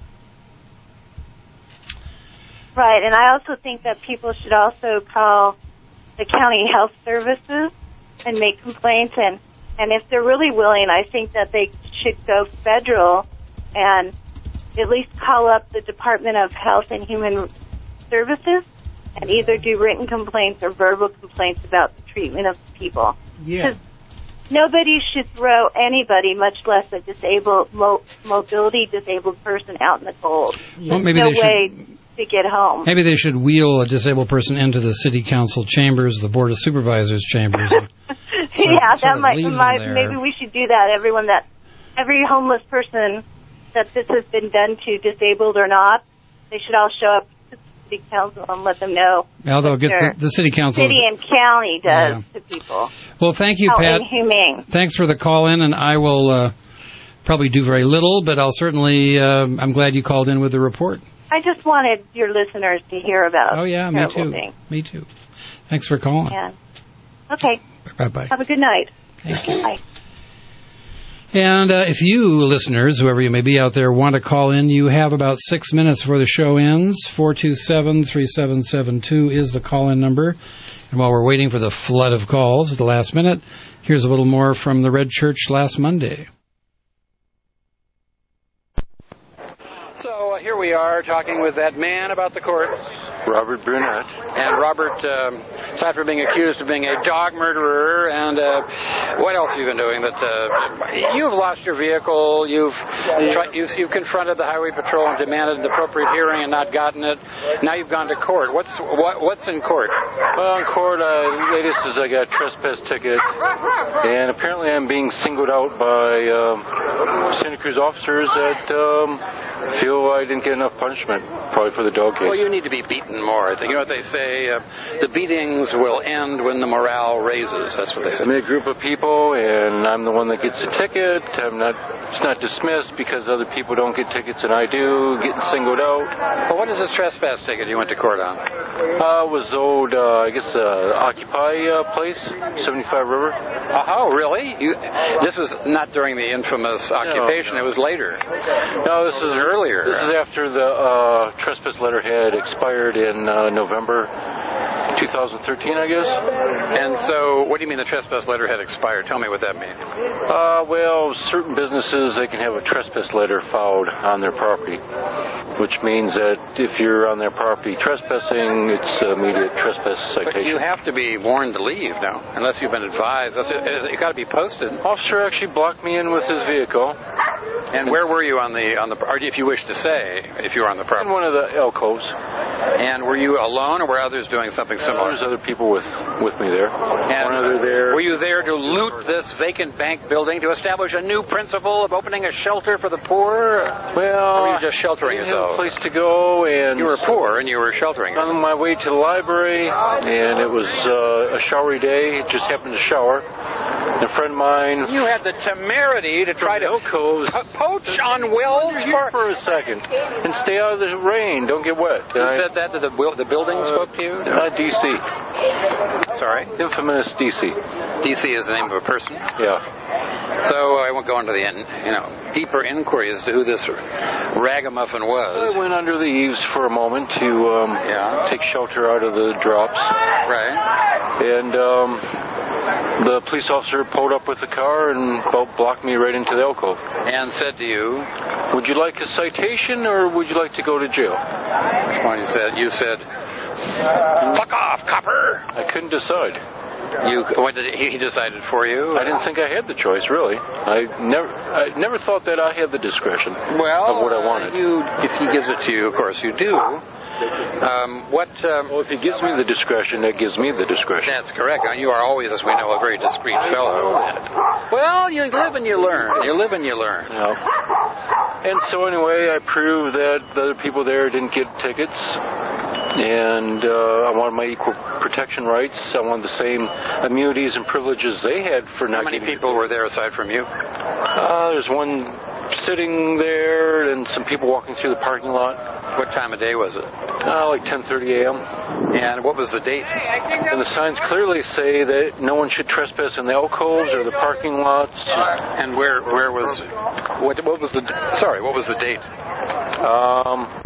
Right, and I also think that people should also call the county health services and make complaints, and and if they're really willing, I think that they should go federal and at least call up the Department of Health and Human Services and either do written complaints or verbal complaints about the treatment of people. Yeah. Nobody should throw anybody, much less a disabled, mo- mobility disabled person, out in the cold. Well, There's maybe no they way should, to get home. Maybe they should wheel a disabled person into the city council chambers, the board of supervisors chambers. yeah, sort that of might, leaves might them there. maybe we should do that. Everyone that, every homeless person that this has been done to, disabled or not, they should all show up to the city council and let them know. Although it gets the, the city council. City and county does Yeah. to people. Well, thank you, How Pat. inhumane. Thanks for the call in, and I will uh, probably do very little, but I'll certainly. Uh, I'm glad you called in with the report. I just wanted your listeners to hear about. Oh yeah, me terrible too. things. Me too. Thanks for calling. Yeah. Okay. Bye bye. Have a good night. Thank you. Bye. And uh, if you listeners, whoever you may be out there, want to call in, you have about six minutes before the show ends. four two seven, three seven seven two is the call-in number. And while we're waiting for the flood of calls at the last minute, here's a little more from the Red Church last Monday. So uh, here we are talking with that man about the court. Robert Brunette. And Robert, um, aside from being accused of being a dog murderer, and uh, what else have you been doing? That uh, you've lost your vehicle, you've, tried, you've you've confronted the highway patrol and demanded an appropriate hearing and not gotten it. Now you've gone to court. What's what, what's in court? Well, in court, uh, latest is I got a trespass ticket, and apparently I'm being singled out by um, Santa Cruz officers that um, feel I didn't get enough punishment, probably for the dog case. Well, you need to be beaten more. I think. You know what they say? Uh, the beatings will end when the morale raises. That's what they say. I'm in a group of people, and I'm the one that gets the ticket. I'm not. It's not dismissed because other people don't get tickets and I do, getting singled out. Well, what is this trespass ticket you went to court on? Uh, it was old, uh, I guess, uh, Occupy uh, place, seventy-five River. Uh, oh, really? You, this was not during the infamous occupation. No, no. It was later. No, this is earlier. This is after the uh, trespass letter had expired in uh, November two thousand thirteen, I guess. And so, what do you mean the trespass letter had expired? Tell me what that means. Uh, well, certain businesses, they can have a trespass letter filed on their property, which means that if you're on their property trespassing, it's immediate trespass citation. But you have to be warned to leave, no? Unless you've been advised. That's it, it's got to be posted. Officer actually blocked me in with his vehicle. And where were you on the, on the, or if you wish to say, if you were on the property? In one of the alcoves. And were you alone, or were others doing something similar? There's other people with, with me there. And one other there. Were you there to loot this vacant bank building, to establish a new principle of opening a shelter for the poor? Well, or were you just sheltering I didn't yourself? have a place to go, and you were poor, and you were sheltering yourself. On my way to the library, and it was uh, a showery day. It just happened to shower. A friend of mine. You had the temerity to try to po- poach on Will's here for a second and stay out of the rain. Don't get wet. Who I, said that? Did the, the building uh, spoke to you? Uh, D C. Sorry? Infamous D C. D C is the name of a person? Yeah. So I won't go into the you know deeper inquiry as to who this ragamuffin was. I went under the eaves for a moment to um, yeah. take shelter out of the drops. Right. And um, the police officer pulled up with the car and blocked me right into the alcove. And said to you, would you like a citation or would you like to go to jail? Which one you said? You said, fuck off, copper! I couldn't decide. You what did he, he decided for you? I didn't think I had the choice, really. I never, I never thought that I had the discretion well, of what I wanted. You, if he gives it to you, of course you do. Um, what? Um, well, if he gives me the discretion, that gives me the discretion. That's correct. You are always, as we know, a very discreet fellow. Well, you live and you learn. You live and you learn. Yeah. And so anyway, I proved that the other people there didn't get tickets. And uh, I wanted my equal protection rights. I wanted the same immunities and privileges they had for not. How many getting people were there aside from you? Uh, there's one sitting there and some people walking through the parking lot. What time of day was it? Uh, like ten thirty a.m. And what was the date? And the signs clearly say that no one should trespass in the alcoves or the parking lots. And where where was what what was the sorry what was the date? Um.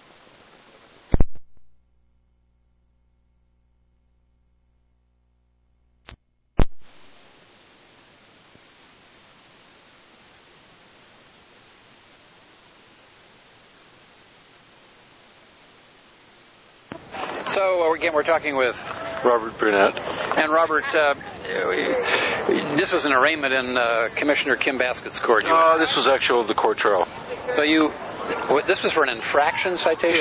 So again, we're talking with Robert Burnett. And Robert, uh, this was an arraignment in uh, Commissioner Kim Baskett's court. Uh, this was actually the court trial. So you, this was for an infraction citation?